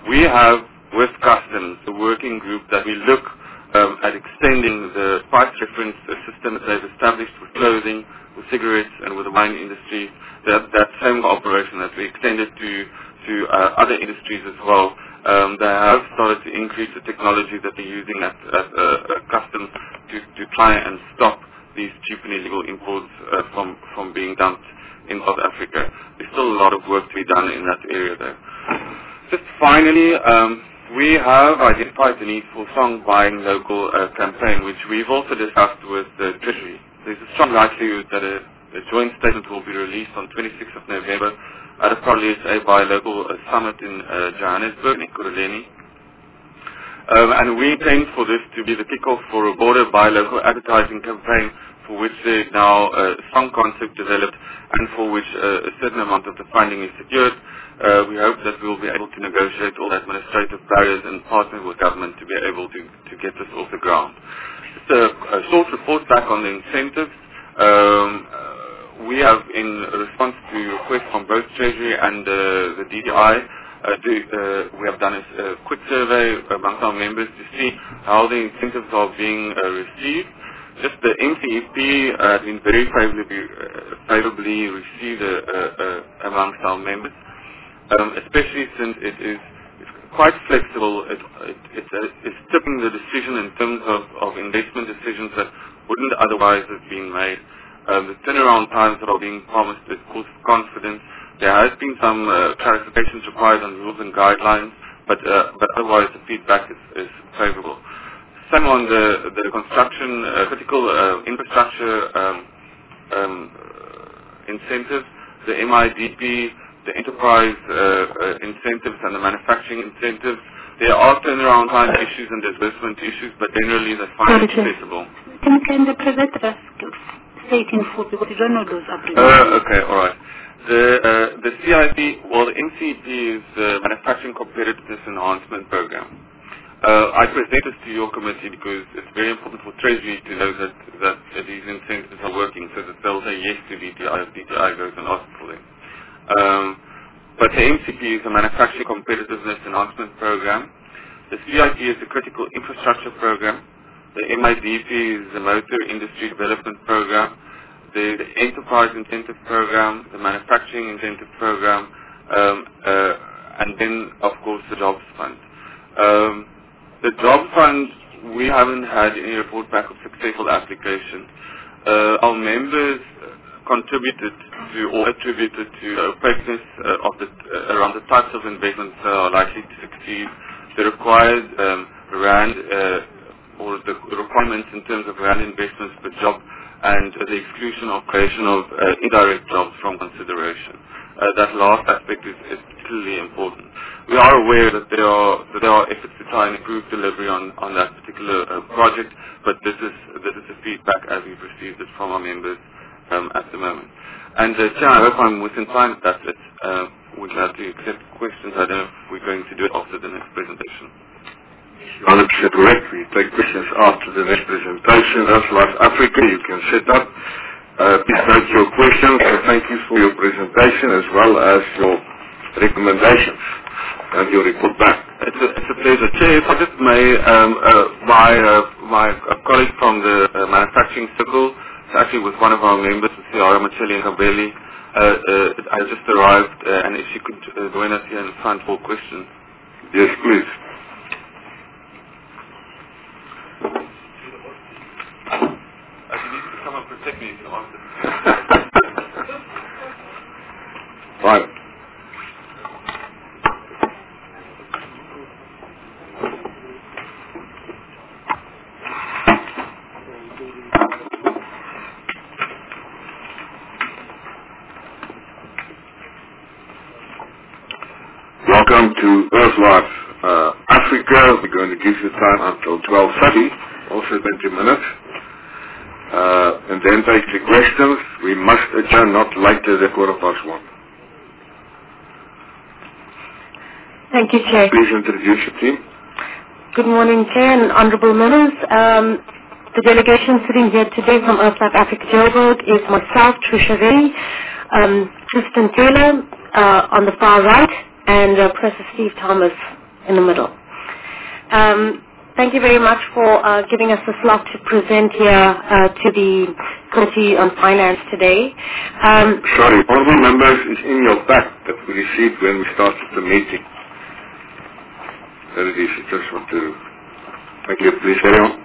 We have with Customs a working group that we look at extending the price reference system that they've established with clothing, with cigarettes, and with the wine industry. That same operation that we extended to other industries as well. They have started to increase the technology that they're using at Customs to try and stop these cheap and illegal imports from being dumped in South Africa. There's still a lot of work to be done in that area there. Just finally, we have identified the need for strong buying local campaign, which we've also discussed with the Treasury. There's a strong likelihood that a joint statement will be released on 26th of November at a probably a Buy Local summit in Johannesburg, in Ekurhuleni. And we intend for this to be the kickoff for a broader Buy Local advertising campaign, for which there is now a strong concept developed and for which a certain amount of the funding is secured. We hope that we will be able to negotiate all administrative barriers and partner with government to be able to get this off the ground. Just a short report back on the incentives. We have, in response to requests from both Treasury and the DDI, we have done a quick survey amongst our members to see how the incentives are being received. Just the MCEP has been very favorably received amongst our members, especially since it's quite flexible. It's tipping the decision in terms of investment decisions that wouldn't otherwise have been made. The turnaround times that are being promised is cause for confidence. There has been some clarifications required on rules and guidelines, but otherwise the feedback is favorable. Some on the construction, critical infrastructure incentives, the MIDP, the enterprise incentives and the manufacturing incentives. There are turnaround time issues and disbursement issues, but generally they're fine and accessible. Can the presenter state in full, because you don't know those applications? Okay, all right. The CIP, well, the MCEP is the Manufacturing Competitiveness Enhancement Program. I present this to your committee because it's very important for Treasury to know that these incentives are working, so that they'll say yes to DTI if DTI goes and asks for them. But the MCP is a Manufacturing Competitiveness Enhancement Program. The CIP is a Critical Infrastructure Program. The MIDP is the Motor Industry Development Program. The Enterprise Incentive Program, the Manufacturing Incentive Program, and then, of course, the Jobs Fund. The Jobs Fund, we haven't had any report back of successful application. Our members contributed to or attributed to opaqueness around the types of investments that are likely to succeed, the required RAND or the requirements in terms of RAND investments per job, and the exclusion of creation of indirect jobs from consideration. That last aspect is particularly important. We are aware that there are efforts to try and improve delivery on that particular project, but this is the feedback as we've received it from our members at the moment. And Chair, I hope I'm within time. That's it. We'd have to accept questions. I don't know if we're going to do it after the next presentation. 100% correct. We take questions after the next presentation. That's South Africa. You can set up. Please note your questions, and thank you for your presentation as well as your recommendations and your report back. It's a pleasure. Chair, if I just may, my colleague from the manufacturing circle, actually with one of our members, Ciara Macheli and Kabeli, I just arrived, and if she could join us here in front for questions. Yes, please. You need to come and protect me if you want to. Fine. Welcome to Earthlife Africa. We're going to give you time until 12:30, also 20 minutes. And then take the questions. We must adjourn not later than 1:15. Thank you, Chair. Please introduce your team. Good morning, Chair and Honourable Members. The delegation sitting here today from Earthlife Africa Joburg is myself, Trisha Ray, Tristan Taylor on the far right, and Professor Steve Thomas in the middle. Thank you very much for giving us the slot to present here to the Committee on Finance today. Sorry, honourable members, is in your pack that we received when we started the meeting. There it is. I just want to make you please carry on.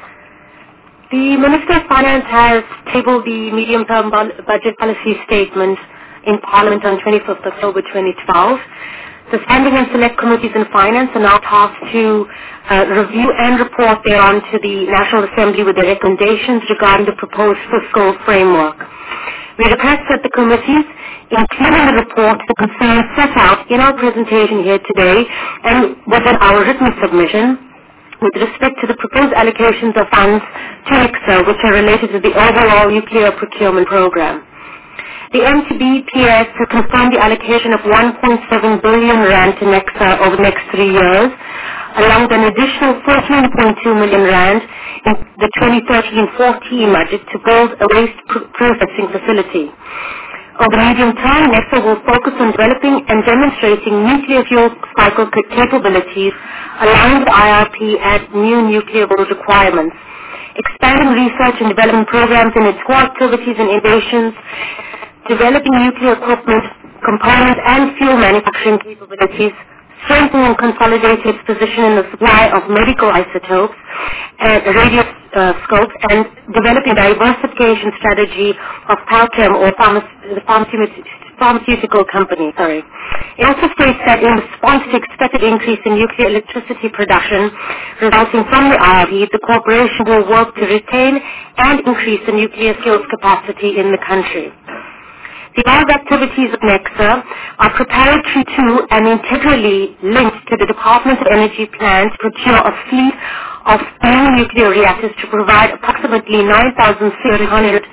The Minister of Finance has tabled the medium-term budget policy statement in Parliament on 25th October 2012. The Standing and Select Committees in Finance are now tasked to review and report thereon to the National Assembly with the recommendations regarding the proposed fiscal framework. We request that the committees, including the report, the concerns set out in our presentation here today and within our written submission, with respect to the proposed allocations of funds to NECSA, which are related to the overall nuclear procurement program. The MTBPS has confirmed the allocation of 1.7 billion rand to NECSA over the next 3 years, along with an additional 14.2 million rand in the 2013-14 budget to build a waste processing facility. Over the medium term, NECSA will focus on developing and demonstrating nuclear fuel cycle capabilities aligned with IRP and new nuclear world requirements, expanding research and development programs in its core activities and innovations, developing nuclear equipment, components and fuel manufacturing capabilities, strengthening and consolidating its position in the supply of medical isotopes and radioscopes, and developing a diversification strategy of Palchem or the pharmaceutical company. It also states that in response to expected increase in nuclear electricity production resulting from the IRP, the corporation will work to retain and increase the nuclear skills capacity in the country. The above activities of NECSA are preparatory to and integrally linked to the Department of Energy plan to procure a fleet of new nuclear reactors to provide approximately 9,600.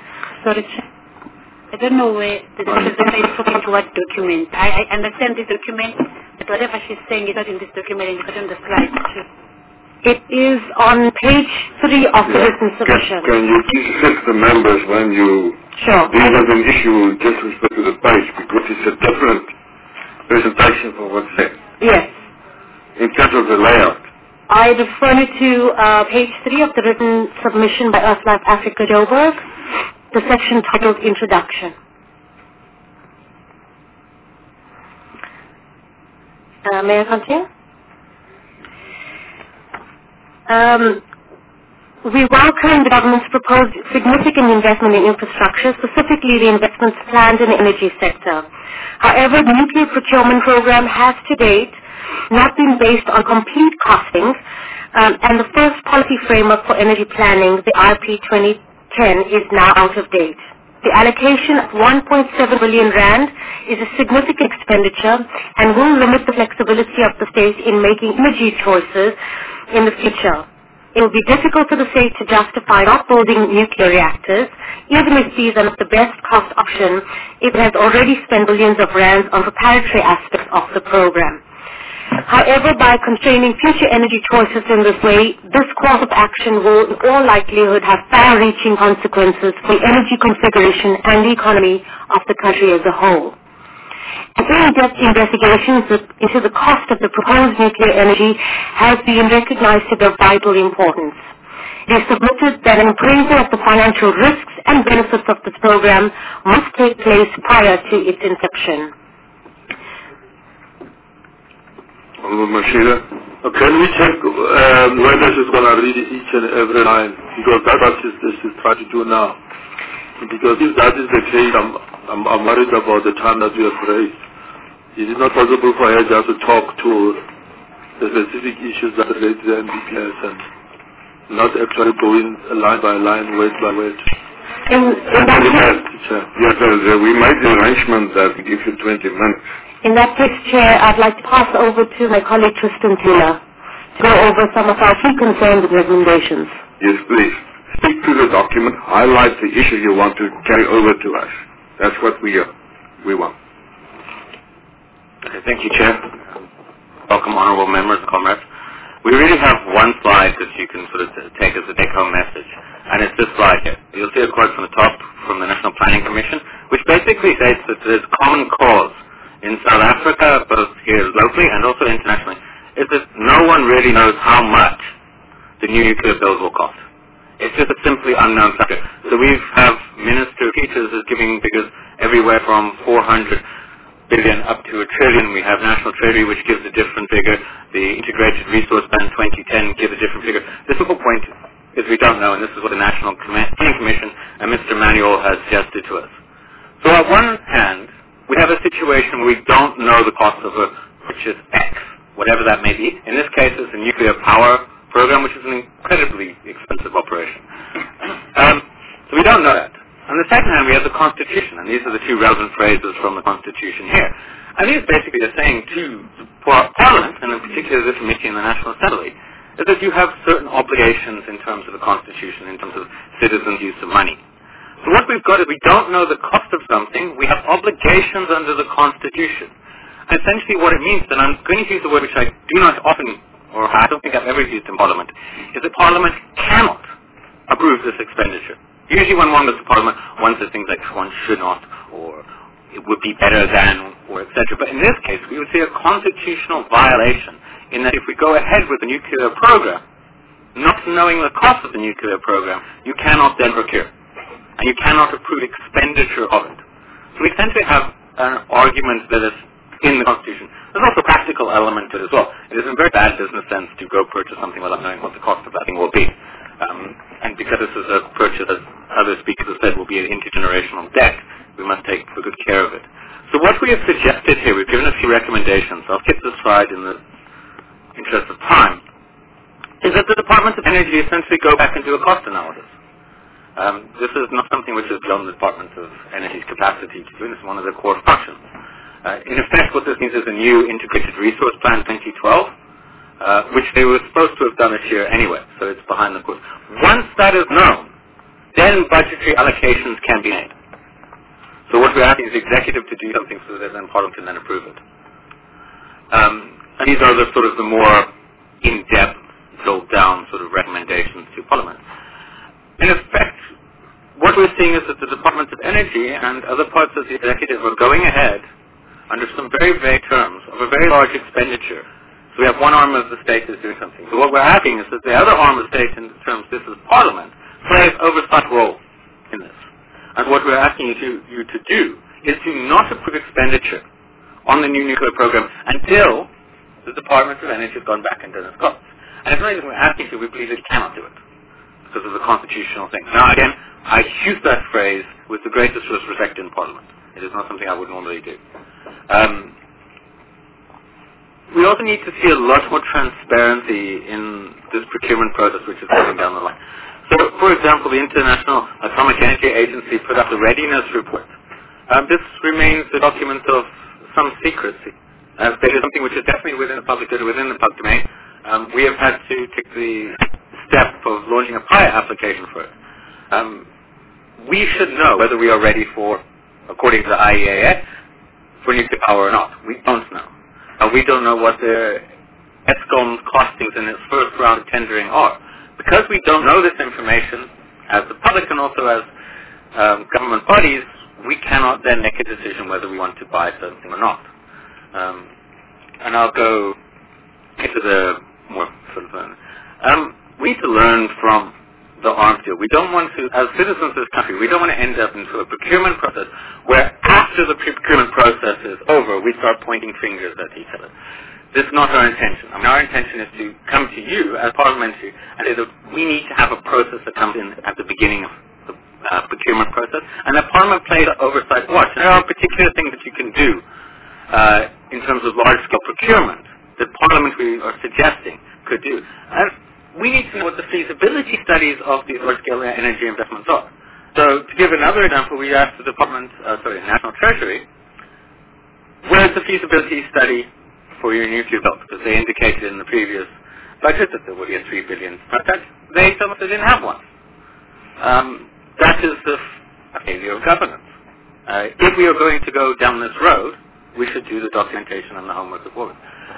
I don't know where the Minister is talking to what document. I understand this document, but whatever she's saying is not in this document and it's not on the slide. It is on page 3 of the written submission. Can you please assist the members when you deal with an issue just with respect to the page, because it's a different presentation from what's there. Yes. In terms of the layout. I refer you to page 3 of the written submission by Earthlife Africa Joburg, the section titled Introduction. May I continue? We welcome the government's proposed significant investment in infrastructure, specifically the investments planned in the energy sector. However, the nuclear procurement program has to date not been based on complete costings, and the first policy framework for energy planning, the IRP 2010, is now out of date. The allocation of 1.7 billion rand is a significant expenditure and will limit the flexibility of the state in making energy choices in the future. It will be difficult for the state to justify not building nuclear reactors, even if these are not the best cost option, if it has already spent billions of rands on preparatory aspects of the program. However, by constraining future energy choices in this way, this course of action will in all likelihood have far-reaching consequences for the energy configuration and the economy of the country as a whole. An in-depth investigation into the cost of the proposed nuclear energy has been recognized to be of vital importance. It is submitted that an appraisal of the financial risks and benefits of this program must take place prior to its inception. Can we check whether she's going to read each and every line? Because that's what she's trying to do now. Because if that is the case, I'm worried about the time that we have raised. Is it not possible for her just to talk to the specific issues that relate to the MBPS and not actually going line by line, word by word? Yes, we made the arrangement that we give you 20 minutes. In that case, Chair, I'd like to pass over to my colleague Tristan Taylor to go over some of our key concerns and recommendations. Yes, please. Speak to the document, highlight the issue you want to carry over to us. That's what we want. Okay, thank you, Chair. Welcome, honourable members, comrades. We really have one slide that you can sort of take as a take-home message, and it's this slide here. You'll see a quote from the top from the National Planning Commission, which basically states that there's common cause in South Africa, both here locally and also internationally, is that no one really knows how much the new nuclear bills will cost. It's just a simply unknown factor. So we have Minister Peters is giving figures everywhere from 400 billion up to $1 trillion. We have National Treasury, which gives a different figure. The Integrated Resource Plan 2010 gives a different figure. The simple point is we don't know, and this is what the National Planning Commission and Mr. Manuel has suggested to us. So on one hand, we have a situation where we don't know the cost of a purchase X, whatever that may be. In this case, it's a nuclear power program, which is an incredibly expensive operation. So we don't know that. On the second hand, we have the Constitution, and these are the two relevant phrases from the Constitution here. And these basically are saying to Parliament, and in particular this committee in the National Assembly, is that you have certain obligations in terms of the Constitution, in terms of citizens' use of money. So what we've got is we don't know the cost of something, we have obligations under the Constitution. And essentially what it means, and I'm going to use the word which I do not often, or I don't think I've ever used in Parliament, is that Parliament cannot approve this expenditure. Usually when one goes to Parliament, one says things like one should not, or it would be better than, or etc. But in this case, we would see a constitutional violation in that if we go ahead with the nuclear program, not knowing the cost of the nuclear program, you cannot then procure. And you cannot approve expenditure of it. So we essentially have an argument that is in the Constitution. There's also a practical element to it as well. It is in very bad business sense to go purchase something without knowing what the cost of that thing will be. And because this is a purchase, as other speakers have said, will be an intergenerational debt, we must take good care of it. So what we have suggested here, we've given a few recommendations. I'll skip this slide in the interest of time, is that the Department of Energy essentially go back and do a cost analysis. This is not something which is beyond the Department of Energy's capacity to do. This is one of their core functions. In effect, what this means is a new Integrated Resource Plan 2012, which they were supposed to have done this year anyway, so it's behind the course. Once that is known, then budgetary allocations can be made. So what we're asking is the executive to do something so that then Parliament can then approve it. And these are the sort of the more in-depth, drilled-down sort of recommendations to Parliament. In effect, what we're seeing is that the Department of Energy and other parts of the executive are going ahead under some very vague terms of a very large expenditure. So we have one arm of the state is doing something. So what we're asking is that the other arm of the state, in terms this is Parliament, plays oversight role in this. And what we're asking you to do is to not approve expenditure on the new nuclear program until the Department of Energy has gone back and done its costs. And it's not even we're asking you, we believe that you cannot do it because of the constitutional thing. Now again, I use that phrase with the greatest respect in Parliament. It is not something I would normally do. We also need to see a lot more transparency in this procurement process which is coming down the line. So, for example, the International Atomic Energy Agency put up the readiness report. This remains a document of some secrecy. It is something which is definitely within the public good, within the public domain. We have had to take the step of launching a PIA application for it. We should know whether we are ready for, according to the IEA, for nuclear power or not. We don't know. We don't know what the ESCOM's costings in its first round of tendering are. Because we don't know this information, as the public and also as government bodies, we cannot then make a decision whether we want to buy something or not. And I'll go into the more sort of we need to learn from the arms deal. We don't want to, as citizens of this country, we don't want to end up into a procurement process where after the procurement process is over, we start pointing fingers at each other. This is not our intention. I mean, our intention is to come to you as parliamentary and say that we need to have a process that comes in at the beginning of the procurement process, and that Parliament plays an oversight watch. And there are particular things that you can do in terms of large-scale procurement that Parliament we are suggesting could do. And we need to know what the feasibility studies of these large-scale energy investments are. So, to give another example, we asked the National Treasury, where's the feasibility study for your nuclear build? Because they indicated in the previous budget that there would be a $3 billion project. They told us they didn't have one. That is the failure of governance. If we are going to go down this road, we should do the documentation and the homework forward.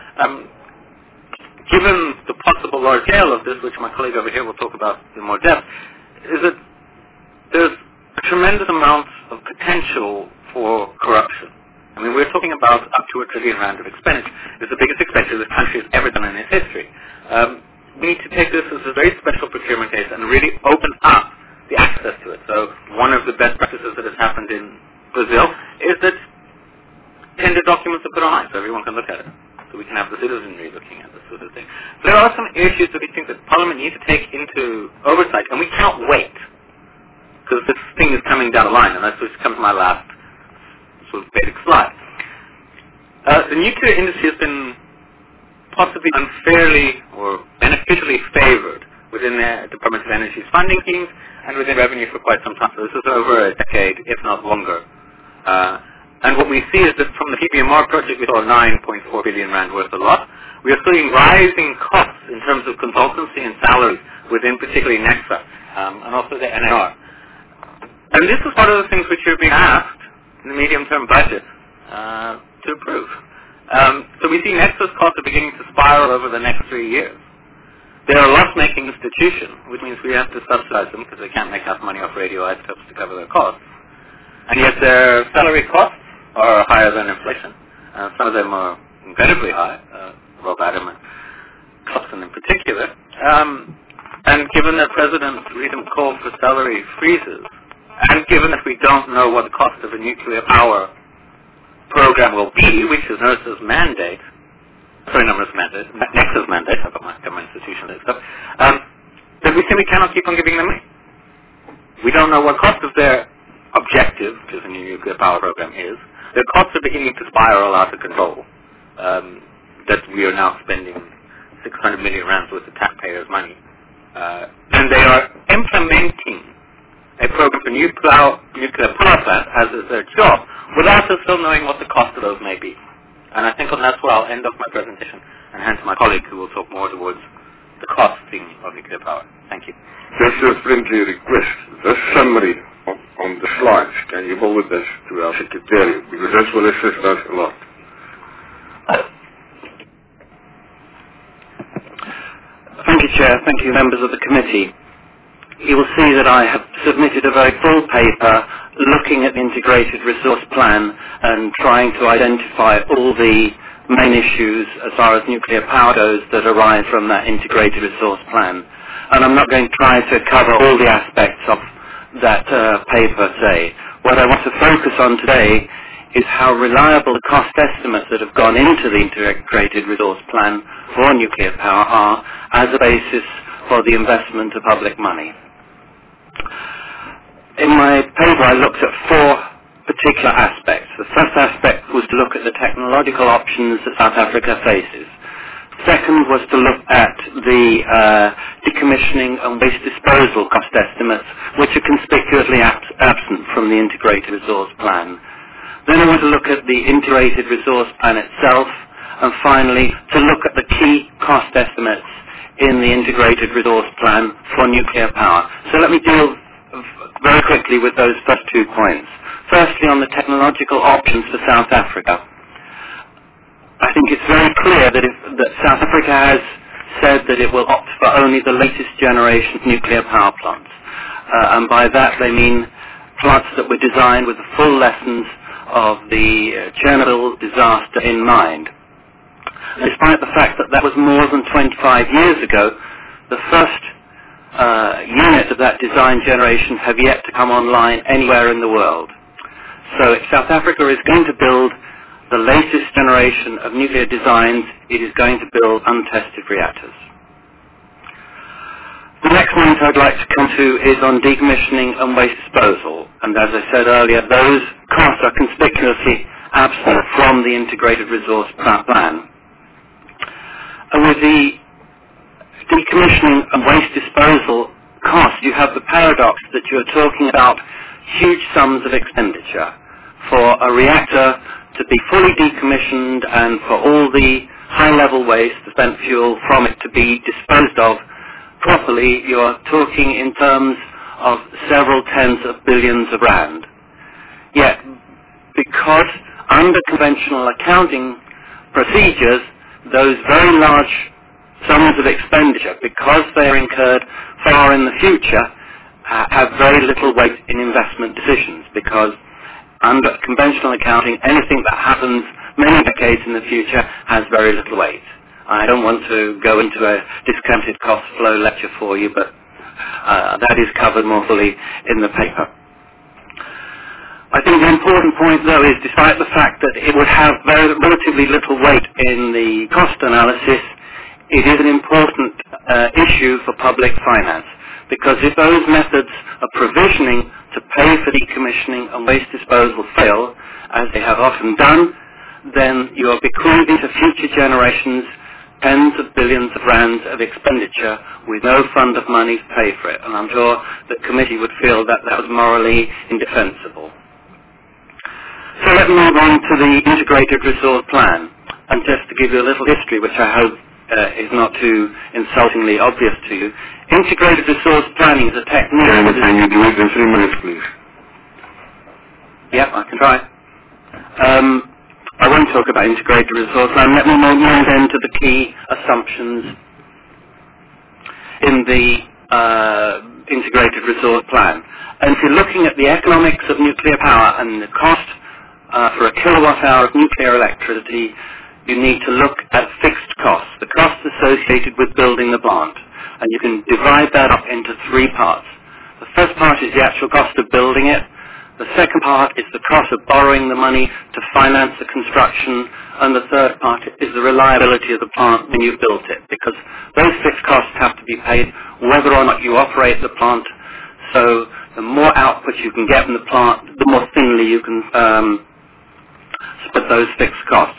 Given the possible large scale of this, which my colleague over here will talk about in more depth, is that there's a tremendous amount of potential for corruption I mean, we're talking about up to R1 trillion of expenditure. It's the biggest expenditure this country has ever done in its history. We need to take this as a very special procurement case and really open up the access to it. So one of the best practices that has happened in Brazil is that tender documents are put online so everyone can look at it. So we can have the citizenry looking at this sort of thing. There are some issues that we think that Parliament needs to take into oversight, and we cannot wait because this thing is coming down the line, and that's what comes to my last sort of basic slide. The nuclear industry has been possibly unfairly or beneficially favored within the Department of Energy's funding schemes and within revenue for quite some time. So this is over a decade, if not longer. And what we see is that from the PPMR project, we saw 9.4 billion rand worth of loss. We are seeing rising costs in terms of consultancy and salaries within particularly NEXA and also the NAR. And this is one of the things which are being asked in the medium-term budget to approve. So we see NEXA's costs are beginning to spiral over the next 3 years. They're a loss-making institution, which means we have to subsidize them because they can't make enough money off radioisotopes to cover their costs. And yet their salary costs are higher than inflation. Some of them are incredibly high, Rob Adam and Clarkson in particular. And given that President's recent call for salary freezes, and given that we don't know what the cost of a nuclear power program will be, which is NERSA's mandate, NEXA's mandate, I've got my government institution mixed up, then we simply cannot keep on giving them money. We don't know what cost of their objective, which is a new nuclear power program, is. Their costs are beginning to spiral out of control. That we are now spending 600 million rands worth of taxpayers' money. And they are implementing a program for nuclear power plants as is their job, without us still knowing what the cost of those may be. And I think on that where I'll end off my presentation and hand to my colleague who will talk more towards the costing of nuclear power. Thank you. Just a friendly request. This summary on the slides, can you forward this to our secretariat? Because that will assist us a lot. Thank you, Chair. Thank you, members of the committee. You will see that I have submitted a very full paper looking at the integrated resource plan and trying to identify all the main issues as far as nuclear power goes that arise from that integrated resource plan. And I'm not going to try to cover all the aspects of that paper today. What I want to focus on today is how reliable the cost estimates that have gone into the integrated resource plan for nuclear power are as a basis for the investment of public money. In my paper I looked at 4 particular aspects. The first aspect was to look at the technological options that South Africa faces. Second was to look at the decommissioning and waste disposal cost estimates, which are conspicuously absent from the integrated resource plan. Then I want to look at the integrated resource plan itself, and finally to look at the key cost estimates in the integrated resource plan for nuclear power. So let me deal very quickly with those first 2 points. Firstly, on the technological options for South Africa. I think it's very clear that South Africa has said that it will opt for only the latest generation nuclear power plants. And by that they mean plants that were designed with the full lessons of the Chernobyl disaster in mind. Despite the fact that that was more than 25 years ago, the first units of that design generation have yet to come online anywhere in the world. So if South Africa is going to build the latest generation of nuclear designs, it is going to build untested reactors. The next point I'd like to come to is on decommissioning and waste disposal. And as I said earlier, those costs are conspicuously absent from the integrated resource plan. And with the decommissioning and waste disposal costs, you have the paradox that you're talking about huge sums of expenditure for a reactor to be fully decommissioned and for all the high-level waste, the spent fuel from it to be disposed of properly. You're talking in terms of several tens of billions of rand. Yet, because under conventional accounting procedures, those very large sums of expenditure, because they are incurred far in the future, have very little weight in investment decisions, because under conventional accounting, anything that happens many decades in the future has very little weight. I don't want to go into a discounted cost flow lecture for you, but that is covered more fully in the paper. I think the important point, though, is despite the fact that it would have relatively little weight in the cost analysis, it is an important issue for public finance. Because if those methods of provisioning to pay for decommissioning and waste disposal fail, as they have often done, then you are bequeathing to future generations tens of billions of rands of expenditure with no fund of money to pay for it. And I'm sure the committee would feel that that was morally indefensible. So let's move on to the Integrated Resource Plan. And just to give you a little history, which I hope is not too insultingly obvious to you, Integrated Resource Planning is a technique... Can you do it in 3 minutes, please? Yeah, I can try. I won't talk about Integrated Resource Plan. Let me move then to the key assumptions in the Integrated Resource Plan. And if you're looking at the economics of nuclear power and the cost for a kilowatt hour of nuclear electricity, you need to look at fixed costs, the costs associated with building the plant. And you can divide that up into 3 parts. The first part is the actual cost of building it. The second part is the cost of borrowing the money to finance the construction. And the third part is the reliability of the plant when you've built it. Because those fixed costs have to be paid whether or not you operate the plant. So the more output you can get from the plant, the more thinly you can split those fixed costs.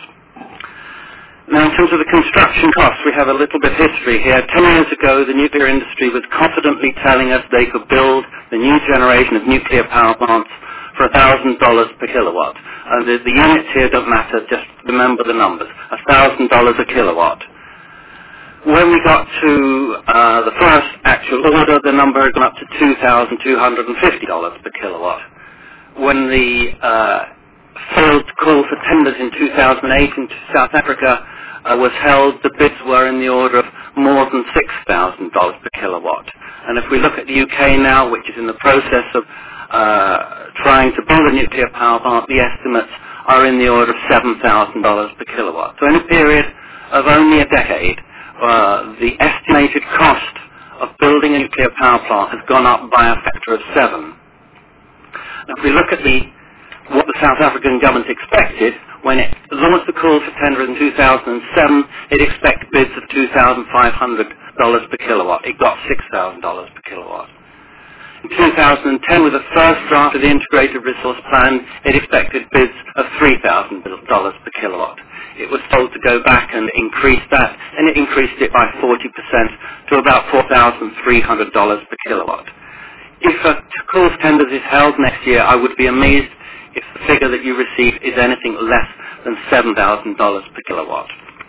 Now, in terms of the construction costs, we have a little bit of history here. 10 years ago, the nuclear industry was confidently telling us they could build the new generation of nuclear power plants for $1,000 per kilowatt. And the units here don't matter, just remember the numbers. $1,000 a kilowatt. When we got to the first actual order, the number had gone up to $2,250 per kilowatt. When the failed call for tenders in 2008 in South Africa was held, the bids were in the order of more than $6,000 per kilowatt. And if we look at the UK now, which is in the process of trying to build a nuclear power plant, the estimates are in the order of $7,000 per kilowatt. So in a period of only a decade, the estimated cost of building a nuclear power plant has gone up by a factor of 7. Now, if we look at what the South African government expected, when it launched the call for tender in 2007, it expected bids of $2,500 per kilowatt. It got $6,000 per kilowatt. In 2010, with the first draft of the Integrated Resource Plan, it expected bids of $3,000 per kilowatt. It was told to go back and increase that, and it increased it by 40% to about $4,300 per kilowatt. If a call for tenders is held next year, I would be amazed if the figure that you receive is anything less than $7,000 per kilowatt.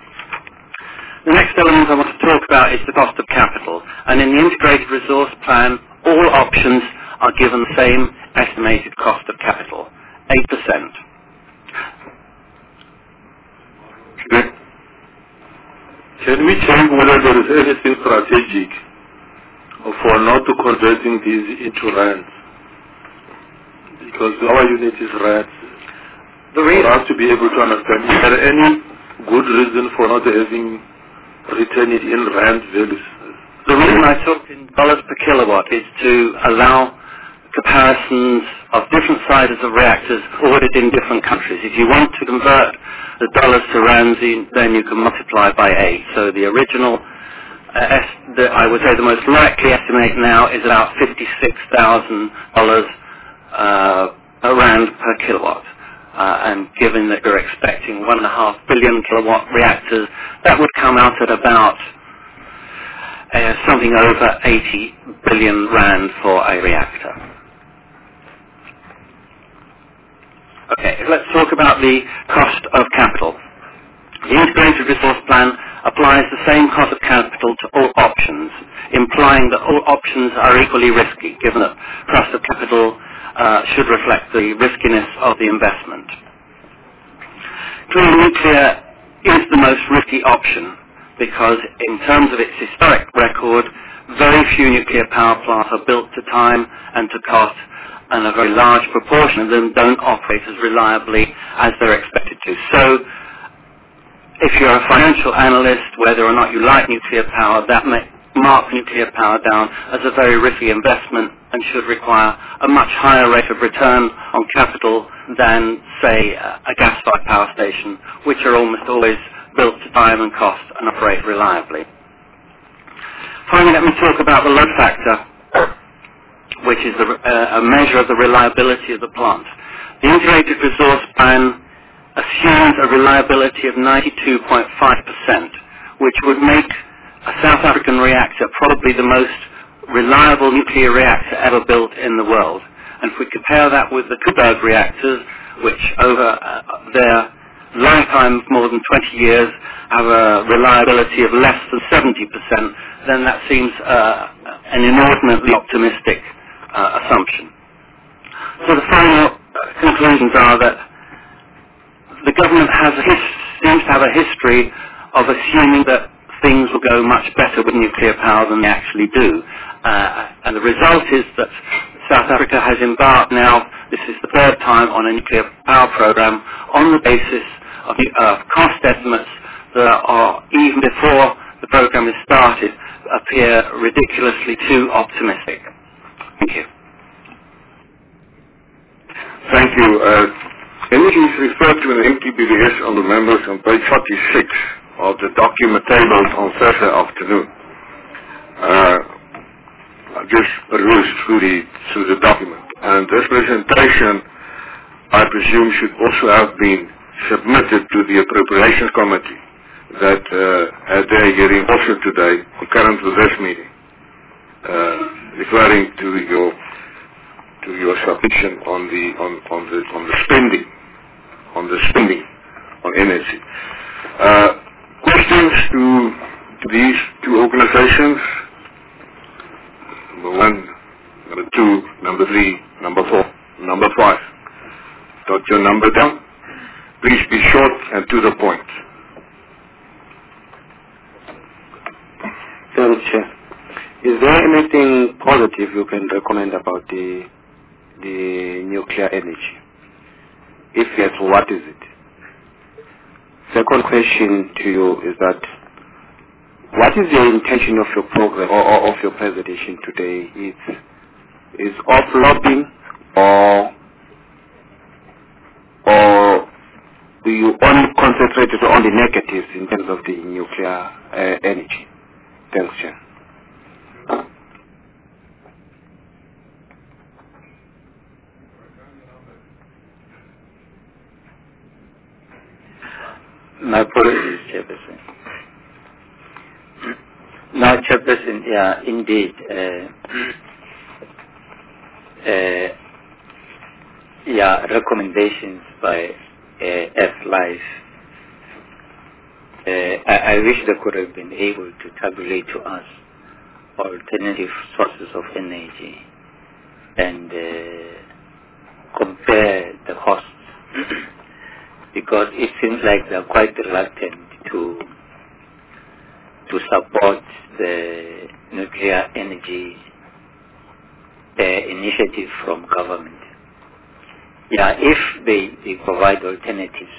The next element I want to talk about is the cost of capital. And in the Integrated Resource Plan, all options are given the same estimated cost of capital, 8%. Can we check whether there is anything strategic for not to converting these into rands? Because our unit is rands. For us to be able to understand, is there any good reason for not having written it in rand values? The reason I talk in dollars per kilowatt is to allow comparisons of different sizes of reactors ordered in different countries. If you want to convert the dollars to rands, then you can multiply by 8. So the original, I would say the most likely estimate now is about $56,000 a rand per kilowatt. And given that you're expecting 1.5 billion kilowatt reactors, that would come out at about something over 80 billion rand for a reactor. Okay, let's talk about the cost of capital. The Integrated Resource Plan applies the same cost of capital to all options, implying that all options are equally risky, given that cost of capital should reflect the riskiness of the investment. Clearly, nuclear is the most risky option because in terms of its historic record, very few nuclear power plants are built to time and to cost, and a very large proportion of them don't operate as reliably as they're expected to. So if you're a financial analyst, whether or not you like nuclear power, that may mark nuclear power down as a very risky investment and should require a much higher rate of return on capital than, say, a gas-fired power station, which are almost always built to time and cost and operate reliably. Finally, let me talk about the load factor, which is a measure of the reliability of the plant. The Integrated Resource Plan assumes a reliability of 92.5%, which would make a South African reactor probably the most reliable nuclear reactor ever built in the world. And if we compare that with the Koeberg reactors, which over their lifetime of more than 20 years have a reliability of less than 70%, then that seems an inordinately optimistic assumption. So the final conclusions are that the government seems to have a history of assuming that things will go much better with nuclear power than they actually do. And the result is that South Africa has embarked now, this is the third time, on a nuclear power program on the basis of cost estimates that are, even before the program is started, appear ridiculously too optimistic. Thank you. Thank you. Energy is referred to in the MTBDS on the members on page 46 of the document tabled on Thursday afternoon. I just perused through the document. And this presentation, I presume, should also have been submitted to the Appropriations Committee that had their hearing also today, concurrent with this meeting, referring to your submission on the spending on energy. Questions to these two organizations? Number 1, number 2, number 3, number 4, number 5. Got your number down? Please be short and to the point. Thank you, Chair. Is there anything positive you can recommend about the nuclear energy? If yes, what is it? Second question to you is that what is the intention of your program or of your presentation today? Is of lobbying or do you only concentrate on the negatives in terms of the nuclear energy? Thanks, Chair. My apologies, Chairperson. No, Chairperson, yeah, indeed. Recommendations by F-Life. I wish they could have been able to tabulate to us alternative sources of energy and compare the costs. Because it seems like they're quite reluctant to support the nuclear energy initiative from government. If they provide alternatives,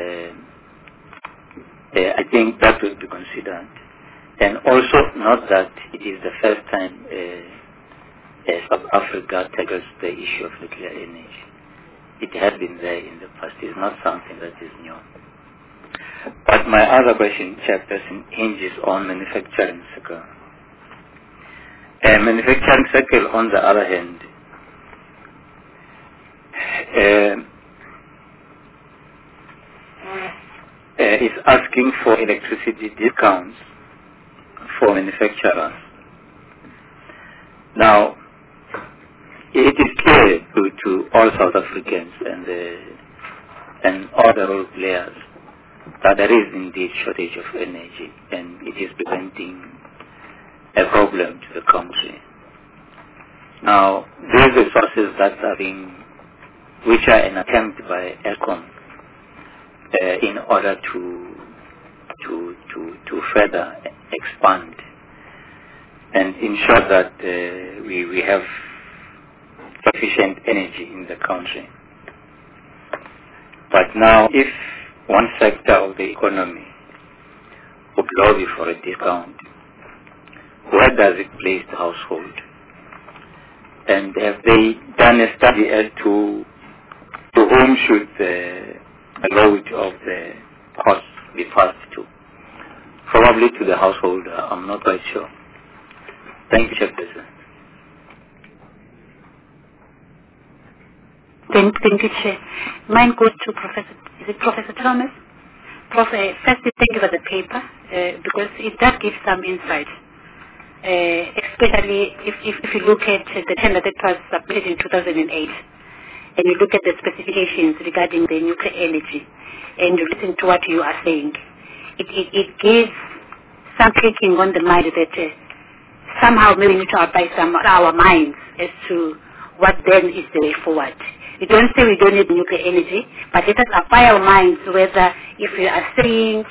I think that will be considered. And also note that it is the first time South Africa tackles the issue of nuclear energy. It had been there in the past. It's not something that is new. But my other question, Chairperson, hinges on manufacturing cycle. Manufacturing cycle, on the other hand, is asking for electricity discounts for manufacturers. Now, it is clear to all South Africans and all the role players that there is indeed shortage of energy, and it is presenting a problem to the country. Now, these resources that are which are an attempt by ECOM in order to further expand and ensure that we have sufficient energy in the country. But now, if one sector of the economy would lobby for a discount, where does it place the household? And have they done a study as to whom should the load of the cost be passed to? Probably to the household, I'm not quite sure. Thank you, Chairperson. Thank you, Chair. Mine goes to Professor Thomas? Firstly, thank you for the paper, because it does give some insight, especially if you look at the tender that was submitted in 2008, and you look at the specifications regarding the nuclear energy, and you listen to what you are saying, it gives some clicking on the mind that somehow maybe we need to apply our minds as to what then is the way forward. We don't say we don't need nuclear energy, but let us apply our minds whether if we are saying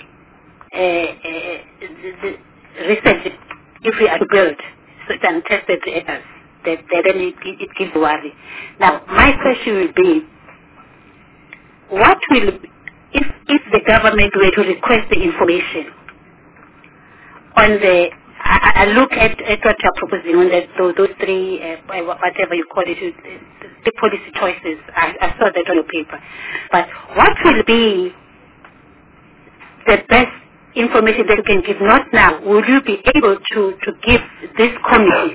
recently, if we are to build certain tested reactors, then it gives worry. Now, my question will be, what will, if the government were to request the information on the, I look at what you're proposing on those three, whatever you call it, the policy choices. I saw that on your paper. But what will be the best information that you can give? Not now. Will you be able to give this committee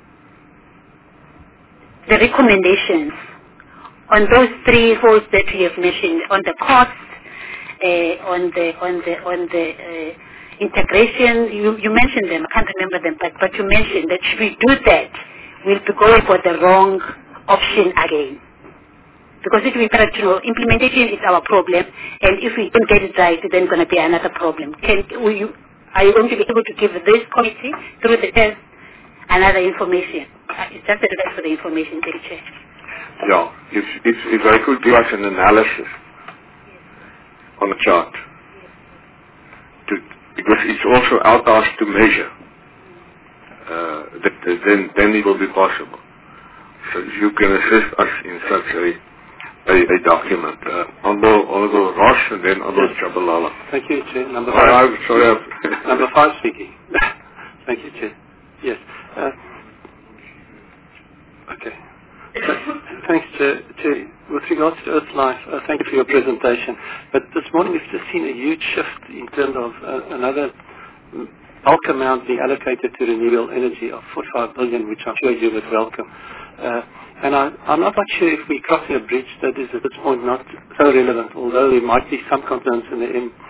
the recommendations on those three holes that we have mentioned, on the cost, on the integration? You mentioned them. I can't remember them, but you mentioned that if we do that, we'll be going for the wrong option again. Because it will be correct, implementation is our problem, and if we don't get it right, then it's going to be another problem. Are you going to be able to give this committee, through the test, another information? It's just a request for the information, thank you, Chair. Yeah, if I could give us an analysis on the chart, because it's also our task to measure, then it will be possible. So if you can assist us in such a document. Honorable Ross and then Honorable Chabalala. Thank you, Chair. Number 5. Number 5 speaking. Thank you, Chair. Yes. Okay. Thanks, Chair. With regards to Earthlife, thank you for your presentation. But this morning we've just seen a huge shift in terms of another bulk amount being allocated to renewable energy of 45 billion, which I'm sure you would welcome. And I'm not quite sure if we're crossing a bridge that is at this point not so relevant, although there might be some components in the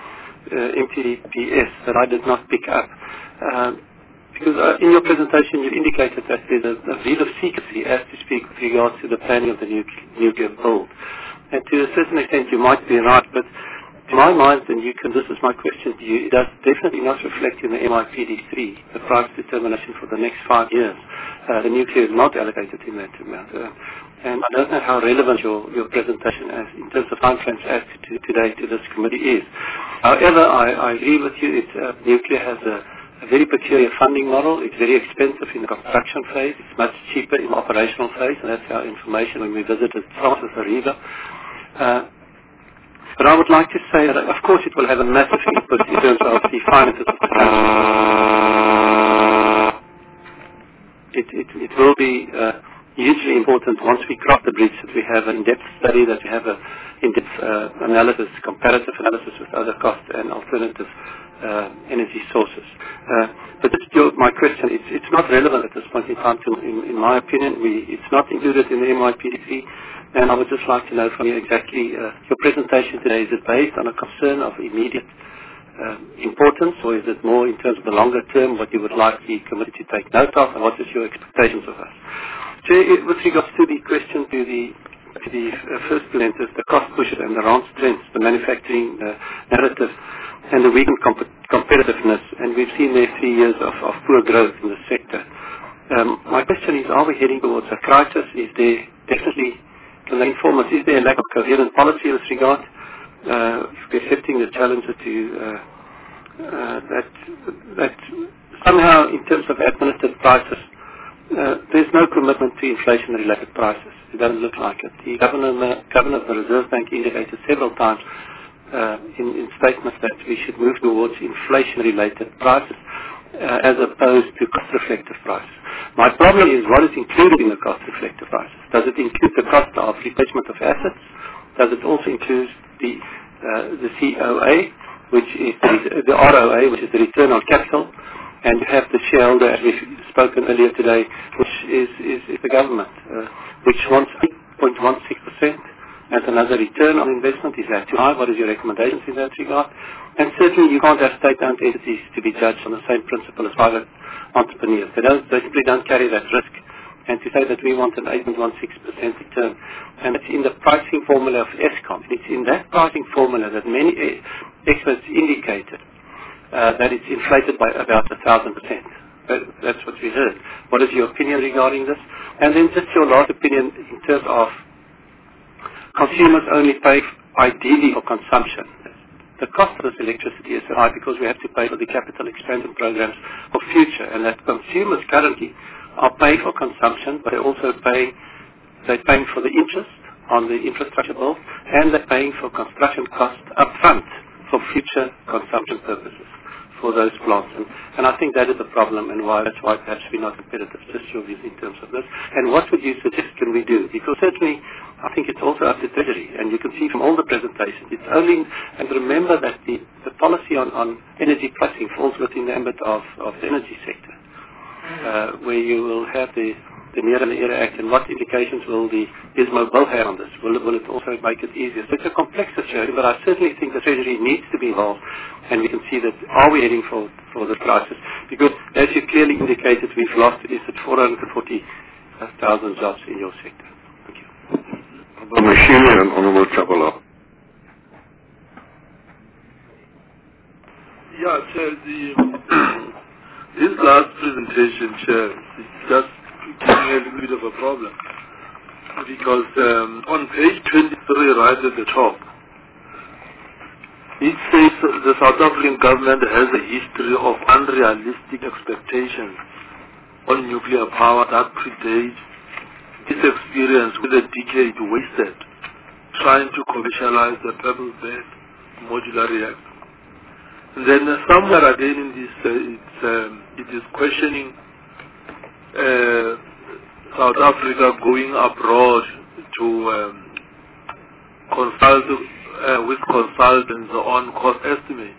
MTPS that I did not pick up. Because in your presentation you indicated that there's a veil of secrecy, as to speak, with regards to the planning of the nuclear build. And to a certain extent you might be right, but to my mind, and this is my question to you, it does definitely not reflect in the MIPD3, the price determination for the next 5 years. The nuclear is not allocated in that amount. And I don't know how relevant your presentation in terms of time frames as to today to this committee is. However, I agree with you, nuclear has a very peculiar funding model. It's very expensive in the construction phase. It's much cheaper in the operational phase, and that's our information when we visited Francis Ariva. But I would like to say that, of course, it will have a massive input in terms of the finances of the country. It will be hugely important once we cross the bridge that we have an in-depth study, that we have an in-depth analysis, comparative analysis with other cost and alternative energy sources. But my question, it's not relevant at this point in time. In my opinion, it's not included in the MIPD3. And I would just like to know from you exactly, your presentation today, is it based on a concern of immediate importance, or is it more in terms of the longer term, what you would like the committee to take note of, and what is your expectations of us? So with regards to the question to the first presenters, the cost pusher and the round strengths, the manufacturing narrative, and the weakened competitiveness, and we've seen there 3 years of poor growth in the sector. My question is, are we heading towards a crisis? Is there definitely... Can they inform us, is there a lack of coherent policy with regard accepting the challenges to that somehow in terms of administered prices there's no commitment to inflation-related prices. It doesn't look like it. The Governor of the Reserve Bank indicated several times in statements that we should move towards inflation-related prices as opposed to cost-reflective prices. My problem is what is included in the cost-reflective prices. Does it include the cost of replacement of assets? Does it also include the COA, which is the ROA, which is the return on capital? And you have the shareholder, as we've spoken earlier today, which is the government, which wants 8.16% as another return on investment. Is that too high? What is your recommendations in that regard? And certainly you can't have state-owned entities to be judged on the same principle as private entrepreneurs. They simply don't carry that risk. And to say that we want an 8.16% return, and it's in the pricing formula of Eskom. It's in that pricing formula that many experts indicated that it's inflated by about 1,000%. That's what we heard. What is your opinion regarding this? And then just your last opinion in terms of consumers only pay ideally for consumption. The cost of this electricity is high because we have to pay for the capital expansion programs of future, and that consumers currently are paying for consumption, but they're also paying for the interest on the infrastructure bill, and they're paying for construction costs up front for future consumption purposes for those plants. And I think that is a problem, and that's why perhaps we're not competitive. Just your views in terms of this. And what would you suggest can we do? Because certainly I think it's also up to Treasury, and you can see from all the presentations, it's only, and remember that the policy on energy pricing falls within the ambit of the energy sector, where you will have the Near and the Era Act, and what implications will the ISMO bill have on this? Will it also make it easier? So it's a complex situation, but I certainly think the Treasury needs to be involved, and we can see that are we heading for the crisis? Because as you clearly indicated, we've lost, is it 440,000 jobs in your sector? Thank you. Honorable Mashini and Honorable Chabalala. Yeah, Chair, this last presentation, Chair, is just giving a little bit of a problem. Because on page 23, right at the top, it says the South African government has a history of unrealistic expectations on nuclear power that predate this experience with a decade wasted trying to commercialize the purpose-based modular reactor. And then somewhere again in this, it is questioning South Africa going abroad to consult with consultants on cost estimates.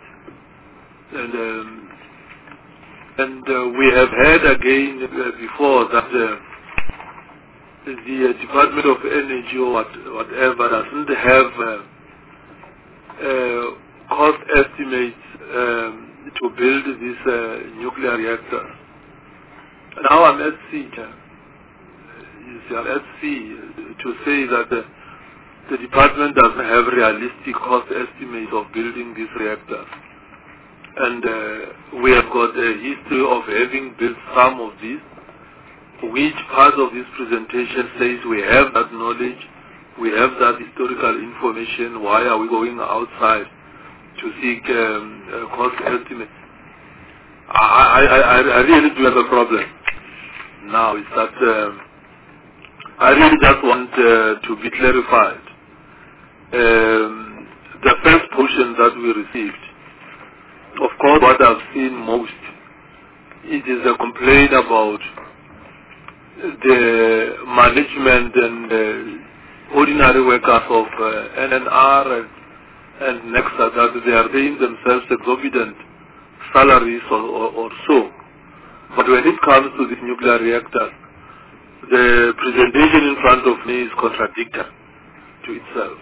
And we have heard again before that the Department of Energy or whatever doesn't have cost estimates to build these nuclear reactors. Now I'm at sea, to say that the department doesn't have realistic cost estimates of building these reactors. And we have got a history of having built some of these. Which part of this presentation says we have that knowledge, we have that historical information, why are we going outside to seek cost estimates? I really do have a problem now. Is that I really just want to be clarified. The first portion that we received, of course, what I've seen most, it is a complaint about the management and ordinary workers of NNR and NEXA, that they are paying themselves exorbitant salaries or so. But when it comes to this nuclear reactor, the presentation in front of me is contradictory to itself.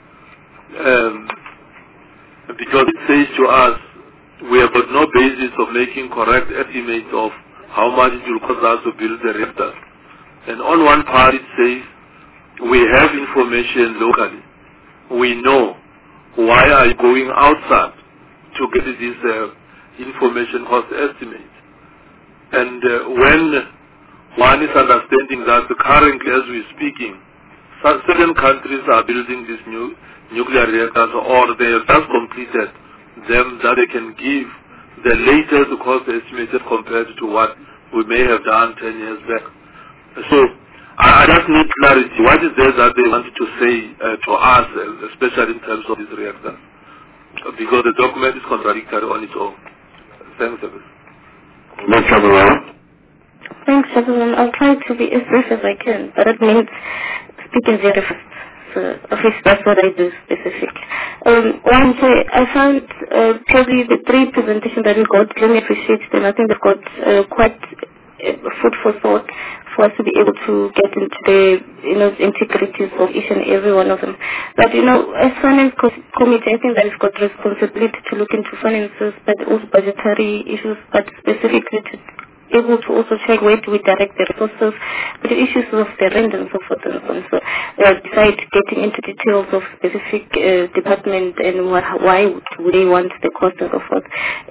Because it says to us, we have got no basis of making correct estimates of how much it will cost us to build the reactor. And on one part it says, we have information locally. We know. Why are you going outside to get this information cost estimate? And when one is understanding that currently as we're speaking, certain countries are building these new nuclear reactors, or they have just completed them, that they can give the latest cost estimated compared to what we may have done 10 years back. So I just need clarity. What is there that they wanted to say to us, especially in terms of these reactors? Because the document is contradictory on its own. Thanks, Thanks, everyone. I'll try to be as brief as I can, but it means speaking very fast. So, at least that's what I do specific. I found probably the three presentations that we got, really appreciate them. I think they've got quite food for thought for us to be able to get into the integrities of each and every one of them. But as finance committee, I think that it's got responsibility to look into finances, but also budgetary issues, but specifically to able to also check where do we direct the resources, but the issues of the rent and so forth and so on. So besides getting into details of specific department and why do they want the cost and so forth.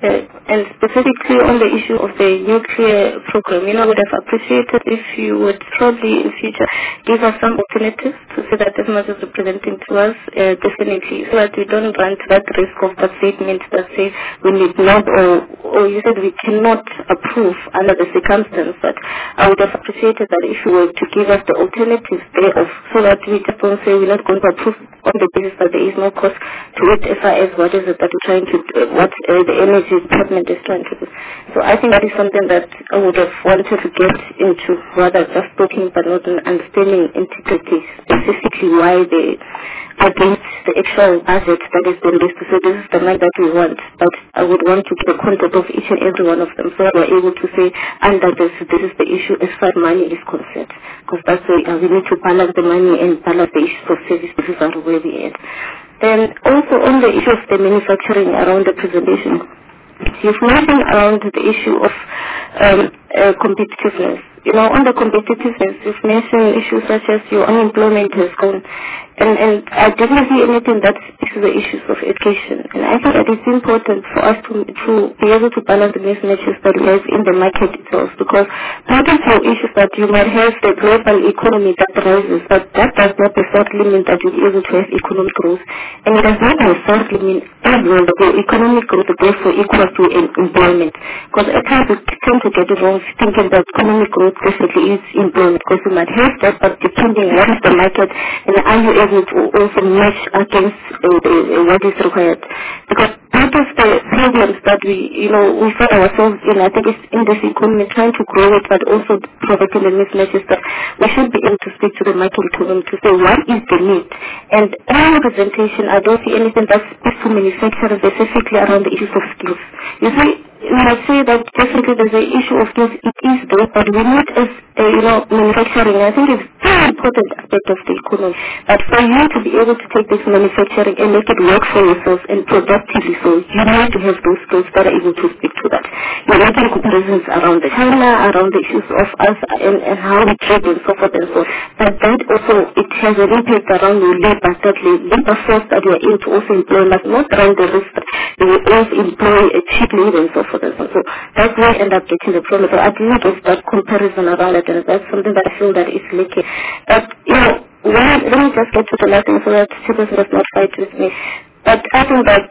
And specifically on the issue of the nuclear program, I would have appreciated if you would probably in future give us some alternatives to say that as much as you're presenting to us, definitely, so that we don't run to that risk of that statement that says we need not, or you said we cannot approve under the circumstance. But I would have appreciated that if you were to give us the alternatives thereof, so that we just don't say we're not going to approve on the basis that there is no cost to it as far as what is it that we're trying to do, what the energy department is trying to do. So I think that is something that I would have wanted to get into, rather just talking but not understanding integrity, specifically why they against the actual budget that is being listed. So this is the money that we want, but I would want to get the content of each and every one of them so that we're able to say under this is the issue as far as money is concerned, because that's why we need to balance the money and balance the issues of service. This is where we are. Then also on the issue of the manufacturing around the presentation, you've mentioned around the issue of competitiveness. On the competitiveness, you've mentioned issues such as your unemployment has gone, and I didn't see anything that speaks to the issues of education. And I think that it's important for us to be able to balance the mismatches that we have in the market itself, because part of our issues that you might have the global economy that rises, but that does not necessarily mean that you'll be able to have economic growth, and it does not necessarily mean everyone that your economic growth therefore equals to employment, because at times we tend to get it wrong thinking that economic growth definitely is employment, because you might have that, but depending on what is the market and are you able to also match against what is required. Because part of the problems that we find ourselves in, I think, is in this economy trying to grow it, but also provoking the mismatches, that we should be able to speak to the market economy to say what is the need. And in our presentation, I don't see anything that speaks to manufacturing specifically around the issues of skills. You see, when I say that definitely there's an issue of skills, it is there, but we need as manufacturing, I think it's a very important aspect of the economy. But for you to be able to take this manufacturing and make it work for yourself and productively, so you need to have those skills that are able to speak to that. You're making comparisons around China, around the issues of us and how we trade and so forth and so on. But that also, it has an impact around your labor, that labor force that you're able to also employ, must not run the risk that you will also employ a cheap labor and so forth. So that's where I end up getting the problem. So I didn't get that comparison around it, and that's something that I feel that is leaking. But, let me just get to the last thing so that people does not fight with me. But I think that,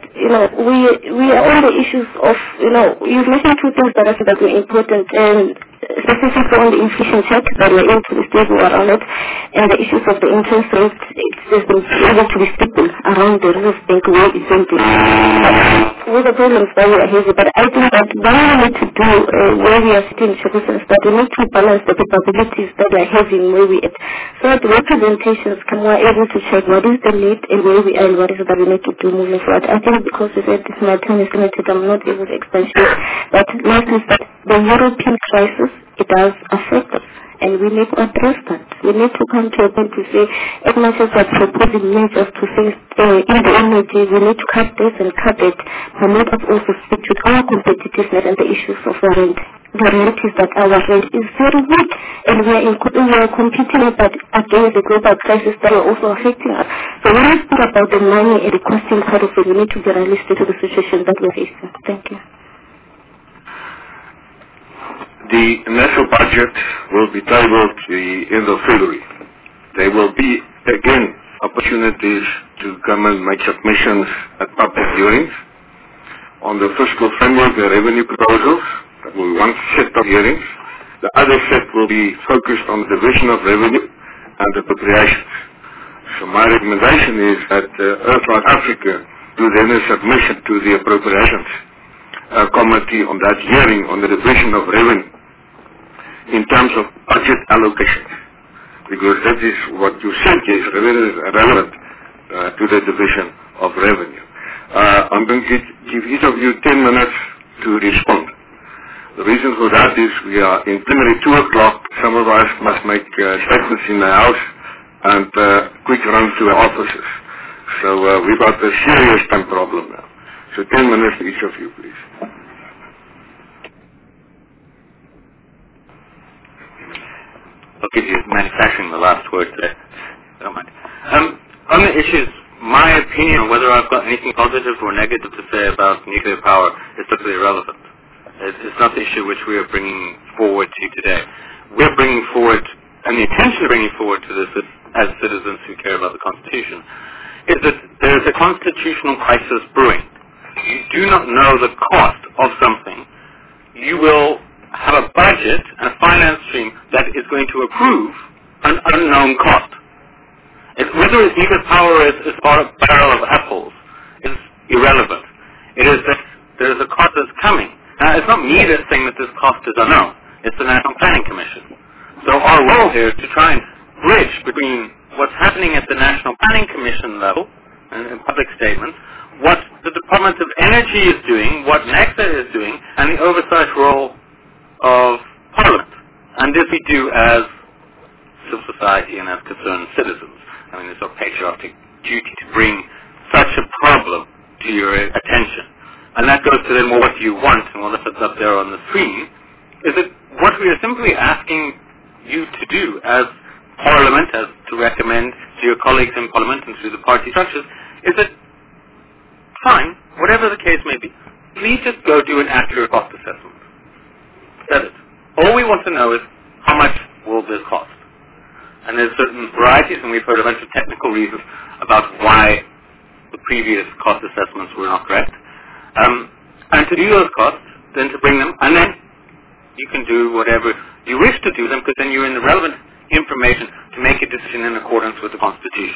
we are on the issues of, you've mentioned two things that I think that were important, and specifically on the inflation check that we're able to be stable around it, and the issues of the interest rate, it's just been able to be stable around the Reserve Bank where it's empty. With the problems that we are having, but I think that what we need to do where we are sitting in circumstances, that we need to balance the capabilities that we are having where we are, so that the representations can be able to check what is the need and where we are and what is it that we need to do moving forward. I think because we said this, my time is limited, I'm not able to explain it, but lastly is that the European crisis, it does affect us, and we need to address that. We need to come to a point to say, as much as we're proposing measures to say in the energy, we need to cut this and cut it, but let us also speak to our competitiveness and the issues of our rent. The reality is that our rent is very weak, and we are competing against the global crisis that are also affecting us. So when I speak about the money and the costing part of it, we need to be realistic to the situation that we're facing. Thank you. The national budget will be tabled at the end of February. There will be, again, opportunities to come and make submissions at public hearings on the fiscal framework, the revenue proposals. There will be one set of hearings. The other set will be focused on the division of revenue and appropriations. So my recommendation is that Earthlight Africa do then a submission to the appropriations committee on that hearing on the division of revenue in terms of budget allocation. Because that is what you said is relevant to the division of revenue. I'm going to give each of you 10 minutes to respond. The reason for that is we are in plenary 2 o'clock. Some of us must make statements in the house and quick run to our offices. So we've got a serious time problem now. So 10 minutes to each of you, please. I'll give you manufacturing the last word today. Don't mind. On the issues, my opinion on whether I've got anything positive or negative to say about nuclear power is totally irrelevant. It's not the issue which we are bringing forward to you today. We're bringing forward, and the intention of bringing forward to this as citizens who care about the Constitution, is that there is a constitutional crisis brewing. You do not know the cost of something. You will have a budget and a finance stream that is going to approve an unknown cost. Whether it's nuclear power is a barrel of apples is irrelevant. It is that there is a cost that's coming. Now, it's not me that's saying that this cost is unknown. It's the National Planning Commission. So our role here is to try and bridge between what's happening at the National Planning Commission level, and in public statements, what the Department of Energy is doing, what NECSA is doing, and the oversight role of Parliament. And this we do as civil society and as concerned citizens. I mean, it's our patriotic duty to bring such a problem to your attention. And that goes to then, well, what do you want? And well, that's up there on the screen, is that what we are simply asking you to do as Parliament, as to recommend to your colleagues in Parliament and through the party structures, is that, fine, whatever the case may be, please just go do an accurate cost assessment. That's it. All we want to know is how much will this cost? And there's certain varieties, and we've heard a bunch of technical reasons about why the previous cost assessments were not correct. And to do those costs, then to bring them, and then you can do whatever you wish to do them, because then you're in the relevant information to make a decision in accordance with the Constitution.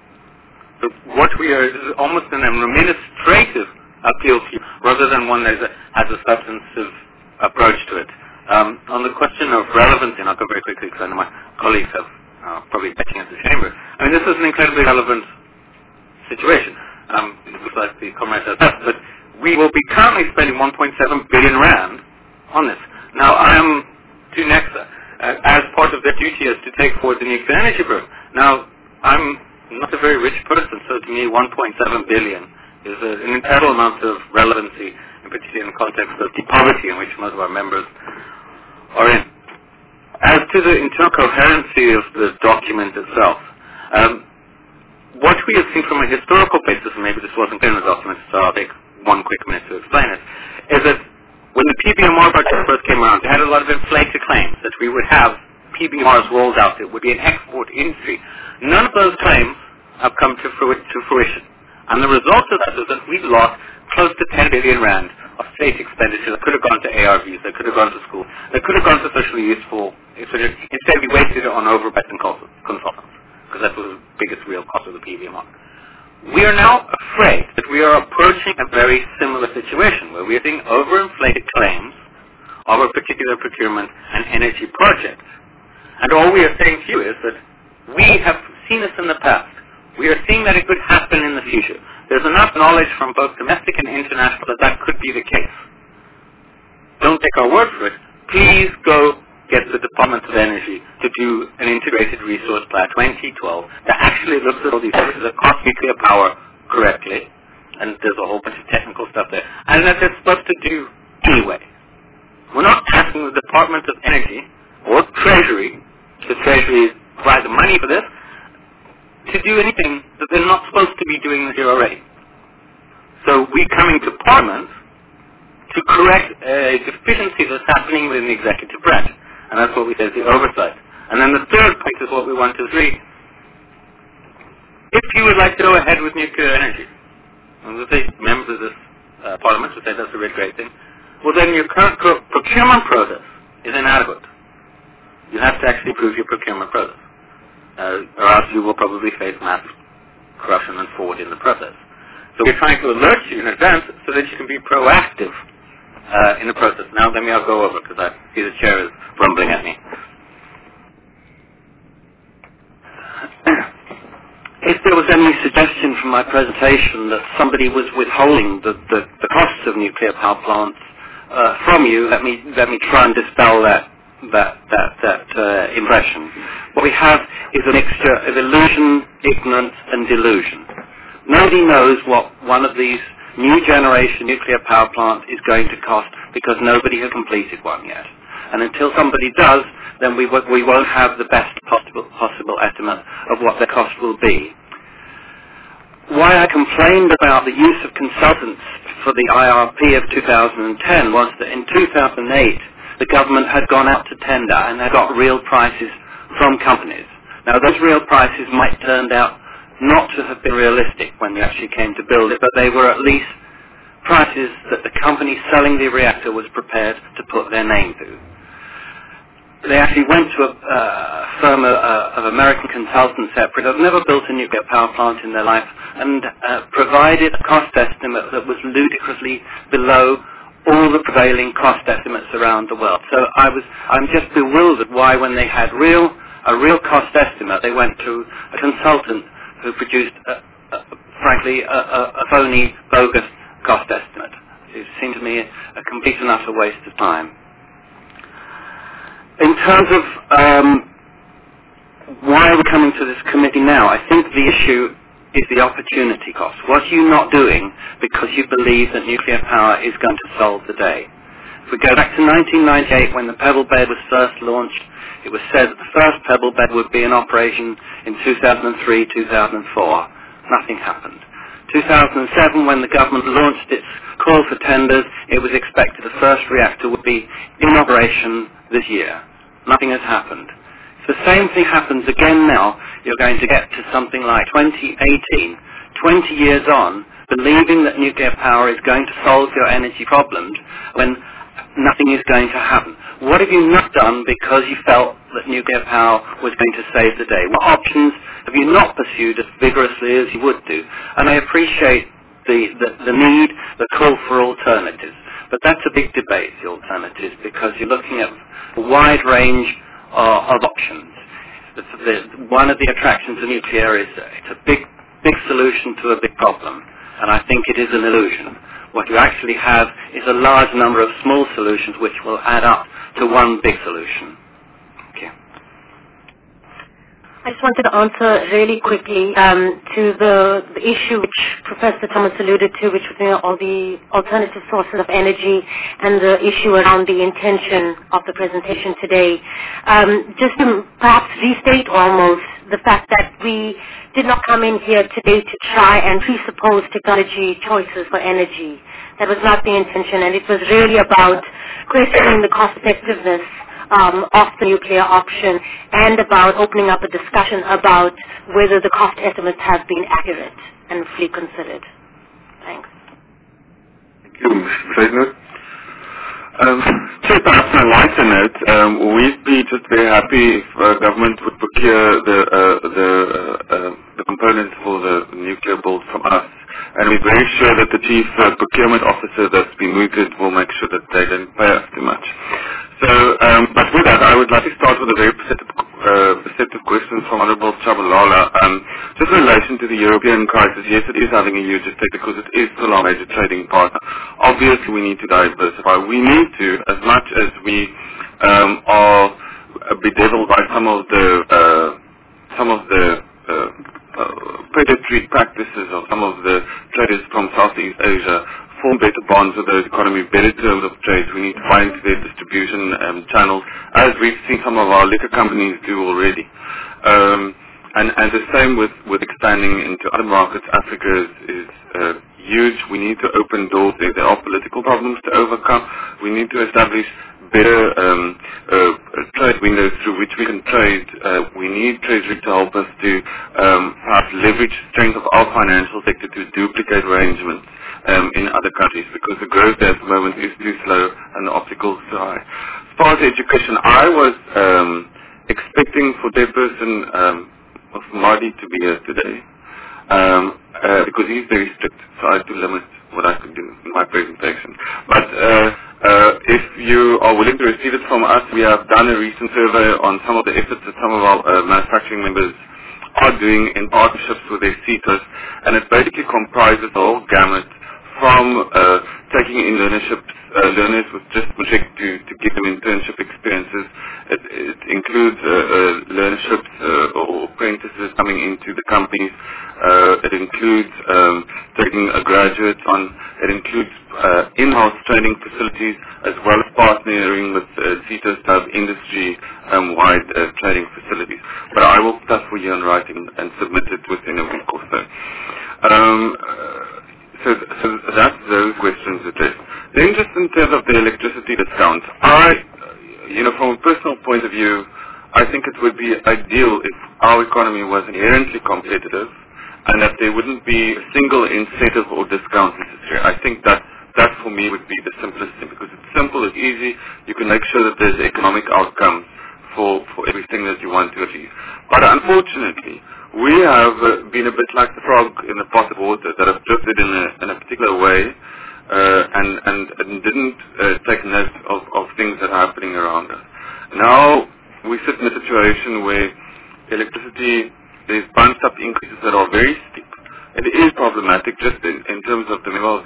So what we are is almost an administrative appeal to you, rather than one that has a substantive approach to it. On the question of relevancy, and I'll go very quickly because I know my colleagues have probably backing at the chamber. I mean, this is an incredibly relevant situation. It looks like the comrade says that, but we will be currently spending 1.7 billion rand on this. Now, I am to NECSA, as part of their duty is to take forward the nuclear energy program. Now, I'm not a very rich person, so to me 1.7 billion is an incredible amount of relevancy, in particular in the context of the poverty in which most of our members are in. As to the internal coherency of the document itself, what we have seen from a historical basis, and maybe this wasn't clear in the document, so I'll take 1 quick minute to explain it, is that when the PBMR budget first came around, they had a lot of inflated claims that we would have PBMRs rolled out. It would be an export industry. None of those claims have come to fruition. And the result of that is that we've lost close to 10 billion rand of state expenditure that could have gone to ARVs, that could have gone to school, that could have gone to socially useful. Instead, we wasted it on overbets and consultants, because that was the biggest real cost of the PBMR. We are now afraid that we are approaching a very similar situation where we are seeing overinflated claims of a particular procurement and energy project. And all we are saying to you is that we have seen this in the past. We are seeing that it could happen in the future. There's enough knowledge from both domestic and international that that could be the case. Don't take our word for it. Please go get the Department of Energy to do an integrated resource plan 2012 that actually looks at all these sources that cost nuclear power correctly, and there's a whole bunch of technical stuff there, and that they're supposed to do anyway. We're not asking the Department of Energy or Treasury, the Treasury provide the money for this, to do anything that they're not supposed to be doing this year already. So we're coming to Parliament to correct a deficiency that's happening within the executive branch. And that's what we say is the oversight. And then the third point is what we want to see. If you would like to go ahead with nuclear energy, and we'll say members of this Parliament would say that's a really great thing, well then your current procurement process is inadequate. You have to actually improve your procurement process, or else you will probably face mass corruption and fraud in the process. So we're trying to alert you in advance so that you can be proactive in the process. Now let me go over, because I see the chair is rumbling at me. If there was any suggestion from my presentation that somebody was withholding the costs of nuclear power plants from you, let me try and dispel that impression. What we have is a mixture of illusion, ignorance, and delusion. Nobody knows what one of these new generation nuclear power plants is going to cost, because nobody has completed one yet. And until somebody does, then we won't have the best possible estimate of what the cost will be. Why I complained about the use of consultants for the IRP of 2010 was that in 2008 the government had gone out to tender and had got real prices from companies. Now those real prices might turn out not to have been realistic when they actually came to build it, but they were at least prices that the company selling the reactor was prepared to put their name to. They actually went to a firm of American consultants separate, who had never built a nuclear power plant in their life, and provided a cost estimate that was ludicrously below all the prevailing cost estimates around the world. So I'm just bewildered why, when they had a real cost estimate, they went to a consultant who produced, frankly, a phony, bogus cost estimate. It seemed to me a complete and utter waste of time. In terms of why we're coming to this committee now, I think the issue is the opportunity cost. What are you not doing because you believe that nuclear power is going to solve the day? If we go back to 1998, when the pebble bed was first launched, it was said that the first pebble bed would be in operation in 2003, 2004. Nothing happened. 2007, when the government launched its call for tenders, it was expected the first reactor would be in operation this year. Nothing has happened. If the same thing happens again now, you're going to get to something like 2018, 20 years on, believing that nuclear power is going to solve your energy problems when nothing is going to happen. What have you not done because you felt that nuclear power was going to save the day? What options have you not pursued as vigorously as you would do? And I appreciate the need, the call for alternatives. But that's a big debate, the alternatives, because you're looking at a wide range of options. One of the attractions of nuclear is it's a big solution to a big problem, and I think it is an illusion. What you actually have is a large number of small solutions which will add up to one big solution. Okay. I just wanted to answer really quickly to the issue which Professor Thomas alluded to, which was all the alternative sources of energy and the issue around the intention of the presentation today. Just to perhaps restate almost the fact that we did not come in here today to try and presuppose technology choices for energy. That was not the intention, and it was really about questioning the cost effectiveness of the nuclear option, and about opening up a discussion about whether the cost estimates have been accurate and fully considered. Thanks. Thank you, Mr. President. Just perhaps on a lighter note, we'd be just very happy if government would procure the components for the nuclear build from us. And we're very sure that the chief procurement officer that's been mooted will make sure that they don't pay us too much. So, but with that, I would like to start with a very perceptive question from Honorable Chabalala. Just in relation to the European crisis, yes, it is having a huge effect because it is still our major trading partner. Obviously, we need to diversify. We need to, as much as we are bedeviled by some of the predatory practices of some of the traders from Southeast Asia, form better bonds with the economy, better terms of trade. We need to find their distribution channels, as we've seen some of our liquor companies do already. And the same with expanding into other markets. Africa is huge. We need to open doors there. There are political problems to overcome. We need to establish better trade windows through which we can trade. We need Treasury to help us to perhaps leverage the strength of our financial sector to duplicate arrangements in other countries, because the growth there at the moment is too slow and the obstacles too high. As far as education, I was expecting for Chairperson of Mardi to be here today because he's very strict, so I had to limit what I could do in my presentation. But if you are willing to receive it from us, we have done a recent survey on some of the efforts that some of our manufacturing members are doing in partnerships with their CETAs, and it basically comprises the whole gamut from taking in learners with just project to give them internship experiences. It includes learnerships or apprentices coming into the companies. It includes taking a graduate on. It includes in-house training facilities as well as partnering with CETAs to have industry-wide training facilities. But I will put that for you in writing and submit it within a week or so. So that's those questions addressed. Then just in terms of the electricity discounts, from a personal point of view, I think it would be ideal if our economy was inherently competitive and that there wouldn't be a single incentive or discount necessary. I think that for me would be the simplest thing, because it's simple, it's easy, you can make sure that there's economic outcomes for everything that you want to achieve. But unfortunately, we have been a bit like the frog in the pot of water that have drifted in a particular way and didn't take note of things that are happening around us. Now we sit in a situation where electricity, there's bunched up increases that are very steep. It is problematic just in terms of the member of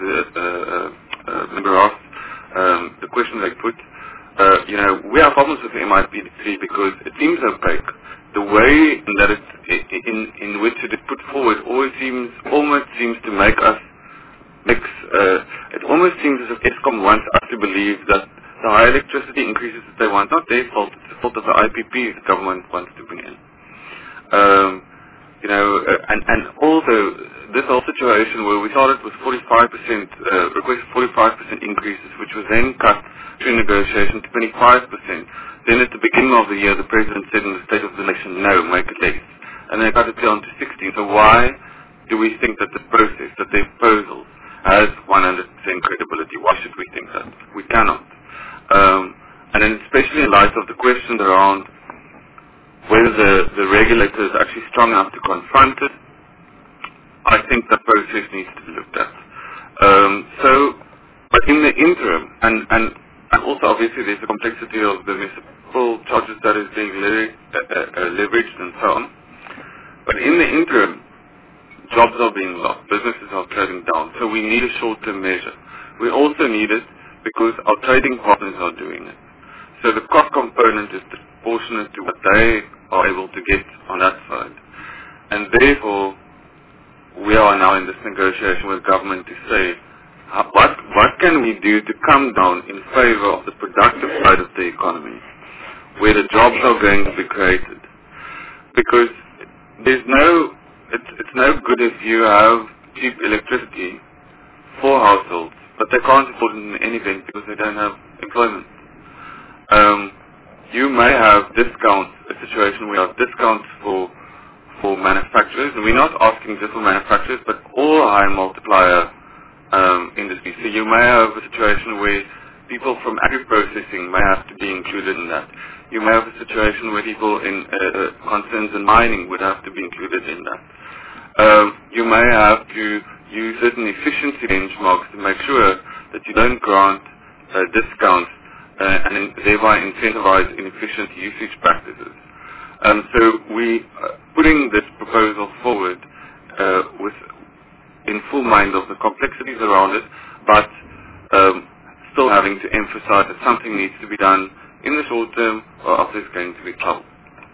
the question they put. We have problems with MIP3 because it seems opaque. The way that in which it is put forward almost seems to make us mix. It almost seems as if Eskom wants us to believe that the high electricity increases that they want, not their fault, it's the fault of the IPPs the government wants to bring in. And also this whole situation where we started with 45%, request 45% increases, which was then cut through negotiation to 25%. Then at the beginning of the year, the President said in the State of the Nation, no, make it less. And they cut it down to 16. So why do we think that the process, that the proposal has 100% credibility? Why should we think that? We cannot. And then especially in light of the questions around whether the regulator is actually strong enough to confront it, I think that process needs to be looked at. But in the interim, and also obviously there's the complexity of the municipal charges that is being leveraged and so on. But in the interim, jobs are being lost, businesses are closing down, so we need a short-term measure. We also need it because our trading partners are doing it. So the cost component is proportionate to what they are able to get on that side. And therefore, we are now in this negotiation with government to say, what can we do to come down in favor of the productive side of the economy, where the jobs are going to be created? Because it's no good if you have cheap electricity for households, but they can't afford it in any event because they don't have employment. You may have discounts, a situation where you have discounts for manufacturers, and we're not asking just for manufacturers, but all high multiplier industries. So you may have a situation where people from agri-processing may have to be included in that. You may have a situation where people in concerns in mining would have to be included in that. You may have to use certain efficiency benchmarks to make sure that you don't grant discounts and thereby incentivize inefficient usage practices. So we are putting this proposal forward in full mind of the complexities around it, but still having to emphasize that something needs to be done in the short term or else there's going to be trouble.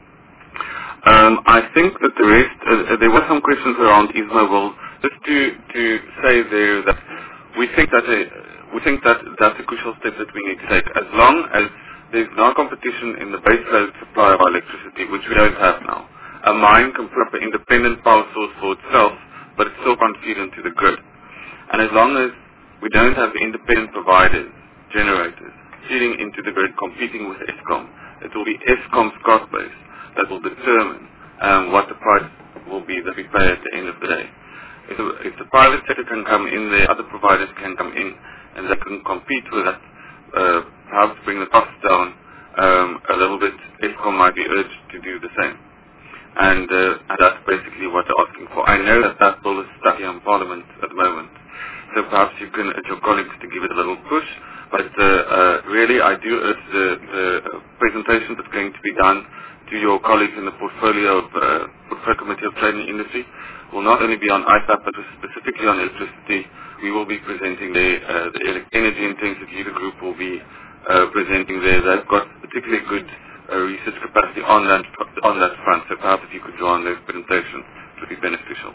I think that the rest, there were some questions around ESMO. Just to say there that we think that's a crucial step that we need to take. As long as there's no competition in the base load supply of electricity, which we don't have now, a mine can put up an independent power source for itself, but it still can't feed into the grid. And as long as we don't have independent providers, generators, feeding into the grid, competing with Eskom, it will be Eskom's cost base that will determine what the price will be that we pay at the end of the day. If the private sector can come in there, other providers can come in, and they can compete with that, perhaps bring the costs down, a little bit, ESCOM might be urged to do the same. And that's basically what they're asking for. I know that bill is stuck here in Parliament at the moment, so perhaps you can urge your colleagues to give it a little push. But really, I do urge the presentation that's going to be done to your colleagues in the portfolio Committee of Trade and Industry will not only be on ISAP, but specifically on electricity. We will be presenting the energy intensity. The group will be presenting there. They've got particularly good research capacity on that front. So perhaps if you could draw on their presentation, it would be beneficial.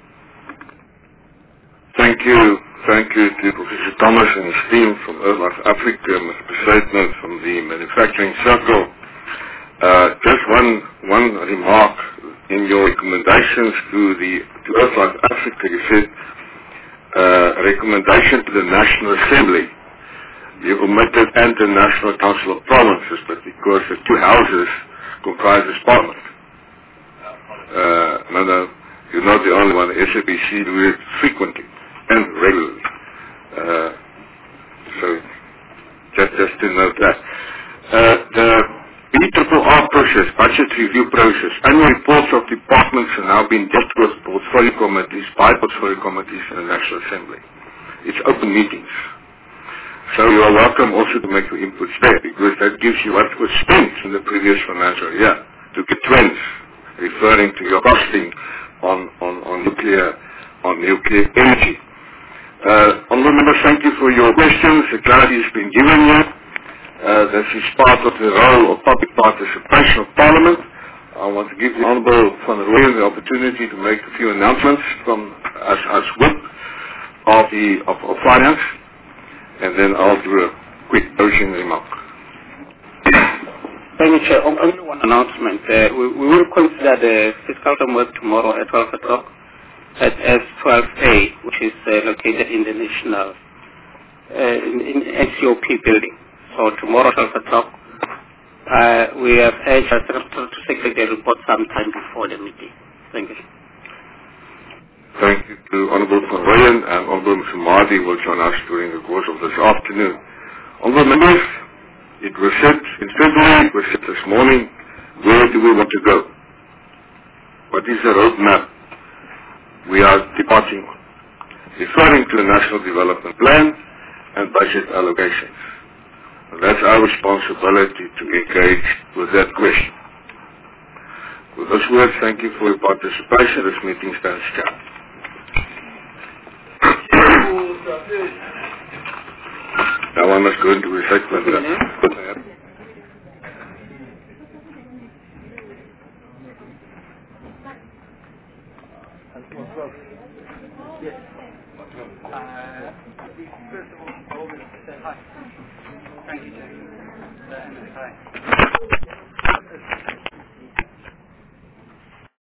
Thank you. Thank you to Professor Thomas and his team from Earthlife Africa, Mr. Besaidman from the Manufacturing Circle. Just one remark. In your recommendations to Earthlife Africa, you said recommendation to the National Assembly. You omitted and the National Council of Provinces, but because the two houses comprise this Parliament. No, you're not the only one. The SABC do it frequently and regularly. So just to note that. The BRRR process, budget review process, annual reports of departments are now being dealt with portfolio committees, by portfolio committees in the National Assembly. It's open meetings. So you are welcome also to make your inputs there, because that gives you what was spent in the previous financial year to get trends, referring to your costing on nuclear energy. Honourable members, thank you for your questions. The clarity has been given here. This is part of the role of public participation of Parliament. I want to give the Honourable Van Rooyen the opportunity to make a few announcements from as whip of finance, and then I'll do a quick closing remark. Thank you, Chair. Only one announcement. We will consider the fiscal framework tomorrow at 12 o'clock at S12A, which is located in the National in SCOP building. So tomorrow 12 o'clock, we have urged our Secretary to circulate the report sometime before the meeting. Thank you. Thank you to Honourable Van Rooyen, and Honourable Mr. Mahdi will join us during the course of this afternoon. Honourable members, it was said in February, it was said this morning, where do we want to go? What is the roadmap we are departing on? Referring to the National Development Plan and budget allocations. And that's our responsibility to engage with that question. With those words, thank you for your participation. This meeting stands adjourned. Now I must go into recycling. First of all, I always say hi. Thank you, James. Hi.